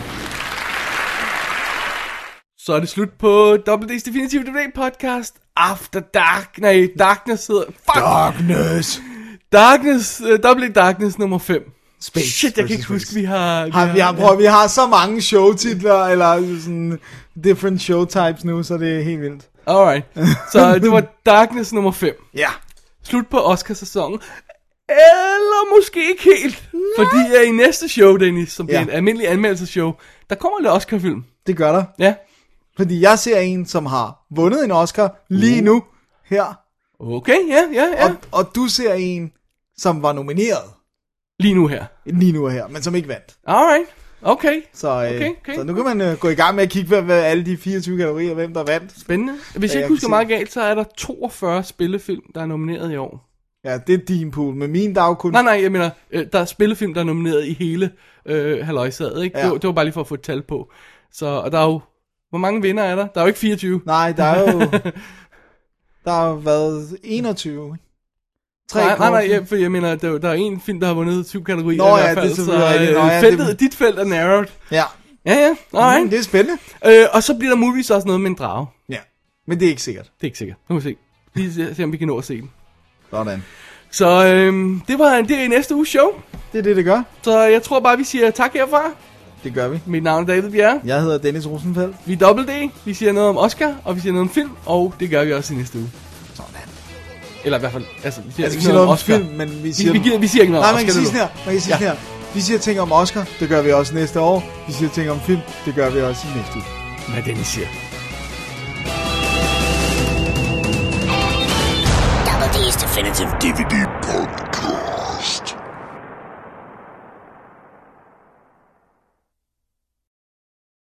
S4: Så er det slut på WD's Definitive DVD podcast After Dark. Nej, Darkness hedder... Fuck! Darkness, Double Darkness nummer 5.
S3: Space.
S4: Shit, jeg kan ikke huske, vi
S3: har så mange showtitler, eller sådan different show types nu, så det er helt vildt.
S4: Alright, så det var Darkness nummer 5.
S3: Ja.
S4: Slut på Oscar-sæsonen. Eller måske ikke helt. Fordi i næste show, Dennis, som bliver en almindelig anmeldelseshow, der kommer lidt Oscar-film.
S3: Det gør der.
S4: Ja.
S3: Fordi jeg ser en, som har vundet en Oscar lige nu, her.
S4: Okay, ja.
S3: Og du ser en, som var nomineret.
S4: Lige nu her,
S3: men som ikke vandt.
S4: Alright, okay.
S3: Så nu kan man gå i gang med at kigge hvad alle de 24 kategorier, hvem der vandt.
S4: Spændende. Hvis jeg ikke husker meget galt, så er der 42 spillefilm, der er nomineret i år.
S3: Ja, det er din pool, men min dag kun...
S4: Nej, jeg mener, der er spillefilm, der er nomineret i hele halløjsaget, ikke? Ja. Det var bare lige for at få et tal på. Så, og der er jo... Hvor mange vinder er der? Der er jo ikke 24.
S3: Nej, der er jo... der har været 21.
S4: Nej, for jeg mener, der er en film, der har vundet 7 kategorier i hvert fald. Så dit felt er narrowed.
S3: Ja.
S4: Ja, alright.
S3: Det er spændende.
S4: Og så bliver der muligvis også noget med en drage.
S3: Ja, men det er ikke sikkert.
S4: Det er ikke sikkert. Nu må vi se. Lige se, om vi kan nå at se den.
S3: Sådan.
S4: Så det er i næste uges show.
S3: Det er det gør.
S4: Så jeg tror bare, vi siger tak herfra.
S3: Det gør vi.
S4: Mit navn er David Bjerre.
S3: Jeg hedder Dennis Rosenfeldt.
S4: Vi er Double D. Vi siger noget om Oscar, og vi siger noget om film, og det gør vi også i næste uge.
S3: Sådan.
S4: Eller i hvert fald, vi
S3: siger noget om film, men vi siger...
S4: Vi siger ikke noget om Oscar.
S3: Nej, man kan sige her. Vi siger ting om Oscar, det gør vi også næste år. Vi siger ting om film, det gør vi også i næste uge.
S4: Hvad Dennis siger.
S2: Double D's Definitive DVD Podcast.